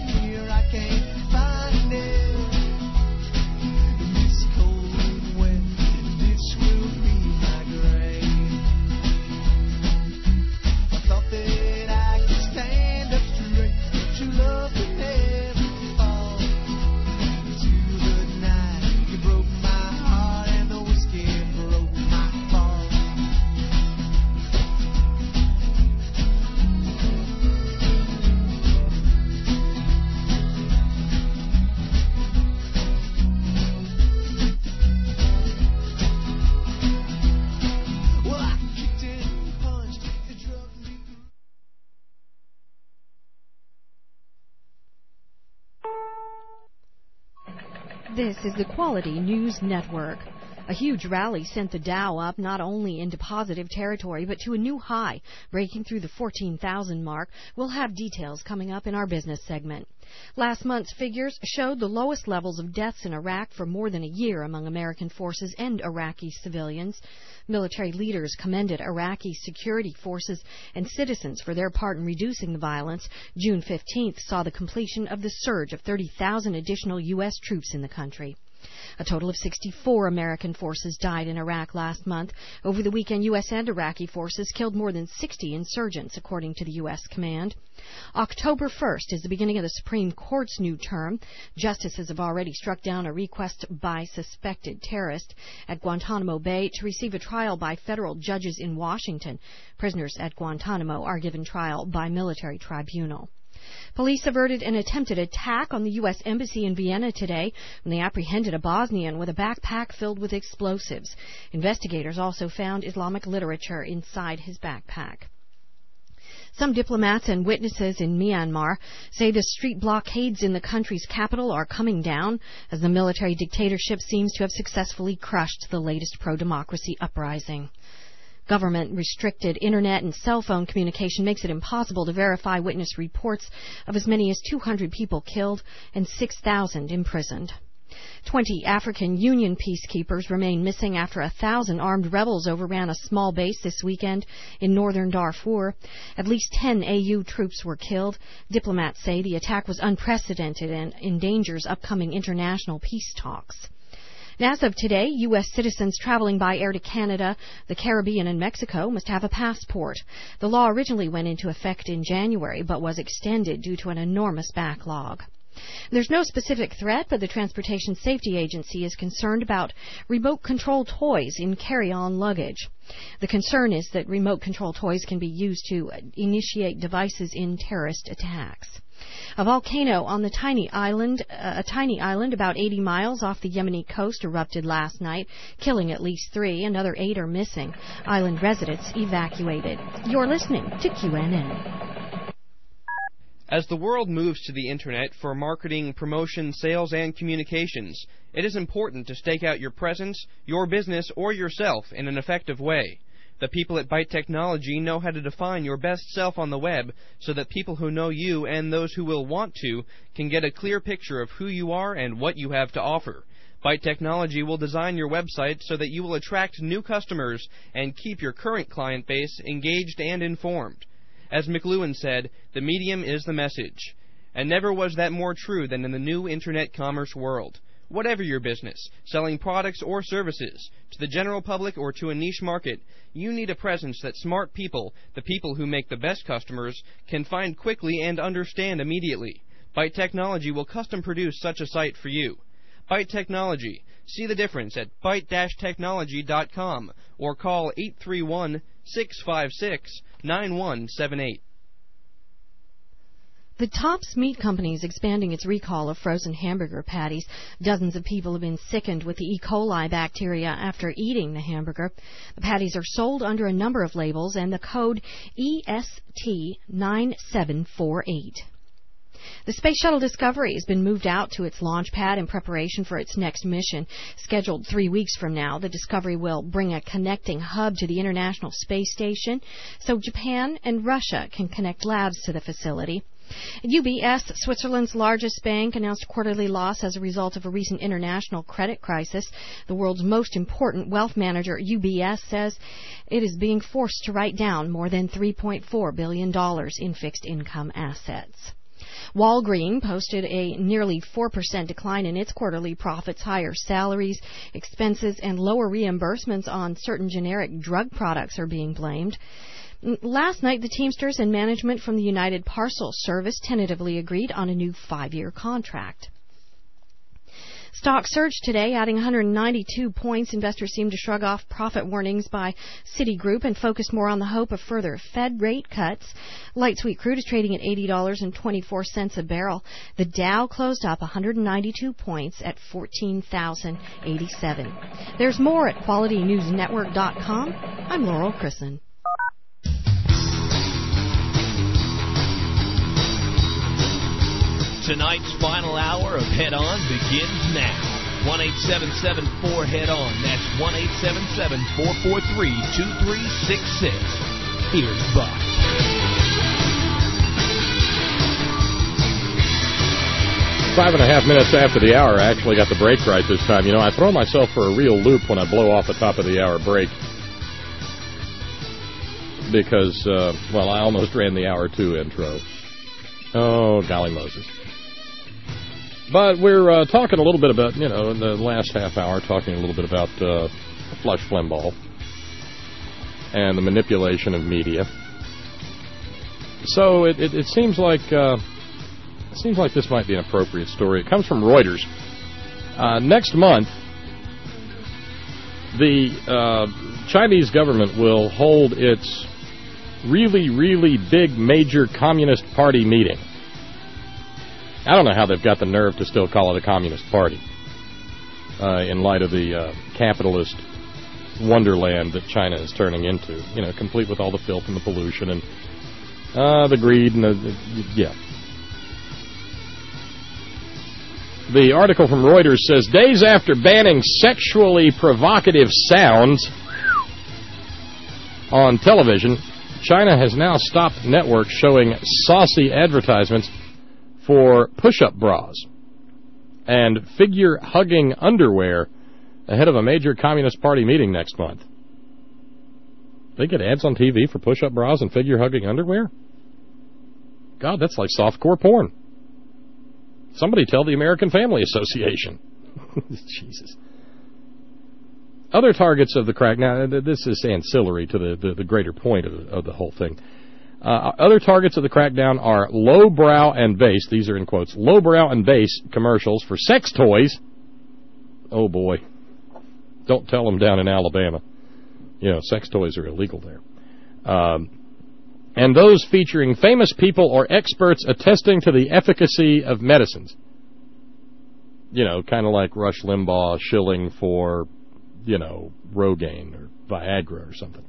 This is the Quality News Network. A huge rally sent the Dow up not only into positive territory, but to a new high, breaking through the fourteen thousand mark. We'll have details coming up in our business segment. Last month's figures showed the lowest levels of deaths in Iraq for more than a year among American forces and Iraqi civilians. Military leaders commended Iraqi security forces and citizens for their part in reducing the violence. June fifteenth saw the completion of the surge of thirty thousand additional U S troops in the country. A total of sixty-four American forces died in Iraq last month. Over the weekend, U S and Iraqi forces killed more than sixty insurgents, according to the U S command. October first is the beginning of the Supreme Court's new term. Justices have already struck down a request by suspected terrorists at Guantanamo Bay to receive a trial by federal judges in Washington. Prisoners at Guantanamo are given trial by military tribunal. Police averted an attempted attack on the U S Embassy in Vienna today when they apprehended a Bosnian with a backpack filled with explosives. Investigators also found Islamic literature inside his backpack. Some diplomats and witnesses in Myanmar say the street blockades in the country's capital are coming down as the military dictatorship seems to have successfully crushed the latest pro-democracy uprising. Government-restricted Internet and cell phone communication makes it impossible to verify witness reports of as many as two hundred people killed and six thousand imprisoned. Twenty African Union peacekeepers remain missing after a thousand armed rebels overran a small base this weekend in northern Darfur. At least ten A U troops were killed. Diplomats say the attack was unprecedented and endangers upcoming international peace talks. As of today, U S citizens traveling by air to Canada, the Caribbean, and Mexico must have a passport. The law originally went into effect in January, but was extended due to an enormous backlog. There's no specific threat, but the Transportation Safety Agency is concerned about remote control toys in carry-on luggage. The concern is that remote control toys can be used to initiate devices in terrorist attacks. A volcano on the tiny island, uh, a tiny island about eighty miles off the Yemeni coast erupted last night, killing at least three. Another eight are missing. Island residents evacuated. You're listening to Q N N. As the world moves to the Internet for marketing, promotion, sales, and communications, it is important to stake out your presence, your business, or yourself in an effective way. The people at Byte Technology know how to define your best self on the web so that people who know you and those who will want to can get a clear picture of who you are and what you have to offer. Byte Technology will design your website so that you will attract new customers and keep your current client base engaged and informed. As McLuhan said, the medium is the message. And never was that more true than in the new Internet commerce world. Whatever your business, selling products or services, to the general public or to a niche market, you need a presence that smart people, the people who make the best customers, can find quickly and understand immediately. Byte Technology will custom produce such a site for you. Byte Technology. See the difference at byte dash technology dot com or call eight three one, six five six, nine one seven eight. The Tops Meat Company is expanding its recall of frozen hamburger patties. Dozens of people have been sickened with the E. coli bacteria after eating the hamburger. The patties are sold under a number of labels and the code E S T nine seven four eight. The Space Shuttle Discovery has been moved out to its launch pad in preparation for its next mission. Scheduled three weeks from now, the Discovery will bring a connecting hub to the International Space Station so Japan and Russia can connect labs to the facility. U B S, Switzerland's largest bank, announced a quarterly loss as a result of a recent international credit crisis. The world's most important wealth manager, U B S, says it is being forced to write down more than three point four billion dollars in fixed income assets. Walgreens posted a nearly four percent decline in its quarterly profits. Higher salaries, expenses, and lower reimbursements on certain generic drug products are being blamed. Last night, the Teamsters and management from the United Parcel Service tentatively agreed on a new five-year contract. Stocks surged today, adding one hundred ninety-two points. Investors seem to shrug off profit warnings by Citigroup and focus more on the hope of further Fed rate cuts. Light sweet crude is trading at eighty dollars and twenty-four cents a barrel. The Dow closed up one hundred ninety-two points at fourteen thousand eighty-seven. There's more at quality news network dot com. I'm Laurel Chrisson. Tonight's final hour of Head On begins now. one eight seven seven four head on. That's one eight seven seven four four three two three six six. Here's Buck. Five and a half minutes after the hour. I actually got the break right this time. You know, I throw myself for a real loop when I blow off the top of the hour break. Because, uh, well, I almost ran the hour two intro. Oh, golly Moses. But we're uh, talking a little bit about, you know, in the last half hour, talking a little bit about uh, Flush Limbaugh and the manipulation of media. So it, it, it seems like uh, it seems like this might be an appropriate story. It comes from Reuters. Uh, next month, the uh, Chinese government will hold its really, really big major Communist Party meeting. I don't know how they've got the nerve to still call it a Communist Party uh, in light of the uh, capitalist wonderland that China is turning into, you know, complete with all the filth and the pollution and uh, the greed and the, the, yeah. The article from Reuters says, days after banning sexually provocative sounds on television, China has now stopped networks showing saucy advertisements for push-up bras and figure-hugging underwear ahead of a major Communist Party meeting next month. They get ads on T V for push-up bras and figure-hugging underwear? God, that's like softcore porn. Somebody tell the American Family Association. Jesus. Other targets of the crack... Now, this is ancillary to the, the, the greater point of, of the whole thing. Uh, other targets of the crackdown are lowbrow and base, these are in quotes, lowbrow and base commercials for sex toys. Oh, boy. Don't tell them down in Alabama. You know, sex toys are illegal there. Um, and those featuring famous people or experts attesting to the efficacy of medicines. You know, kind of like Rush Limbaugh shilling for... you know, Rogaine or Viagra or something.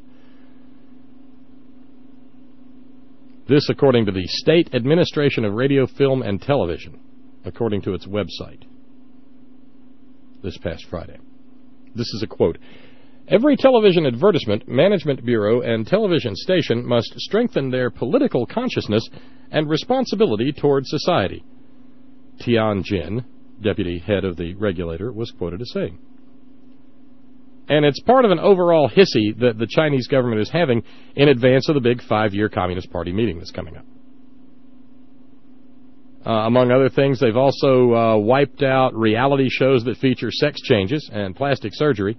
This, according to the State Administration of Radio, Film, and Television, according to its website, this past Friday. This is a quote. Every television advertisement, management bureau, and television station must strengthen their political consciousness and responsibility toward society. Tian Jin, deputy head of the regulator, was quoted as saying. And it's part of an overall hissy that the Chinese government is having in advance of the big five-year Communist Party meeting that's coming up. Uh, among other things, they've also uh, wiped out reality shows that feature sex changes and plastic surgery.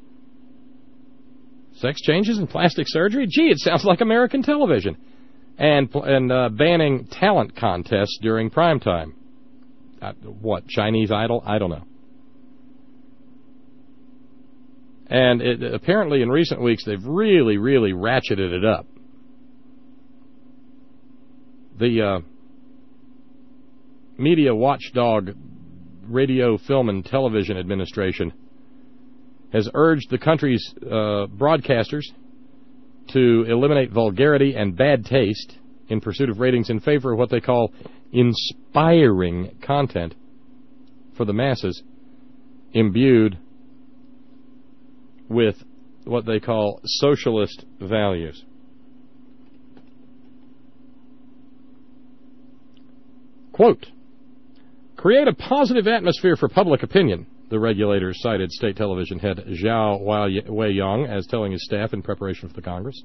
Sex changes and plastic surgery? Gee, it sounds like American television. And, and uh, banning talent contests during prime time. Uh, what, Chinese Idol? I don't know. And it, apparently in recent weeks, they've really, really ratcheted it up. The uh, Media Watchdog Radio, Film, and Television Administration has urged the country's uh, broadcasters to eliminate vulgarity and bad taste in pursuit of ratings in favor of what they call inspiring content for the masses, imbued with what they call socialist values. Quote, create a positive atmosphere for public opinion, the regulator cited state television head Zhao Weiyang as telling his staff in preparation for the Congress.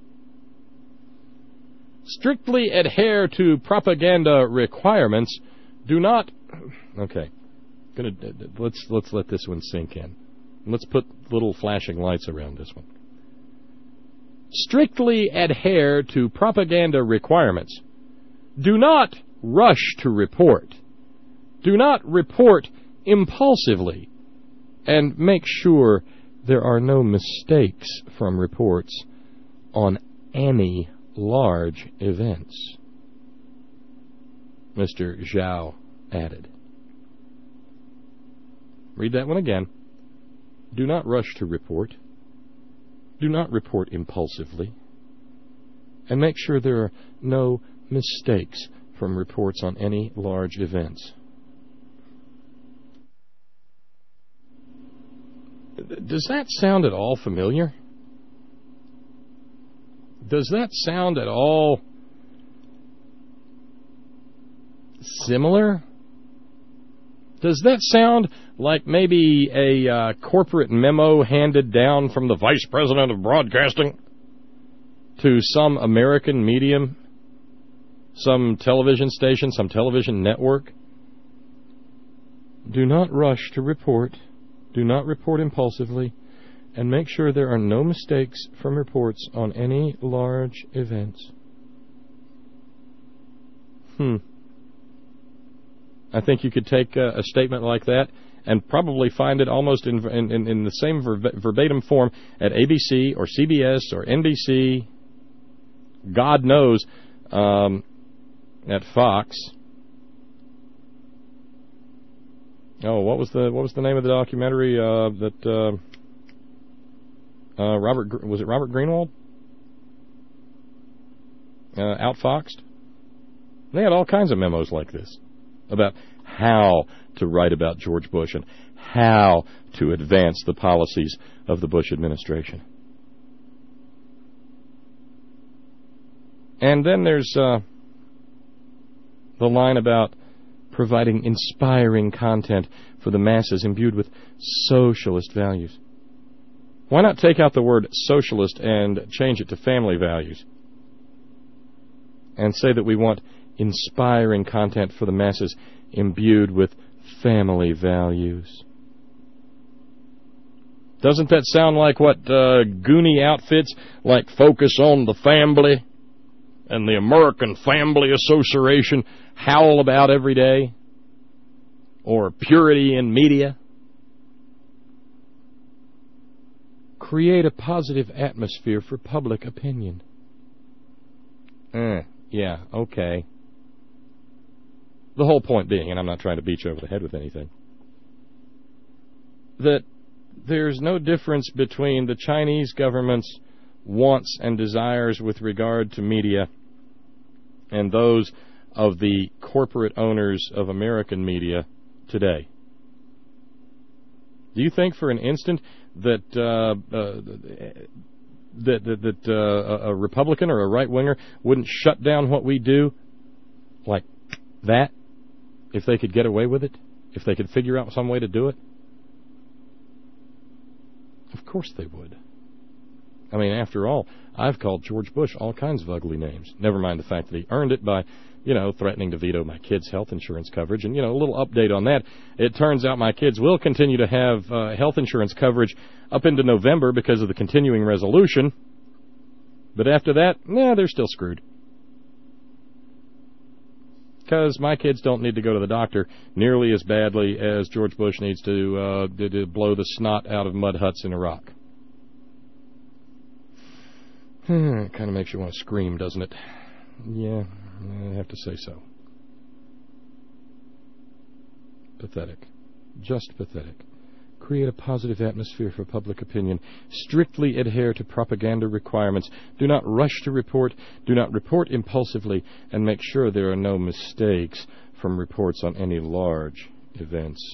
Strictly adhere to propaganda requirements. Do not... Okay. Gonna, let's, let's let this one sink in. Let's put little flashing lights around this one. Strictly adhere to propaganda requirements. Do not rush to report. Do not report impulsively. And make sure there are no mistakes from reports on any large events, Mister Zhao added. Read that one again. Do not rush to report. Do not report impulsively. And make sure there are no mistakes from reports on any large events. Does that sound at all familiar? Does that sound at all similar? Does that sound like maybe a uh, corporate memo handed down from the Vice President of Broadcasting to some American medium, some television station, some television network? Do not rush to report. Do not report impulsively, and make sure there are no mistakes from reports on any large events. Hmm. I think you could take a, a statement like that and probably find it almost in in, in the same ver- verbatim form at A B C or C B S or N B C, God knows, um, at Fox. Oh, what was the what was the name of the documentary uh, that uh, uh, Robert was it Robert Greenwald uh, outfoxed? They had all kinds of memos like this about how to write about George Bush and how to advance the policies of the Bush administration. And then there's uh, the line about providing inspiring content for the masses imbued with socialist values. Why not take out the word socialist and change it to family values? And say that we want inspiring content for the masses imbued with family values. Doesn't that sound like what uh, Goonie outfits like Focus on the Family and the American Family Association howl about every day? Or Purity in Media? Create a positive atmosphere for public opinion. Eh, yeah, okay. The whole point being, and I'm not trying to beat you over the head with anything, that there's no difference between the Chinese government's wants and desires with regard to media and those of the corporate owners of American media today. Do you think for an instant that uh, uh, that that, that uh, a Republican or a right-winger wouldn't shut down what we do like that if they could get away with it? If they could figure out some way to do it? Of course they would. I mean, after all, I've called George Bush all kinds of ugly names. Never mind the fact that he earned it by, you know, threatening to veto my kids' health insurance coverage. And, you know, a little update on that. It turns out my kids will continue to have uh, health insurance coverage up into November because of the continuing resolution. But after that, nah, they're still screwed. Because my kids don't need to go to the doctor nearly as badly as George Bush needs to, uh, to, to blow the snot out of mud huts in Iraq. It kind of makes you want to scream, doesn't it? Yeah, I have to say so. Pathetic. Just pathetic. Create a positive atmosphere for public opinion. Strictly adhere to propaganda requirements. Do not rush to report. Do not report impulsively. And make sure there are no mistakes from reports on any large events.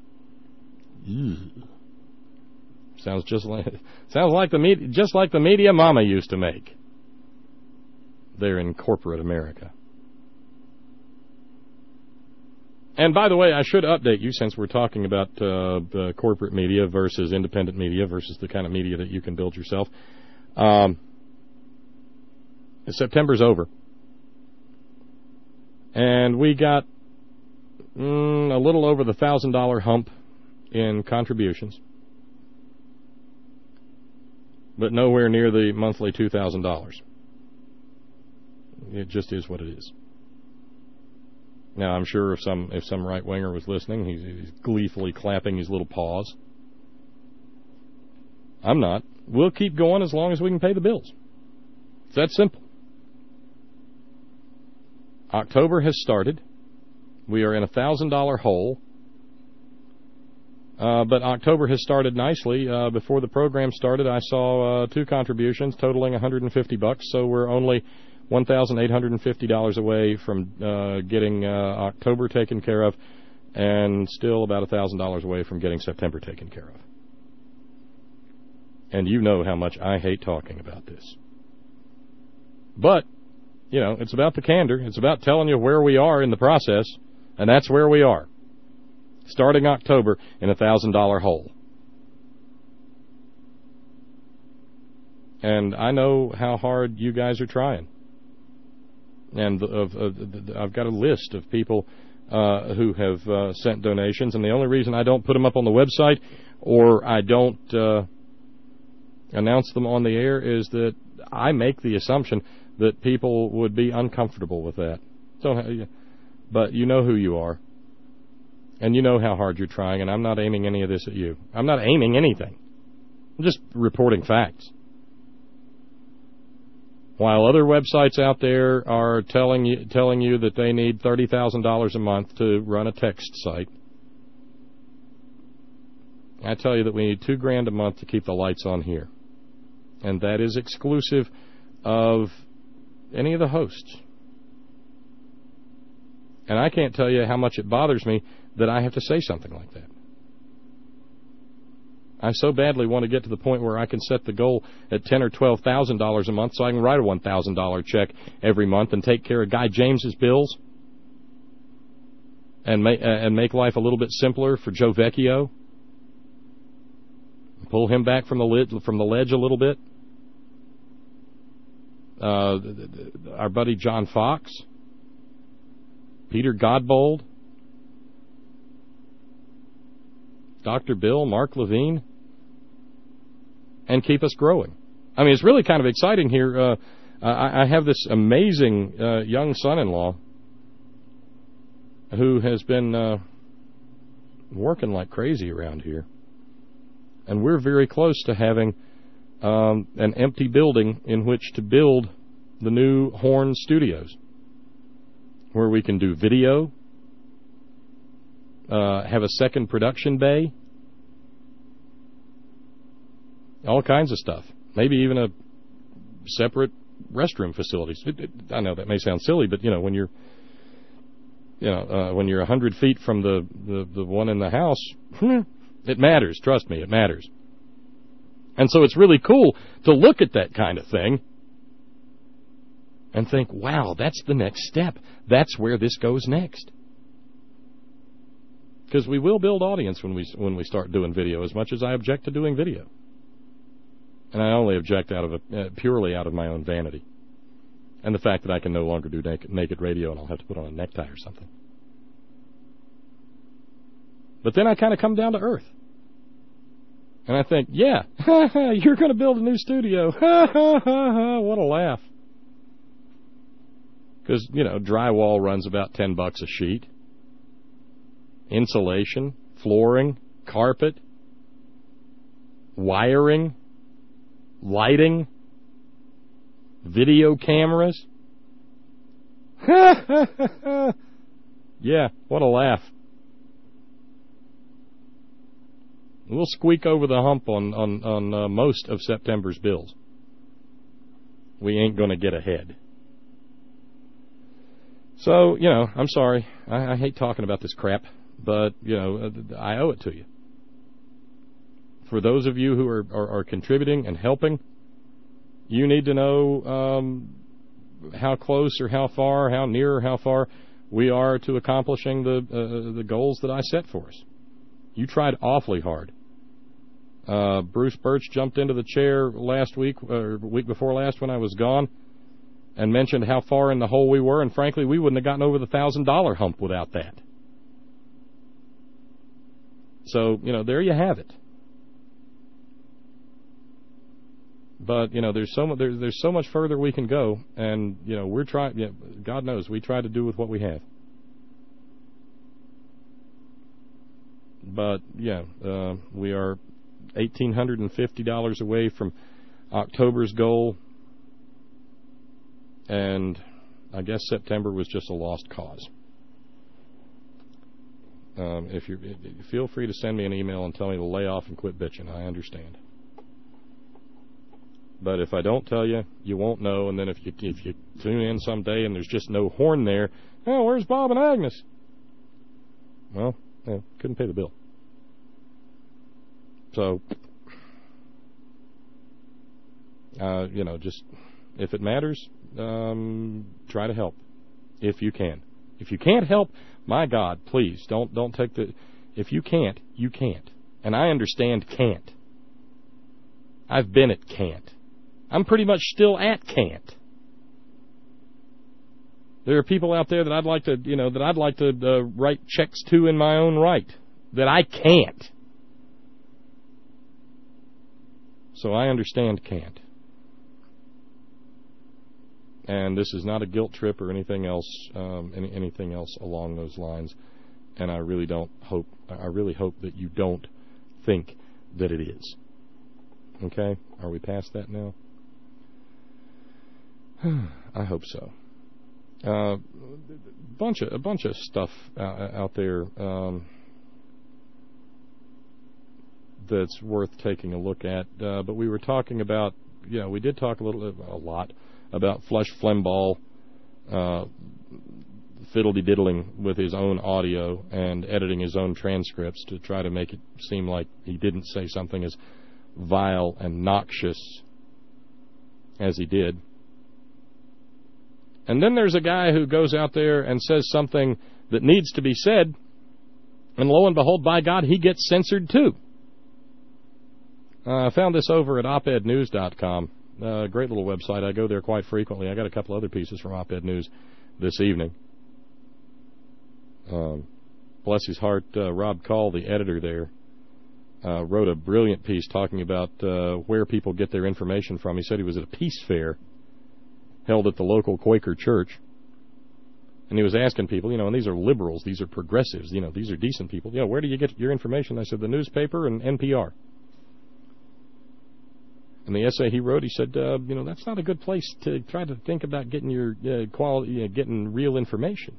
Ew. Sounds just like sounds like the media, just like the media Mama used to make. There in corporate America. And by the way, I should update you since we're talking about uh, the corporate media versus independent media versus the kind of media that you can build yourself. Um, September's over, and we got mm, a little over the thousand dollar hump in contributions. But nowhere near the monthly two thousand dollars. It just is what it is. Now, I'm sure if some if some right-winger was listening, he's, he's gleefully clapping his little paws. I'm not. We'll keep going as long as we can pay the bills. It's that simple. October has started. We are in a one thousand dollar hole. Uh, but October has started nicely. Uh, before the program started, I saw uh, two contributions totaling one hundred fifty bucks, so we're only one thousand eight hundred fifty dollars away from uh, getting uh, October taken care of, and still about one thousand dollars away from getting September taken care of. And you know how much I hate talking about this. But, you know, it's about the candor. It's about telling you where we are in the process, and that's where we are. Starting October in a one thousand dollar hole. And I know how hard you guys are trying. And of, of, of, I've got a list of people uh, who have uh, sent donations, and the only reason I don't put them up on the website or I don't uh, announce them on the air is that I make the assumption that people would be uncomfortable with that. So, but you know who you are, and you know how hard you're trying, and I'm not aiming any of this at you. I'm not aiming anything. I'm just reporting facts. While other websites out there are telling you telling you that they need thirty thousand dollars a month to run a text site, I tell you that we need two grand a month to keep the lights on here, and that is exclusive of any of the hosts. And I can't tell you how much it bothers me that I have to say something like that. I so badly want to get to the point where I can set the goal at ten or twelve thousand dollars a month, so I can write a one thousand dollar check every month and take care of Guy James's bills, and make uh, and make life a little bit simpler for Joe Vecchio. Pull him back from the lid, from the ledge a little bit. Uh, our buddy John Fox, Peter Godbold, Doctor Bill, Mark Levine, and keep us growing. I mean, it's really kind of exciting here. Uh, I, I have this amazing uh, young son-in-law who has been uh, working like crazy around here. And we're very close to having um, an empty building in which to build the new Horn Studios, where we can do video, uh, have a second production bay, all kinds of stuff. Maybe even a separate restroom facilities. It, it, I know that may sound silly, but you know when you're, you know, uh, when you're a hundred feet from the, the the one in the house, it matters. Trust me, it matters. And so it's really cool to look at that kind of thing and think, wow, that's the next step. That's where this goes next. Because we will build audience when we when we start doing video, as much as I object to doing video. And I only object out of a, uh, purely out of my own vanity. And the fact that I can no longer do naked, naked radio and I'll have to put on a necktie or something. But then I kind of come down to earth. And I think, yeah, you're going to build a new studio. What a laugh. Because, you know, drywall runs about ten bucks a sheet. Insulation, flooring, carpet, wiring, lighting, video cameras. Yeah, what a laugh. We'll squeak over the hump on, on, on uh, most of September's bills. We ain't going to get ahead. So, you know, I'm sorry. I, I hate talking about this crap, but, you know, I owe it to you. For those of you who are, are, are contributing and helping, you need to know um, how close or how far, how near or how far we are to accomplishing the uh, the goals that I set for us. You tried awfully hard. Uh, Bruce Birch jumped into the chair last week, or week before last when I was gone, and mentioned how far in the hole we were, and frankly, we wouldn't have gotten over the one thousand dollar hump without that. So, you know, there you have it. But, you know, there's so much, there's, there's so much further we can go, and, you know, we're trying, you know, God knows, we try to do with what we have. But, yeah, uh, we are one thousand eight hundred fifty dollars away from October's goal, and I guess September was just a lost cause. Um, if you feel free to send me an email and tell me to lay off and quit bitching. I understand. But if I don't tell you, you won't know. And then if you if you tune in someday and there's just no horn there, oh, where's Bob and Agnes? Well, yeah, couldn't pay the bill. So Uh, you know, just if it matters, um, try to help if you can. If you can't help, my God, please don't don't take the. If you can't, you can't. And I understand can't. I've been at can't. I'm pretty much still at can't. There are people out there that I'd like to, you know, that I'd like to uh, write checks to in my own right that I can't. So I understand can't. And this is not a guilt trip or anything else, um, any, anything else along those lines. And I really don't hope, I really hope that you don't think that it is. Okay? Are we past that now? I hope so. Uh, bunch of a bunch of stuff out, out there um, that's worth taking a look at. Uh, but we were talking about, you know, we did talk a little, a lot about Flush Flembaugh uh, fiddle-de-diddling with his own audio and editing his own transcripts to try to make it seem like he didn't say something as vile and noxious as he did. And then there's a guy who goes out there and says something that needs to be said, and lo and behold, by God, he gets censored too. Uh, I found this over at op ed news dot com. Uh, great little website. I go there quite frequently. I got a couple other pieces from Op-Ed News this evening. Um, bless his heart, uh, Rob Call, the editor there, uh, wrote a brilliant piece talking about uh, where people get their information from. He said he was at a peace fair held at the local Quaker church, and he was asking people, you know, and these are liberals, these are progressives, you know, these are decent people. You know, where do you get your information? I said, the newspaper and N P R. In the essay he wrote, he said, uh, you know, that's not a good place to try to think about getting your uh, quality, uh, getting real information.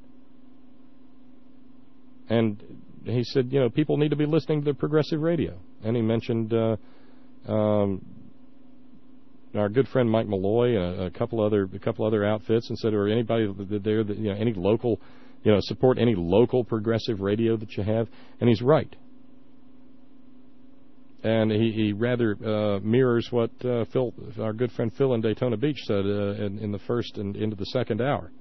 And he said, you know, people need to be listening to progressive radio. And he mentioned uh, um, our good friend Mike Malloy and a, a couple other a couple other outfits, and said, or anybody there that, you know, any local, you know, support any local progressive radio that you have. And he's right. And he, he rather uh, mirrors what uh, Phil, our good friend Phil in Daytona Beach said uh, in, in the first and into the second hour.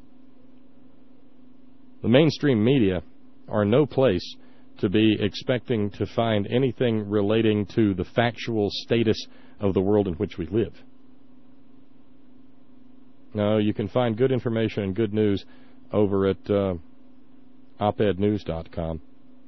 The mainstream media are no place to be expecting to find anything relating to the factual status of the world in which we live. No, you can find good information and good news over at uh, op ed news dot com.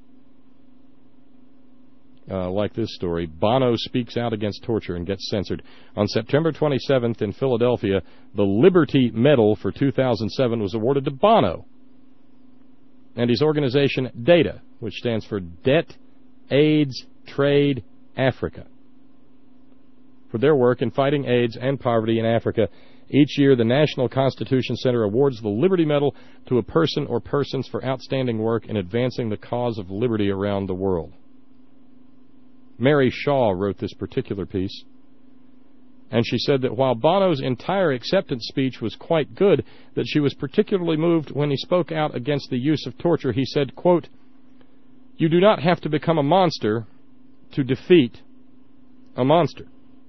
Uh, like this story, Bono speaks out against torture and gets censored. On September twenty-seventh in Philadelphia, the Liberty Medal for two thousand seven was awarded to Bono and his organization DATA, which stands for Debt, AIDS, Trade, Africa, for their work in fighting AIDS and poverty in Africa. Each year, the National Constitution Center awards the Liberty Medal to a person or persons for outstanding work in advancing the cause of liberty around the world. Mary Shaw wrote this particular piece, and she said that while Bono's entire acceptance speech was quite good, that she was particularly moved when he spoke out against the use of torture. He said, quote, "You do not have to become a monster to defeat a monster."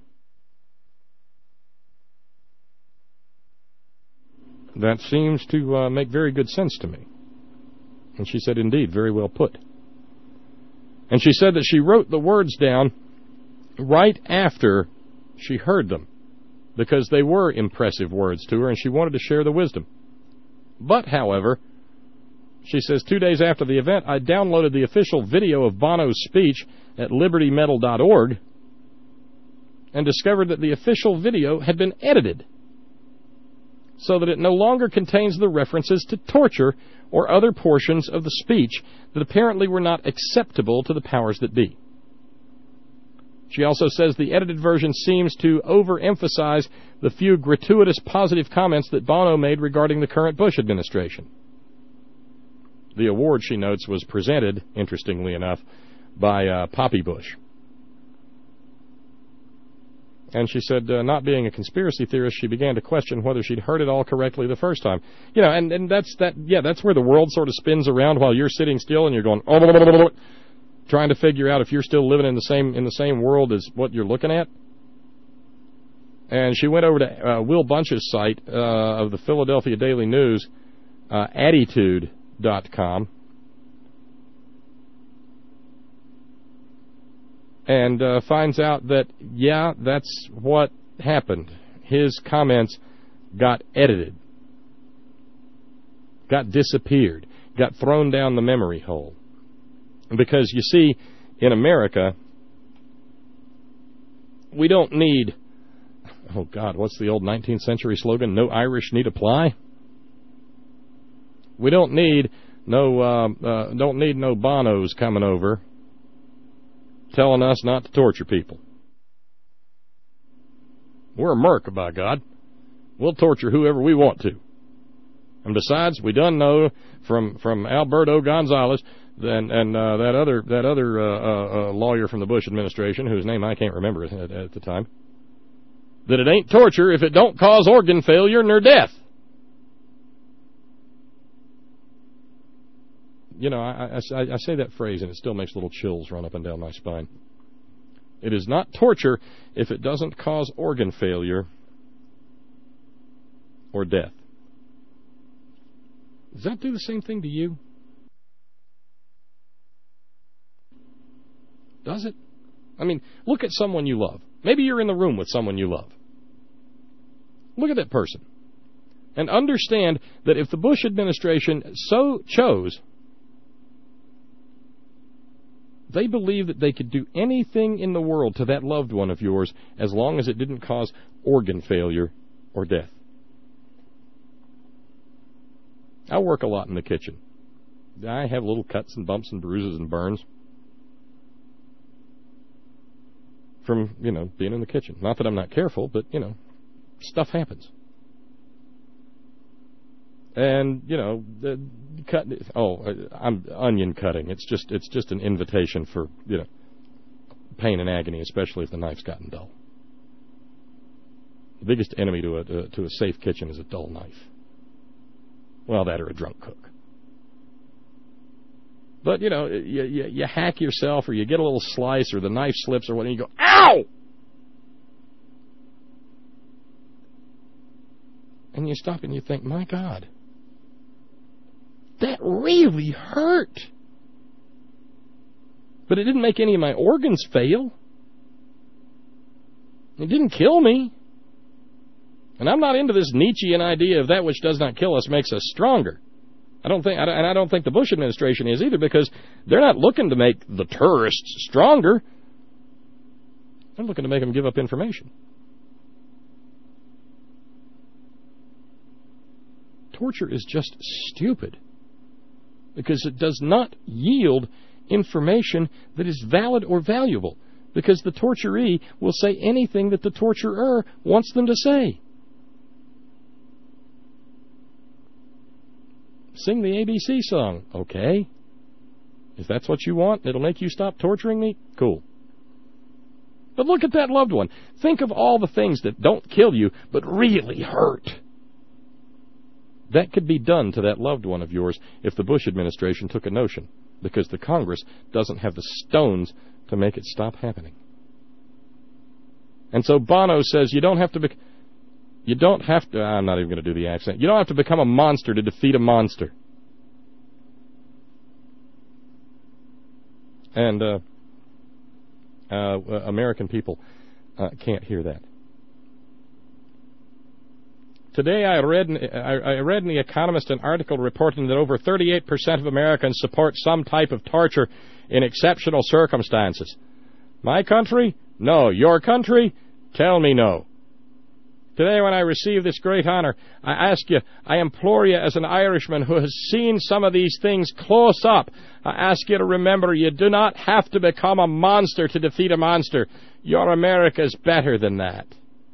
That seems to uh, make very good sense to me. And she said, indeed, very well put. And she said that she wrote the words down right after she heard them, because they were impressive words to her, and she wanted to share the wisdom. But, however, she says, two days after the event, I downloaded the official video of Bono's speech at liberty medal dot org and discovered that the official video had been edited so that it no longer contains the references to torture or other portions of the speech that apparently were not acceptable to the powers that be. She also says the edited version seems to overemphasize the few gratuitous positive comments that Bono made regarding the current Bush administration. The award, she notes, was presented, interestingly enough, by uh, Poppy Bush. And she said, uh, not being a conspiracy theorist, she began to question whether she'd heard it all correctly the first time. You know, and, and that's that. Yeah, that's where the world sort of spins around while you're sitting still and you're going, oh, blah, blah, blah, blah, trying to figure out if you're still living in the same in the same world as what you're looking at. And she went over to uh, Will Bunch's site uh, of the Philadelphia Daily News, uh, attitude dot com, and uh, finds out that, yeah, that's what happened. His comments got edited, got disappeared, got thrown down the memory hole. Because, you see, in America, we don't need, oh, God, what's the old nineteenth century slogan? No Irish need apply? We don't need no, uh, uh, don't need no Bonos coming over telling us not to torture people. We're America, by God. We'll torture whoever we want to. And besides, we done know from from Alberto Gonzales and, and uh, that other that other uh, uh, uh, lawyer from the Bush administration, whose name I can't remember at, at the time, that it ain't torture if it don't cause organ failure nor death. You know, I, I, I say that phrase and it still makes little chills run up and down my spine. It is not torture if it doesn't cause organ failure or death. Does that do the same thing to you? Does it? I mean, look at someone you love. Maybe you're in the room with someone you love. Look at that person. And understand that if the Bush administration so chose, they believe that they could do anything in the world to that loved one of yours as long as it didn't cause organ failure or death. I work a lot in the kitchen. I have little cuts and bumps and bruises and burns from, you know, being in the kitchen. Not that I'm not careful, but, you know, stuff happens. And, you know, the cut, oh, I'm onion cutting. It's just it's just an invitation for, you know, pain and agony, especially if the knife's gotten dull. The biggest enemy to a to a safe kitchen is a dull knife. Well, that or a drunk cook. But, you know, you, you, you hack yourself or you get a little slice or the knife slips or whatever, and you go, ow! And you stop and you think, my God, that really hurt. But it didn't make any of my organs fail. It didn't kill me. And I'm not into this Nietzschean idea of that which does not kill us makes us stronger. I don't think, and I don't think the Bush administration is either, because they're not looking to make the terrorists stronger. They're looking to make them give up information. Torture is just stupid because it does not yield information that is valid or valuable, because the torturee will say anything that the torturer wants them to say. Sing the A B C song. Okay. If that's what you want, it'll make you stop torturing me, cool. But look at that loved one. Think of all the things that don't kill you but really hurt. That could be done to that loved one of yours if the Bush administration took a notion, because the Congress doesn't have the stones to make it stop happening. And so Bono says you don't have to be, you don't have to, I'm not even going to do the accent, you don't have to become a monster to defeat a monster. And uh, uh, American people uh, can't hear that. Today I read, in, I read in The Economist an article reporting that over thirty-eight percent of Americans support some type of torture in exceptional circumstances. My country? No. Your country? Tell me no. Today when I receive this great honor, I ask you, I implore you as an Irishman who has seen some of these things close up, I ask you to remember you do not have to become a monster to defeat a monster. Your America's better than that.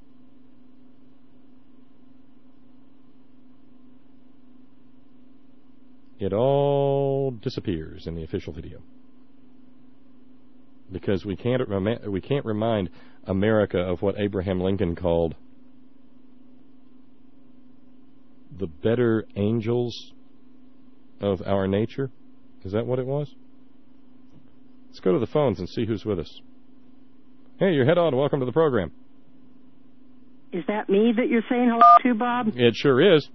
It all disappears in the official video, because we can't we can't remind America of what Abraham Lincoln called the better angels of our nature. Is that what it was? Let's go to the phones and see who's with us. Hey, you're head on. Welcome to the program. Is that me that you're saying hello to, Bob? It sure is.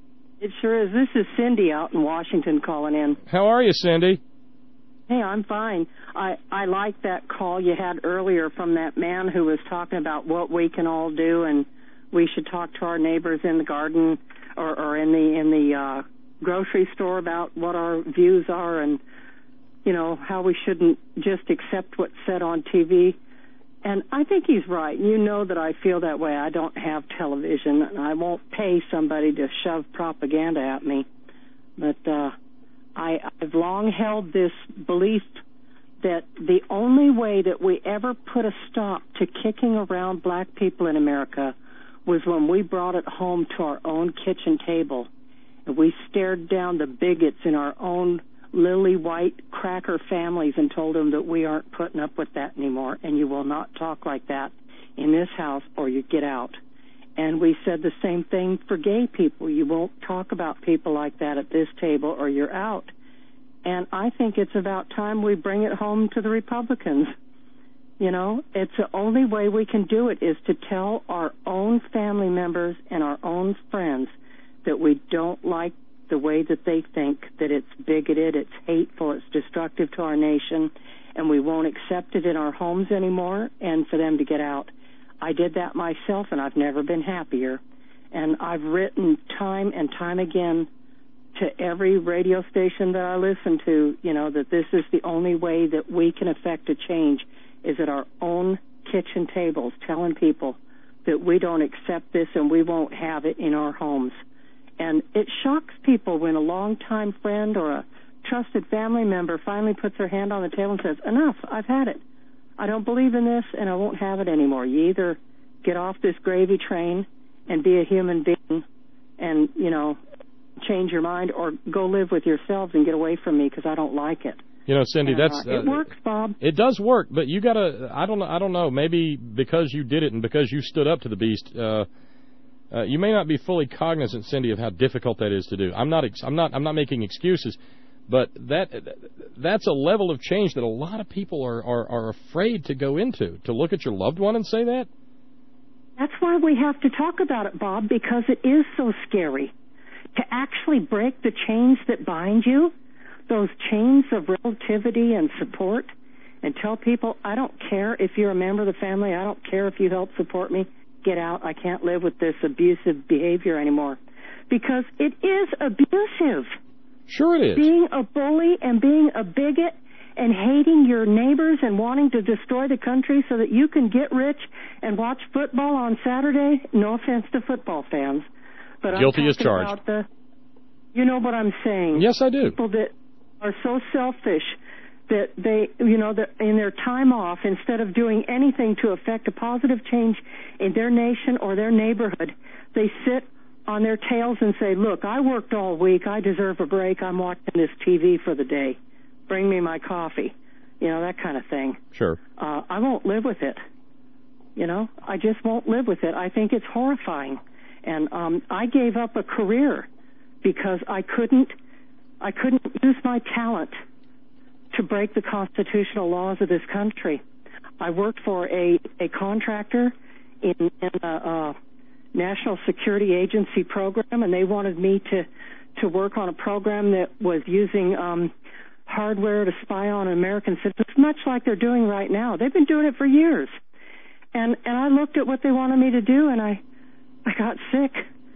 It sure is. This is Cindy out in Washington calling in. How are you, Cindy? Hey, I'm fine. I, I like that call you had earlier from that man who was talking about what we can all do, and we should talk to our neighbors in the garden or, or in the in the uh, grocery store about what our views are, and you know how we shouldn't just accept what's said on T V. And I think he's right. You know that I feel that way. I don't have television, and I won't pay somebody to shove propaganda at me. But uh, I, I've long held this belief that the only way that we ever put a stop to kicking around black people in America was when we brought it home to our own kitchen table, and we stared down the bigots in our own lily white cracker families and told them that we aren't putting up with that anymore, and you will not talk like that in this house or you get out. And we said the same thing for gay people. You won't talk about people like that at this table or you're out. And I think it's about time we bring it home to the Republicans. You know, it's the only way we can do it is to tell our own family members and our own friends that we don't like the way that they think, that it's bigoted, it's hateful, it's destructive to our nation, and we won't accept it in our homes anymore, and for them to get out. I did that myself, and I've never been happier. And I've written time and time again to every radio station that I listen to, you know, that this is the only way that we can affect a change, is at our own kitchen tables, telling people that we don't accept this and we won't have it in our homes. And it shocks people when a longtime friend or a trusted family member finally puts their hand on the table and says, enough, I've had it. I don't believe in this, and I won't have it anymore. You either get off this gravy train and be a human being and, you know, change your mind, or go live with yourselves and get away from me because I don't like it. You know, Cindy, and, that's... Uh, it uh, works, Bob. It does work, but you got to... I don't, I don't know, maybe because you did it and because you stood up to the beast... Uh, Uh, you may not be fully cognizant, Cindy, of how difficult that is to do. I'm not. Ex- I'm not. I'm not making excuses, but that that's a level of change that a lot of people are, are, are afraid to go into. To look at your loved one and say that. That's why we have to talk about it, Bob, because it is so scary to actually break the chains that bind you, those chains of relativity and support, and tell people, I don't care if you're a member of the family. I don't care if you help support me. Get out. I can't live with this abusive behavior anymore. Because it is abusive. Sure it is. Being a bully and being a bigot and hating your neighbors and wanting to destroy the country so that you can get rich and watch football on Saturday. No offense to football fans. But Guilty I'm as charged. About the, you know what I'm saying. Yes, I do. People that are so selfish that they, you know, that in their time off, instead of doing anything to affect a positive change in their nation or their neighborhood, they sit on their tails and say, look, I worked all week. I deserve a break. I'm watching this T V for the day. Bring me my coffee. You know, that kind of thing. Sure. Uh, I won't live with it. You know, I just won't live with it. I think it's horrifying. And um, I gave up a career because I couldn't, I couldn't use my talent to break the constitutional laws of this country. I worked for a, a contractor in, in a, a national security agency program, and they wanted me to, to work on a program that was using um, hardware to spy on American citizens, much like they're doing right now. They've been doing it for years. And, and I looked at what they wanted me to do, and I, I got sick.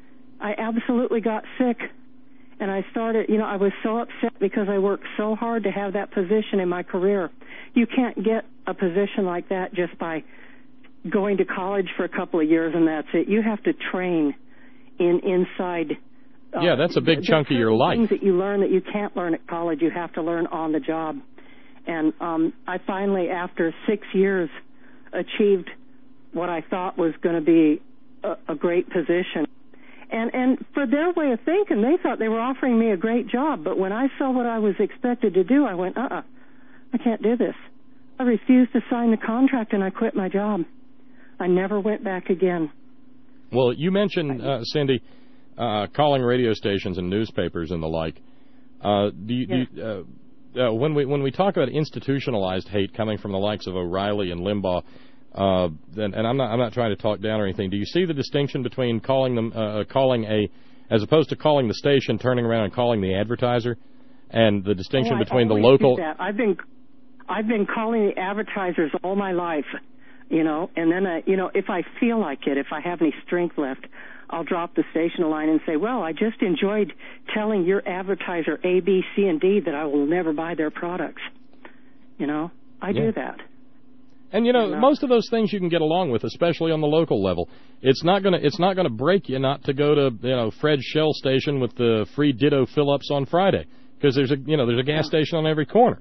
I absolutely got sick. And I started, you know, I was so upset because I worked so hard to have that position in my career. You can't get a position like that just by going to college for a couple of years and that's it. You have to train in inside. Uh, yeah, that's a big chunk of your life. Things that you learn that you can't learn at college, you have to learn on the job. And um, I finally, after six years, achieved what I thought was going to be a, a great position. And and for their way of thinking, they thought they were offering me a great job. But when I saw what I was expected to do, I went, uh-uh, I can't do this. I refused to sign the contract, and I quit my job. I never went back again. Well, you mentioned, uh, Cindy, uh, calling radio stations and newspapers and the like. Uh, do you, yes. do you, uh, uh, when we when we talk about institutionalized hate coming from the likes of O'Reilly and Limbaugh, Uh, and, and I'm not I'm not trying to talk down or anything. Do you see the distinction between calling them uh, calling a as opposed to calling the station, turning around and calling the advertiser, and the distinction oh, I between the always local? Do that. I've been I've been calling the advertisers all my life, you know, and then I, you know, if I feel like it, if I have any strength left, I'll drop the station a line and say, well, I just enjoyed telling your advertiser A, B, C, and D that I will never buy their products. You know, I yeah. do that. And you know, and, uh, most of those things you can get along with, especially on the local level. It's not gonna it's not gonna break you not to go to you know Fred's Shell station with the free Ditto fill-ups on Friday, because there's a you know there's a gas station on every corner.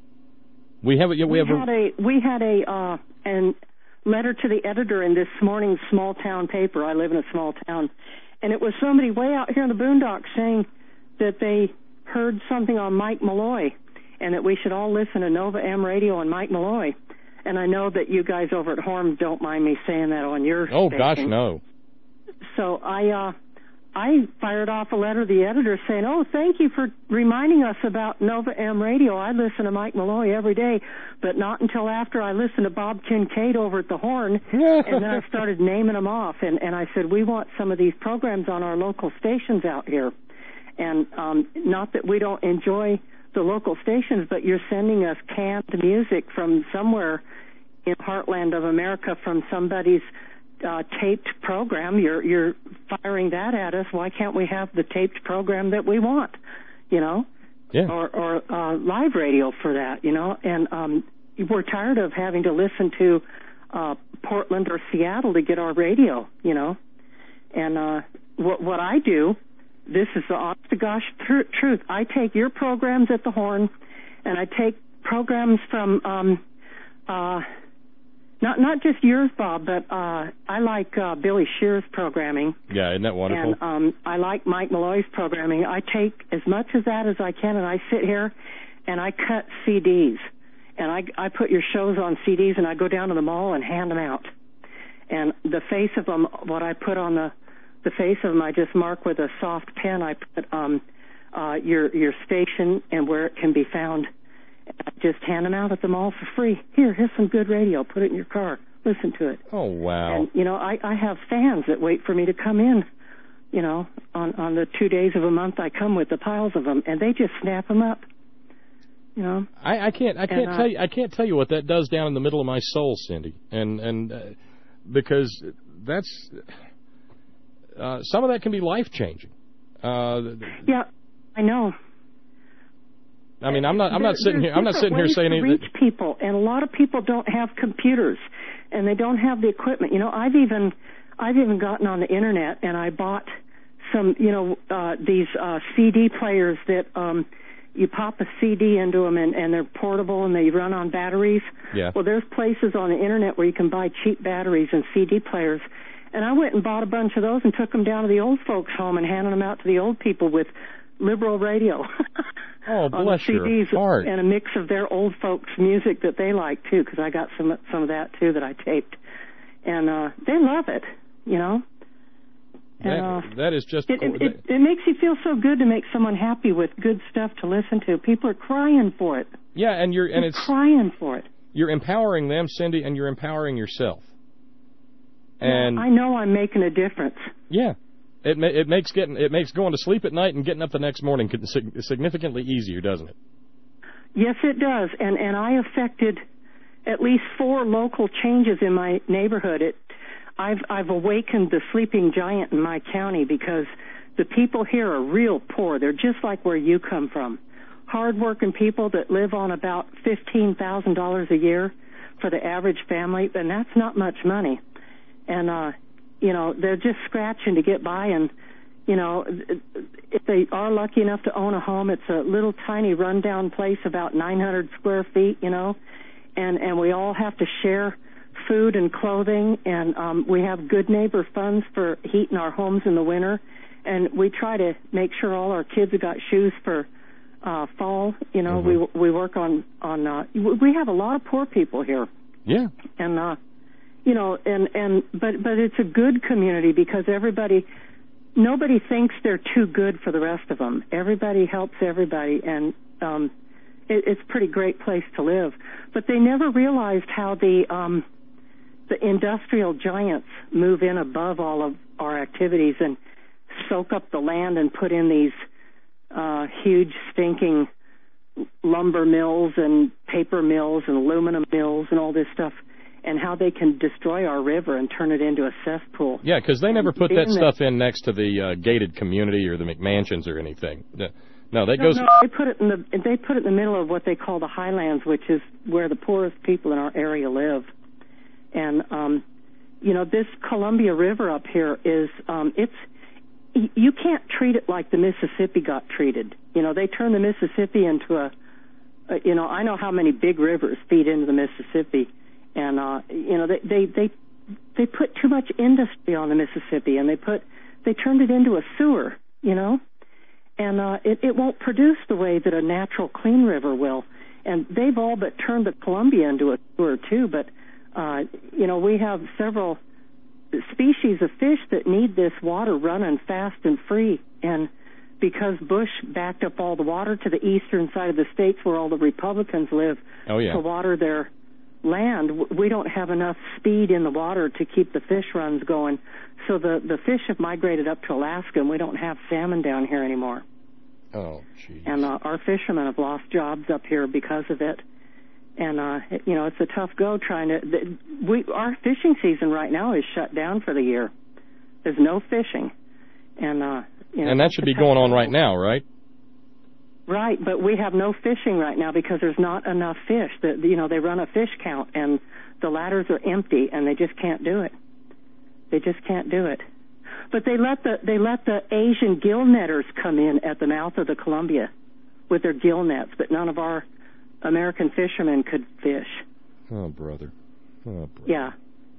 We have a, we, we have had a, a we had a uh, an letter to the editor in this morning's small town paper. I live in a small town, and it was somebody way out here in the boondocks saying that they heard something on Mike Malloy, and that we should all listen to Nova M Radio and Mike Malloy. And I know that you guys over at Horn don't mind me saying that on your oh station. gosh no. So I uh, I fired off a letter to the editor saying, oh, thank you for reminding us about Nova M Radio. I listen to Mike Malloy every day, but not until after I listened to Bob Kincaid over at the Horn. And then I started naming them off. And, and I said, we want some of these programs on our local stations out here. And um, not that we don't enjoy the local stations, but you're sending us canned music from somewhere in the heartland of America from somebody's uh, taped program. You're you're firing that at us. Why can't we have the taped program that we want? You know, yeah. or or uh, live radio for that. You know, and um, we're tired of having to listen to uh, Portland or Seattle to get our radio. You know, and uh, what what I do. This is the honest-to-gosh tr- truth. I take your programs at the Horn, and I take programs from, um, uh, not not just yours, Bob, but uh, I like uh, Billy Shear's programming. Yeah, isn't that wonderful? And um, I like Mike Malloy's programming. I take as much of that as I can, and I sit here and I cut C Ds. And I, I put your shows on C Ds, and I go down to the mall and hand them out. And the face of them, what I put on the The face of them, I just mark with a soft pen. I put um, uh, your your station and where it can be found. I just hand them out at the mall for free. Here, here's some good radio. Put it in your car. Listen to it. Oh, wow. And, you know, I, I have fans that wait for me to come in, you know, on, on the two days of a month I come with the piles of them, and they just snap them up. You know, I, I can't I can't and, uh, tell you I can't tell you what that does down in the middle of my soul, Cindy, and and uh, because that's. Uh, some of that can be life-changing. Uh, yeah, I know. I mean, I'm not. I'm there, not sitting here. I'm not sitting here ways saying to anything. reach people, and a lot of people don't have computers, and they don't have the equipment. You know, I've even, I've even gotten on the internet, and I bought some, you know, uh, these uh, C D players that um, you pop a C D into them, and, and they're portable, and they run on batteries. Yeah. Well, there's places on the internet where you can buy cheap batteries and C D players. And I went and bought a bunch of those and took them down to the old folks' home and handed them out to the old people with liberal radio. Oh, bless on C Ds your heart. And a mix of their old folks' music that they like, too, because I got some some of that, too, that I taped. And uh, they love it, you know. And, that, uh, that is just... It, it, it, it makes you feel so good to make someone happy with good stuff to listen to. People are crying for it. Yeah, and you're... and They're it's crying for it. You're empowering them, Cindy, and you're empowering yourself. And I know I'm making a difference. Yeah, it ma- it makes getting it makes going to sleep at night and getting up the next morning significantly easier, doesn't it? Yes, it does. And and I affected at least four local changes in my neighborhood. It I've I've awakened the sleeping giant in my county because the people here are real poor. They're just like where you come from, hard-working people that live on about fifteen thousand dollars a year for the average family, and that's not much money. And, uh, you know, they're just scratching to get by. And, you know, if they are lucky enough to own a home, it's a little tiny rundown place, about nine hundred square feet, you know. And, and we all have to share food and clothing. And um, we have good neighbor funds for heating our homes in the winter. And we try to make sure all our kids have got shoes for uh, fall. You know, mm-hmm. we we work on, on uh, we have a lot of poor people here. Yeah. And, uh, you know, and, and but but it's a good community because everybody, nobody thinks they're too good for the rest of them. Everybody helps everybody, and um, it, it's a pretty great place to live. But they never realized how the um, the industrial giants move in above all of our activities and soak up the land and put in these uh, huge stinking lumber mills and paper mills and aluminum mills and all this stuff, and how they can destroy our river and turn it into a cesspool. Yeah, because they never put that Being stuff that, in next to the uh, gated community or the McMansions or anything. No, that no, goes. No, they put it in the they put it in the middle of what they call the highlands, which is where the poorest people in our area live. And um, you know, this Columbia River up here is um, it's you can't treat it like the Mississippi got treated. You know, they turn the Mississippi into a, a you know, I know how many big rivers feed into the Mississippi, and uh, you know, they they they they put too much industry on the Mississippi, and they put they turned it into a sewer. You know. And uh, it, it won't produce the way that a natural clean river will. And they've all but turned the Columbia into a sewer, too. But, uh, you know, we have several species of fish that need this water running fast and free. And because Bush backed up all the water to the eastern side of the states where all the Republicans live oh, yeah. to water their land, we don't have enough speed in the water to keep the fish runs going. So the, the fish have migrated up to Alaska, and we don't have salmon down here anymore. Oh, geez. And uh, our fishermen have lost jobs up here because of it. And, uh, it, you know, it's a tough go trying to... The, we Our fishing season right now is shut down for the year. There's no fishing. And, uh, you know, and that should be going on right now, right? Right, but we have no fishing right now because there's not enough fish. The, you know, they run a fish count, and the ladders are empty, and they just can't do it. They just can't do it. But they let the they let the Asian gill netters come in at the mouth of the Columbia with their gill nets, but none of our American fishermen could fish. Oh, brother. Oh, brother. Yeah.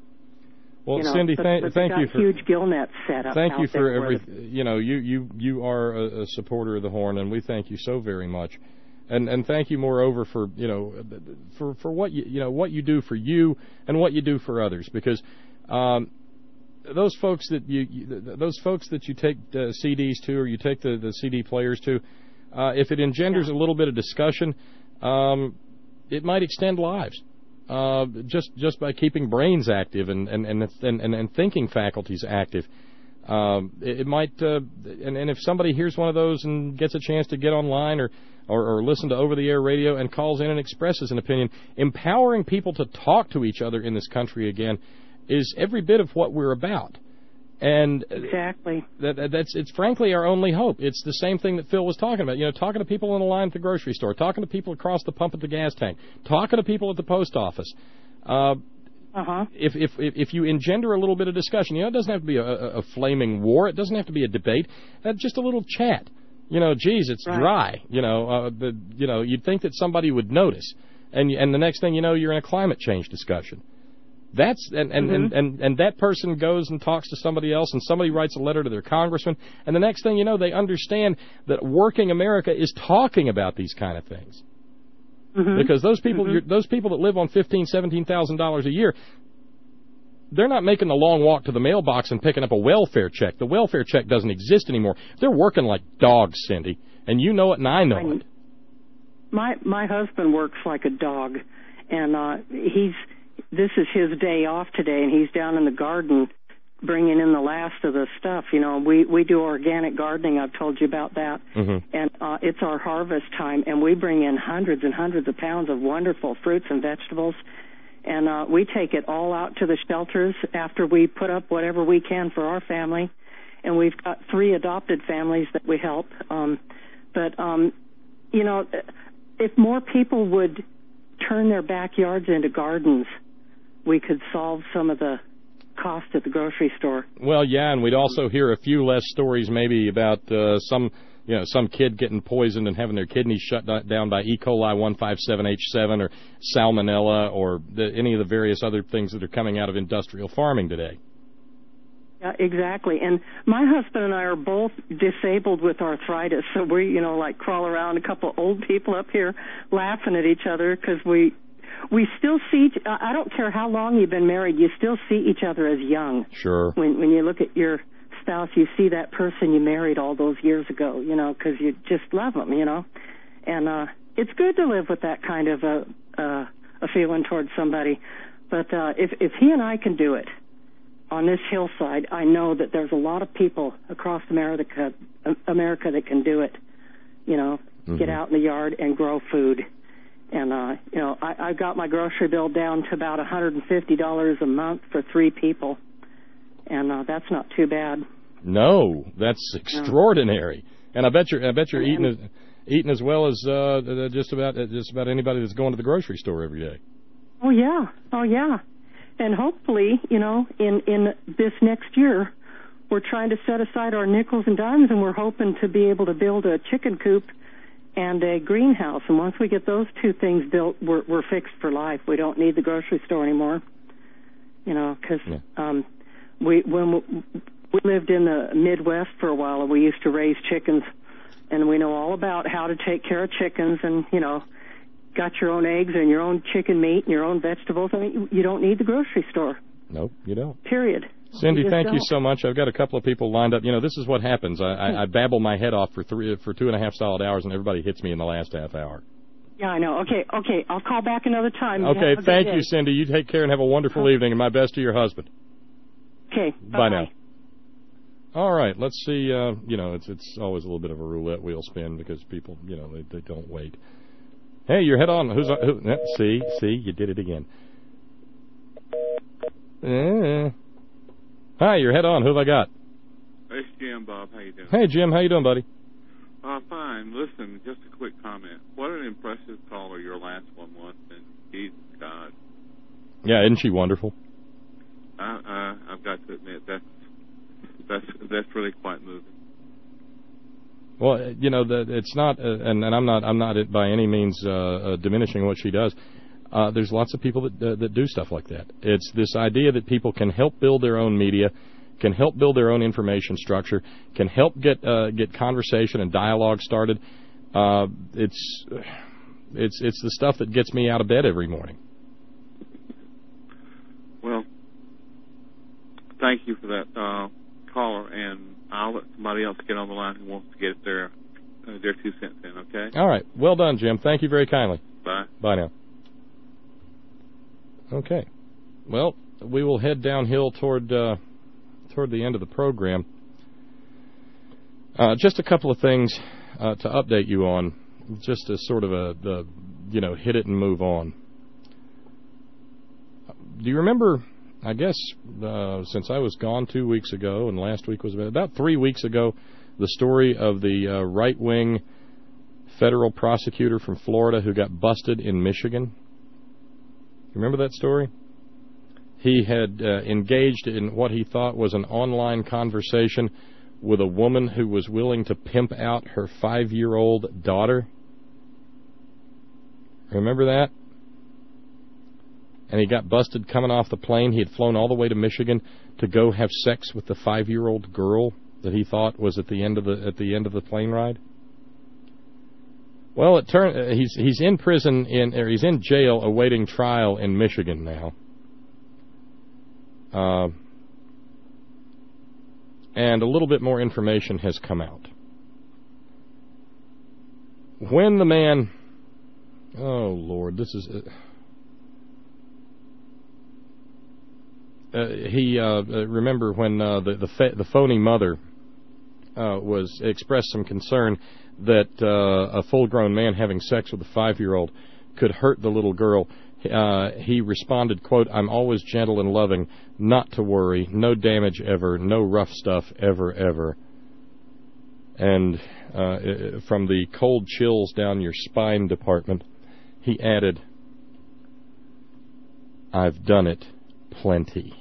Well, you know, Cindy, but, th- but thank got you for huge gill nets set up. Thank you for every. every. You know, you you you are a, a supporter of the Horn, and we thank you so very much. And and thank you, moreover, for you know for for what you you know what you do for you and what you do for others, because. Um, Those folks that you, you, those folks that you take uh, C Ds to, or you take the, the C D players to, uh, if it engenders yeah. a little bit of discussion, um, it might extend lives. Uh, just just by keeping brains active and and and and, and thinking faculties active, um, it, it might. Uh, and and if somebody hears one of those and gets a chance to get online or. Or, or listen to over-the-air radio and calls in and expresses an opinion, empowering people to talk to each other in this country again is every bit of what we're about. And exactly. That, that's it's frankly our only hope. It's the same thing that Phil was talking about. You know, talking to people in the line at the grocery store, talking to people across the pump at the gas tank, talking to people at the post office. Uh, uh-huh. If if if you engender a little bit of discussion, you know, it doesn't have to be a, a, a flaming war. It doesn't have to be a debate. Uh, just a little chat. You know, geez, it's right. dry. You know, uh, the you know, you'd think that somebody would notice, and and the next thing you know, you're in a climate change discussion. That's and and, mm-hmm. and, and and that person goes and talks to somebody else, and somebody writes a letter to their congressman, and the next thing you know, they understand that working America is talking about these kind of things. Mm-hmm. Because those people, mm-hmm. those people that live on fifteen, seventeen thousand dollars a year, they're not making the long walk to the mailbox and picking up a welfare check. The welfare check doesn't exist anymore. They're working like dogs, Cindy, and you know it, and I know I, it. My my husband works like a dog, and uh, he's this is his day off today, and he's down in the garden bringing in the last of the stuff. You know, we we do organic gardening. I've told you about that, mm-hmm. and uh, it's our harvest time, and we bring in hundreds and hundreds of pounds of wonderful fruits and vegetables. And uh, we take it all out to the shelters after we put up whatever we can for our family. And we've got three adopted families that we help. Um, but, um, you know, if more people would turn their backyards into gardens, we could solve some of the cost at the grocery store. Well, yeah, and we'd also hear a few less stories maybe about uh, some... You know, some kid getting poisoned and having their kidneys shut down by E. coli one fifty-seven H seven or salmonella or the, any of the various other things that are coming out of industrial farming today. Yeah, exactly. And my husband and I are both disabled with arthritis, so we, you know, like crawl around a couple of old people up here laughing at each other because we we still see. I don't care how long you've been married, you still see each other as young. Sure. When when you look at your spouse, you see that person you married all those years ago, you know, because you just love them, you know. And uh, it's good to live with that kind of a, uh, a feeling towards somebody. But uh, if if he and I can do it on this hillside, I know that there's a lot of people across America, America that can do it. You know, mm-hmm. get out in the yard and grow food. And, uh, you know, I, I got my grocery bill down to about one hundred fifty dollars a month for three people. And uh, that's not too bad. No, that's extraordinary. No. And I bet you're, I bet you're eating, as, eating as well as uh, just about just about anybody that's going to the grocery store every day. Oh, yeah. Oh, yeah. And hopefully, you know, in, in this next year, we're trying to set aside our nickels and dimes, and we're hoping to be able to build a chicken coop and a greenhouse. And once we get those two things built, we're, we're fixed for life. We don't need the grocery store anymore, you know, because yeah. um, we when we, we lived in the Midwest for a while, and we used to raise chickens, and we know all about how to take care of chickens, and, you know, got your own eggs and your own chicken meat and your own vegetables. I mean, you don't need the grocery store. Nope, you don't. Period. Cindy, you thank don't. you so much. I've got a couple of people lined up. You know, this is what happens. I, I, I babble my head off for three, for two and a half solid hours, and everybody hits me in the last half hour. Yeah, I know. Okay, okay. I'll call back another time. Okay, thank you, Cindy. You take care and have a wonderful okay. evening, and my best to your husband. Okay, bye, bye now. All right, let's see. Uh, you know, it's it's always a little bit of a roulette wheel spin because people, you know, they, they don't wait. Hey, you're head on. Who's who? See, see, you did it again. Uh, hi, you're head on. Who have I got? It's Jim, Bob. How you doing? Hey, Jim. How you doing, buddy? Uh, fine. Listen, just a quick comment. What an impressive caller your last one was. And Jesus God. Yeah, isn't she wonderful? I, uh, I've got to admit that's that's that's really quite moving. Well, you know, the, it's not, uh, and, and I'm not, I'm not by any means uh, uh, diminishing what she does. Uh, there's lots of people that uh, that do stuff like that. It's this idea that people can help build their own media, can help build their own information structure, can help get uh, get conversation and dialogue started. Uh, it's it's it's the stuff that gets me out of bed every morning. Well, thank you for that uh, caller, and I'll let somebody else get on the line who wants to get their uh, their two cents in. Okay. All right. Well done, Jim. Thank you very kindly. Bye. Bye now. Okay. Well, we will head downhill toward uh, toward the end of the program. Uh, just a couple of things uh, to update you on, just as sort of a the you know hit it and move on. Do you remember? I guess uh, since I was gone two weeks ago, and last week was about, about three weeks ago, the story of the uh, right-wing federal prosecutor from Florida who got busted in Michigan. Remember that story? He had uh, engaged in what he thought was an online conversation with a woman who was willing to pimp out her five-year-old daughter. Remember that? And he got busted coming off the plane. He had flown all the way to Michigan to go have sex with the five-year-old girl that he thought was at the end of the at the end of the plane ride. Well, it turned uh, he's he's in prison in or he's in jail awaiting trial in Michigan now. Uh, and a little bit more information has come out. When the man, oh Lord, this is. Uh, Uh, he uh, remember when uh, the the, fa- the phony mother uh, was expressed some concern that uh, a full-grown man having sex with a five-year-old could hurt the little girl. Uh, he responded, "Quote: I'm always gentle and loving. Not to worry. No damage ever. No rough stuff ever, ever." And uh, from the cold chills down your spine department, he added, "I've done it plenty.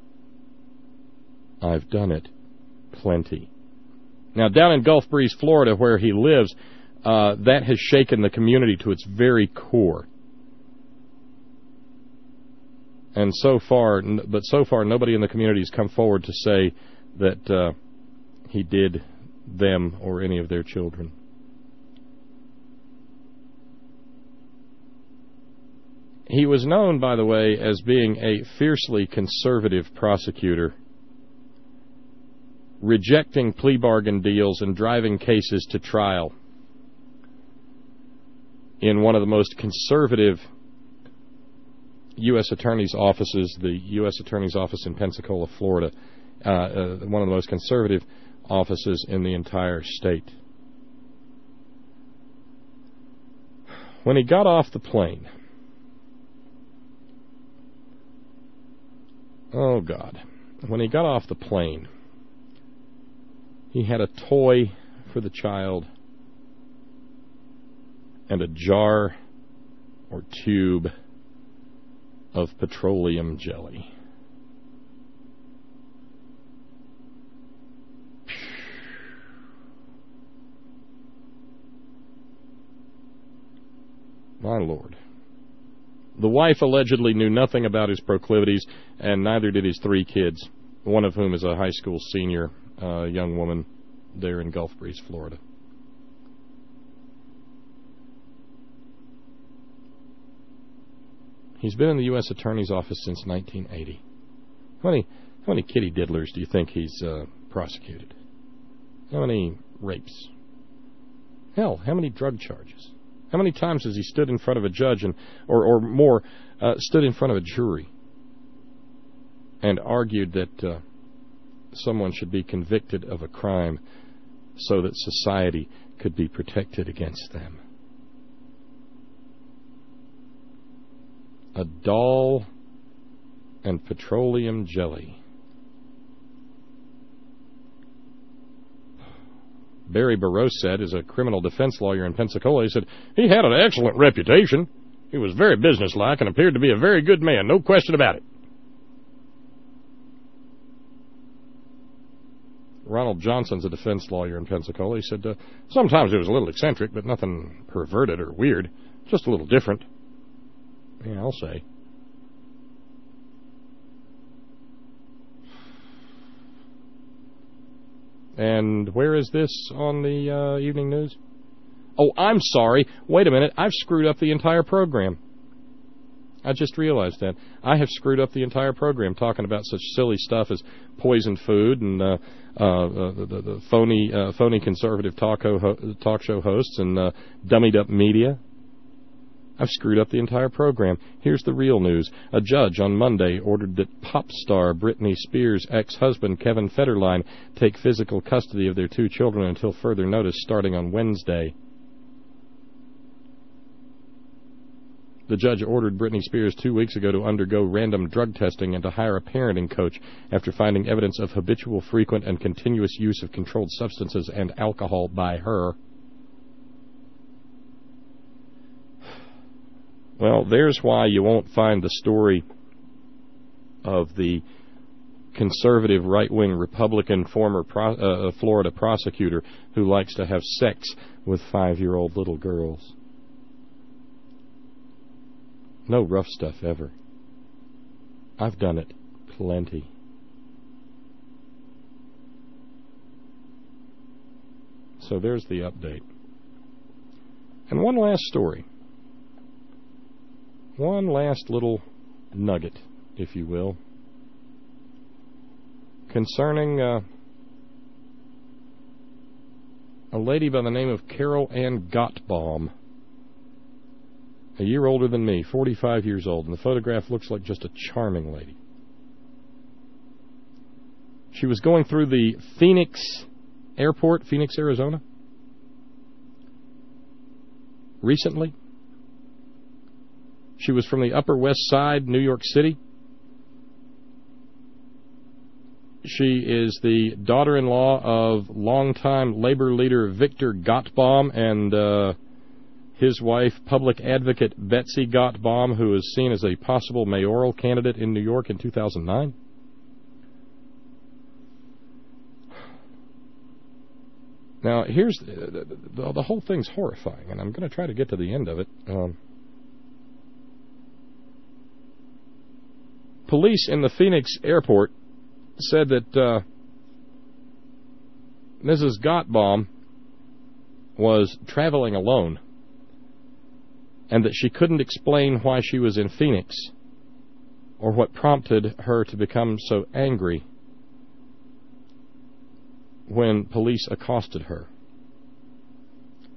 I've done it plenty." Now, down in Gulf Breeze, Florida, where he lives, uh, that has shaken the community to its very core. And so far, but so far, nobody in the community has come forward to say that uh, he did them or any of their children. He was known, by the way, as being a fiercely conservative prosecutor, rejecting plea bargain deals and driving cases to trial in one of the most conservative U S Attorney's offices, the U S Attorney's office in Pensacola, Florida, uh, uh, one of the most conservative offices in the entire state. When he got off the plane, oh God, when he got off the plane, he had a toy for the child and a jar or tube of petroleum jelly. My Lord. The wife allegedly knew nothing about his proclivities, and neither did his three kids, one of whom is a high school senior uh, young woman there in Gulf Breeze, Florida. He's been in the U S Attorney's office since nineteen eighty. How many, how many kitty diddlers do you think he's uh, prosecuted? How many rapes? Hell, how many drug charges? How many times has he stood in front of a judge and, or, or more, uh, stood in front of a jury and argued that uh, someone should be convicted of a crime so that society could be protected against them? A doll and petroleum jelly. Barry Burroughs said, as a criminal defense lawyer in Pensacola, he said, he had an excellent reputation. He was very businesslike and appeared to be a very good man, no question about it. Ronald Johnson's a defense lawyer in Pensacola. He said, uh, sometimes it was a little eccentric, but nothing perverted or weird, just a little different. Yeah, I'll say. And where is this on the uh, evening news? Oh, I'm sorry. Wait a minute. I've screwed up the entire program. I just realized that. I have screwed up the entire program talking about such silly stuff as poisoned food and uh, uh, the, the, the phony uh, phony conservative talk, ho- talk show hosts and uh, dummied up media. I've screwed up the entire program. Here's the real news. A judge on Monday ordered that pop star Britney Spears' ex-husband Kevin Federline take physical custody of their two children until further notice starting on Wednesday. The judge ordered Britney Spears two weeks ago to undergo random drug testing and to hire a parenting coach after finding evidence of habitual, frequent, and continuous use of controlled substances and alcohol by her. Well, there's why you won't find the story of the conservative right-wing Republican former pro- uh, Florida prosecutor who likes to have sex with five-year-old little girls. No rough stuff ever. I've done it plenty. So there's the update. And one last story. One last little nugget, if you will, concerning uh, a lady by the name of Carol Ann Gottbaum, a year older than me, forty-five years old, and the photograph looks like just a charming lady. She was going through the Phoenix airport, Phoenix, Arizona, recently. She was from the Upper West Side, New York City. She is the daughter-in-law of longtime labor leader Victor Gottbaum and uh, his wife, public advocate Betsy Gottbaum, who is seen as a possible mayoral candidate in New York in two thousand nine. Now, here's the, the, the whole thing's horrifying, and I'm going to try to get to the end of it. Um, Police in the Phoenix airport said that uh, Missus Gottbaum was traveling alone and that she couldn't explain why she was in Phoenix or what prompted her to become so angry when police accosted her.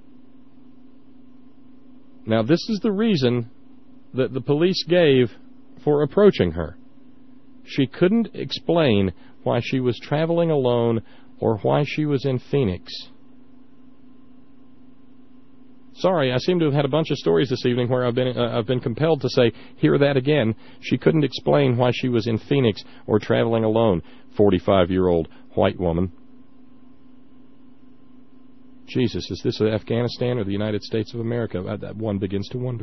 Now, this is the reason that the police gave for approaching her. She couldn't explain why she was traveling alone or why she was in Phoenix. Sorry, I seem to have had a bunch of stories this evening where I've been uh, I've been compelled to say, hear that again. She couldn't explain why she was in Phoenix or traveling alone. forty-five-year-old white woman. Jesus, is this Afghanistan or the United States of America? That one begins to wonder.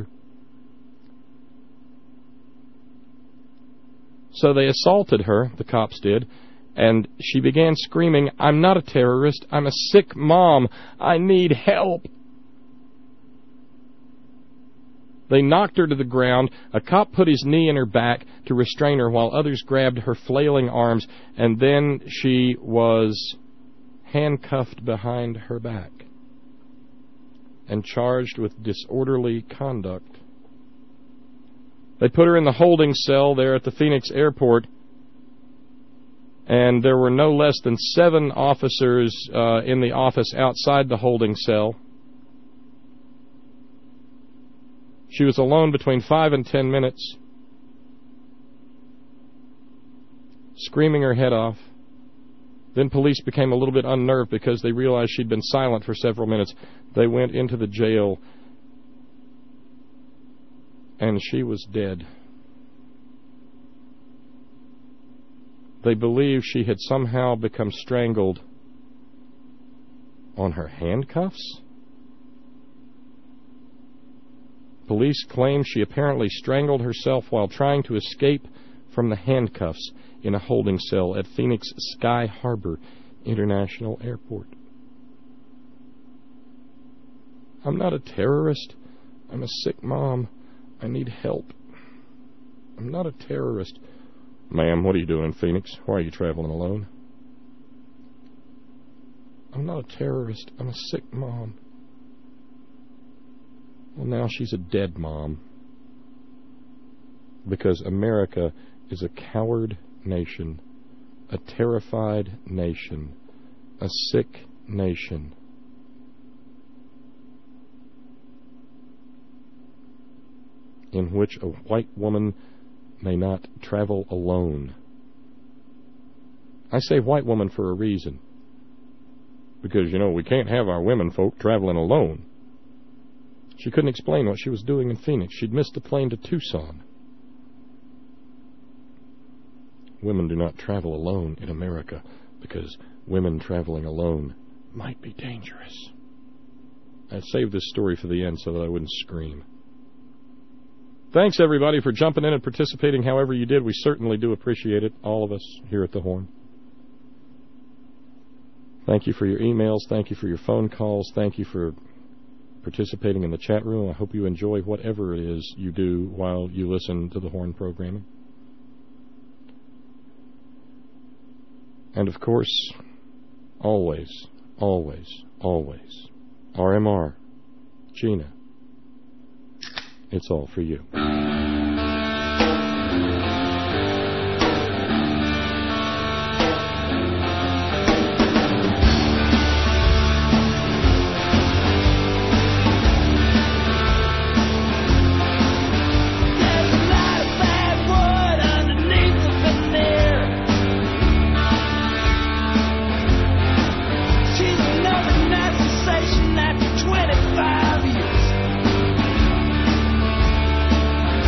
So they assaulted her, the cops did, and she began screaming, "I'm not a terrorist. I'm a sick mom. I need help." They knocked her to the ground. A cop put his knee in her back to restrain her while others grabbed her flailing arms, and then she was handcuffed behind her back and charged with disorderly conduct. They put her in the holding cell there at the Phoenix airport, and there were no less than seven officers uh, in the office outside the holding cell. She was alone between five and ten minutes, screaming her head off. Then police became a little bit unnerved because they realized she'd been silent for several minutes. They went into the jail, and she was dead. They believe she had somehow become strangled on her handcuffs. Police claim she apparently strangled herself while trying to escape from the handcuffs in a holding cell at Phoenix Sky Harbor International Airport. I'm not a terrorist. I'm a sick mom. I need help. I'm not a terrorist. Ma'am, what are you doing in Phoenix? Why are you traveling alone? I'm not a terrorist. I'm a sick mom. Well, now she's a dead mom. Because America is a coward nation, a terrified nation, a sick nation. In which a white woman may not travel alone. I say white woman for a reason. Because, you know, we can't have our women folk traveling alone. She couldn't explain what she was doing in Phoenix. She'd missed the plane to Tucson. Women do not travel alone in America because women traveling alone might be dangerous. I saved this story for the end so that I wouldn't scream. Thanks, everybody, for jumping in and participating however you did. We certainly do appreciate it, all of us here at the Horn. Thank you for your emails. Thank you for your phone calls. Thank you for participating in the chat room. I hope you enjoy whatever it is you do while you listen to the Horn programming. And, of course, always, always, always, R M R, Gina, it's all for you. After twenty-five years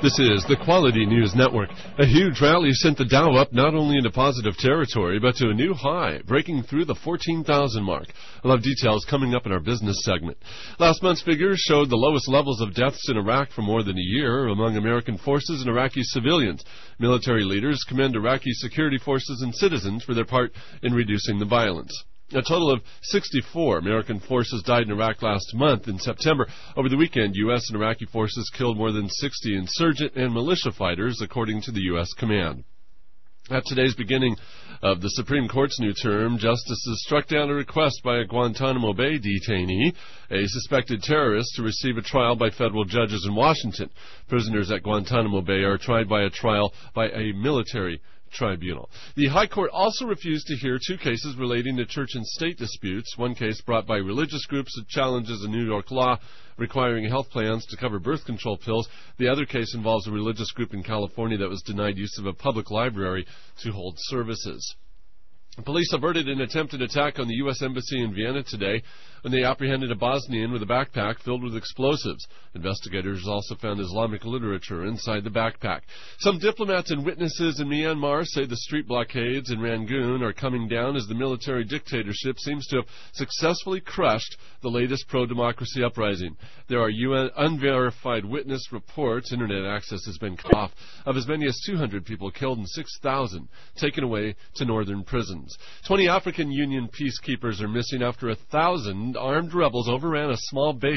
This is the Quality News Network. A huge rally sent the Dow up not only into positive territory, but to a new high, breaking through the fourteen thousand mark. I'll have details coming up in our business segment. Last month's figures showed the lowest levels of deaths in Iraq for more than a year among American forces and Iraqi civilians. Military leaders commend Iraqi security forces and citizens for their part in reducing the violence. A total of sixty-four American forces died in Iraq last month. In September, over the weekend, U S and Iraqi forces killed more than sixty insurgent and militia fighters, according to the U S command. At today's beginning of the Supreme Court's new term, justices struck down a request by a Guantanamo Bay detainee, a suspected terrorist, to receive a trial by federal judges in Washington. Prisoners at Guantanamo Bay are tried by a trial by a military tribunal. The High Court also refused to hear two cases relating to church and state disputes. One case brought by religious groups that challenges a New York law requiring health plans to cover birth control pills. The other case involves a religious group in California that was denied use of a public library to hold services. Police averted an attempted attack on the U S Embassy in Vienna today when they apprehended a Bosnian with a backpack filled with explosives. Investigators also found Islamic literature inside the backpack. Some diplomats and witnesses in Myanmar say the street blockades in Rangoon are coming down as the military dictatorship seems to have successfully crushed the latest pro-democracy uprising. There are U N unverified witness reports, internet access has been cut off, of as many as two hundred people killed and six thousand taken away to northern prisons. Twenty African Union peacekeepers are missing after a thousand armed rebels overran a small base